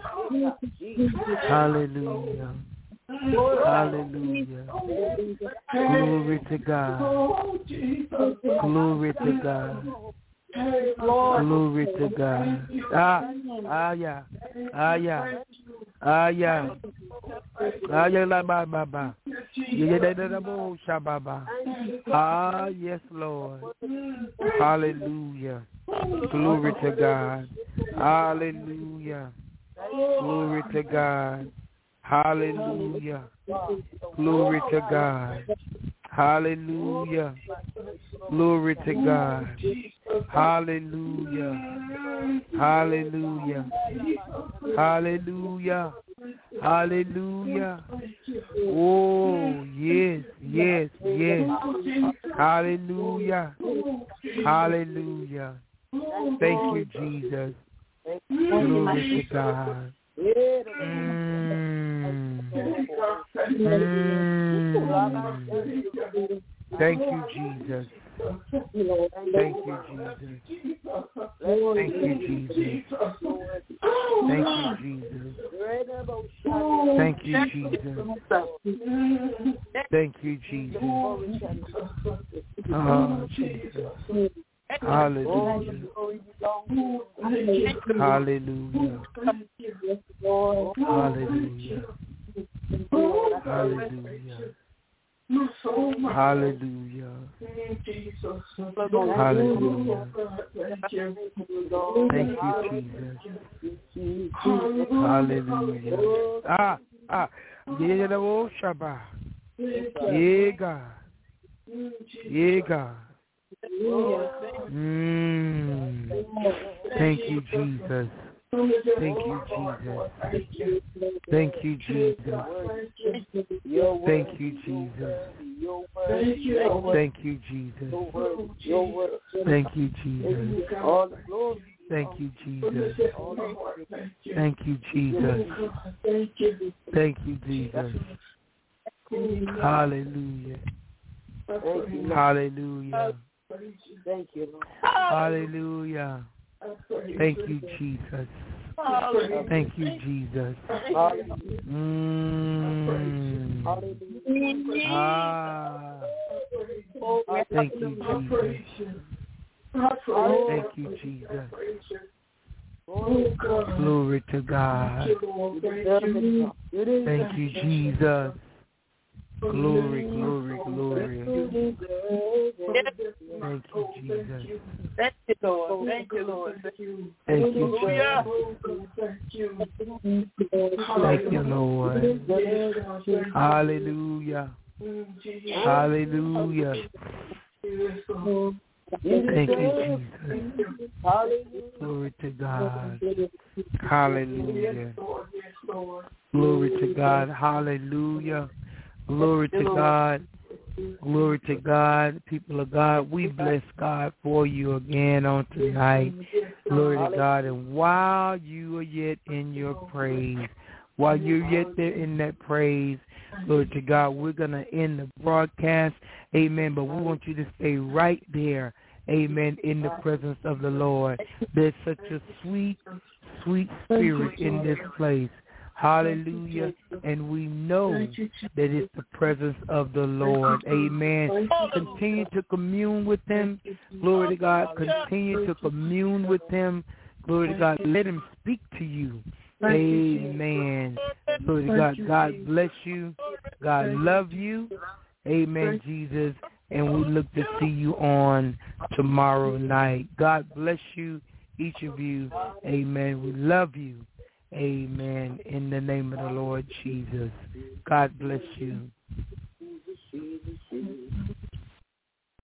Hallelujah. Hallelujah. Glory to God. Glory to God. Glory to God. Ah, ah, yeah. Ah, yeah. Ah, yeah. Ah, yeah, la, ba, ba, ba. Yeah, da, da, da, bo, sha, ba, ba. Ah, yes, Lord. Hallelujah. Glory to God. Hallelujah. Glory to God. Hallelujah. Glory to God. Hallelujah. Glory to God. Hallelujah. Hallelujah. Hallelujah. Hallelujah. Oh, yes, yes, yes. Hallelujah. Hallelujah. Thank you, Jesus. Glory to God. Mm. Mm. Thank you, Jesus. Thank you, Jesus. Thank you, Jesus. Thank you, Jesus. Thank you, Jesus. Thank you, Jesus. Oh, Jesus. Hallelujah. Hallelujah. Hallelujah. Hallelujah. Hallelujah. Hallelujah. Thank you, Jesus. Hallelujah. Ah, ah. Yeah, the old Shabbat. Yeah, God. Yeah, God. Mm. Thank you, Jesus. Thank you, Jesus. Thank you, Jesus. Thank you, Jesus. Thank you, Jesus. Thank you, Jesus. Thank you, Jesus. Thank you, Jesus. Thank you, Jesus. Hallelujah. Hallelujah. Thank you, Lord. Hallelujah. Thank you, Jesus. Thank you, Jesus. Mm. Ah. Thank you, Jesus. Thank you, Jesus. Glory to God. Thank you, Jesus. Glory, glory, glory. Thank you, Jesus. Thank you, Lord. Thank you, Lord. Thank you, Jesus. Thank you, Lord. Hallelujah. Hallelujah. Thank you, Jesus. Glory to God. Hallelujah. Glory to God. Hallelujah. Glory to God. Glory to God. People of God, we bless God for you again on tonight. Glory to God. And while you are yet in your praise, while you're yet there in that praise, glory to God, we're going to end the broadcast. Amen. But we want you to stay right there. Amen. In the presence of the Lord. There's such a sweet, sweet spirit in this place. Hallelujah. And we know that it's the presence of the Lord. Amen. Continue to commune with him. Glory to God. Continue to commune with him. Glory to God. Let him speak to you. Amen. Glory to God. God bless you. God love you. Amen, Jesus. And we look to see you on tomorrow night. God bless you, each of you. Amen. We love you. Amen. In the name of the Lord Jesus. God bless you.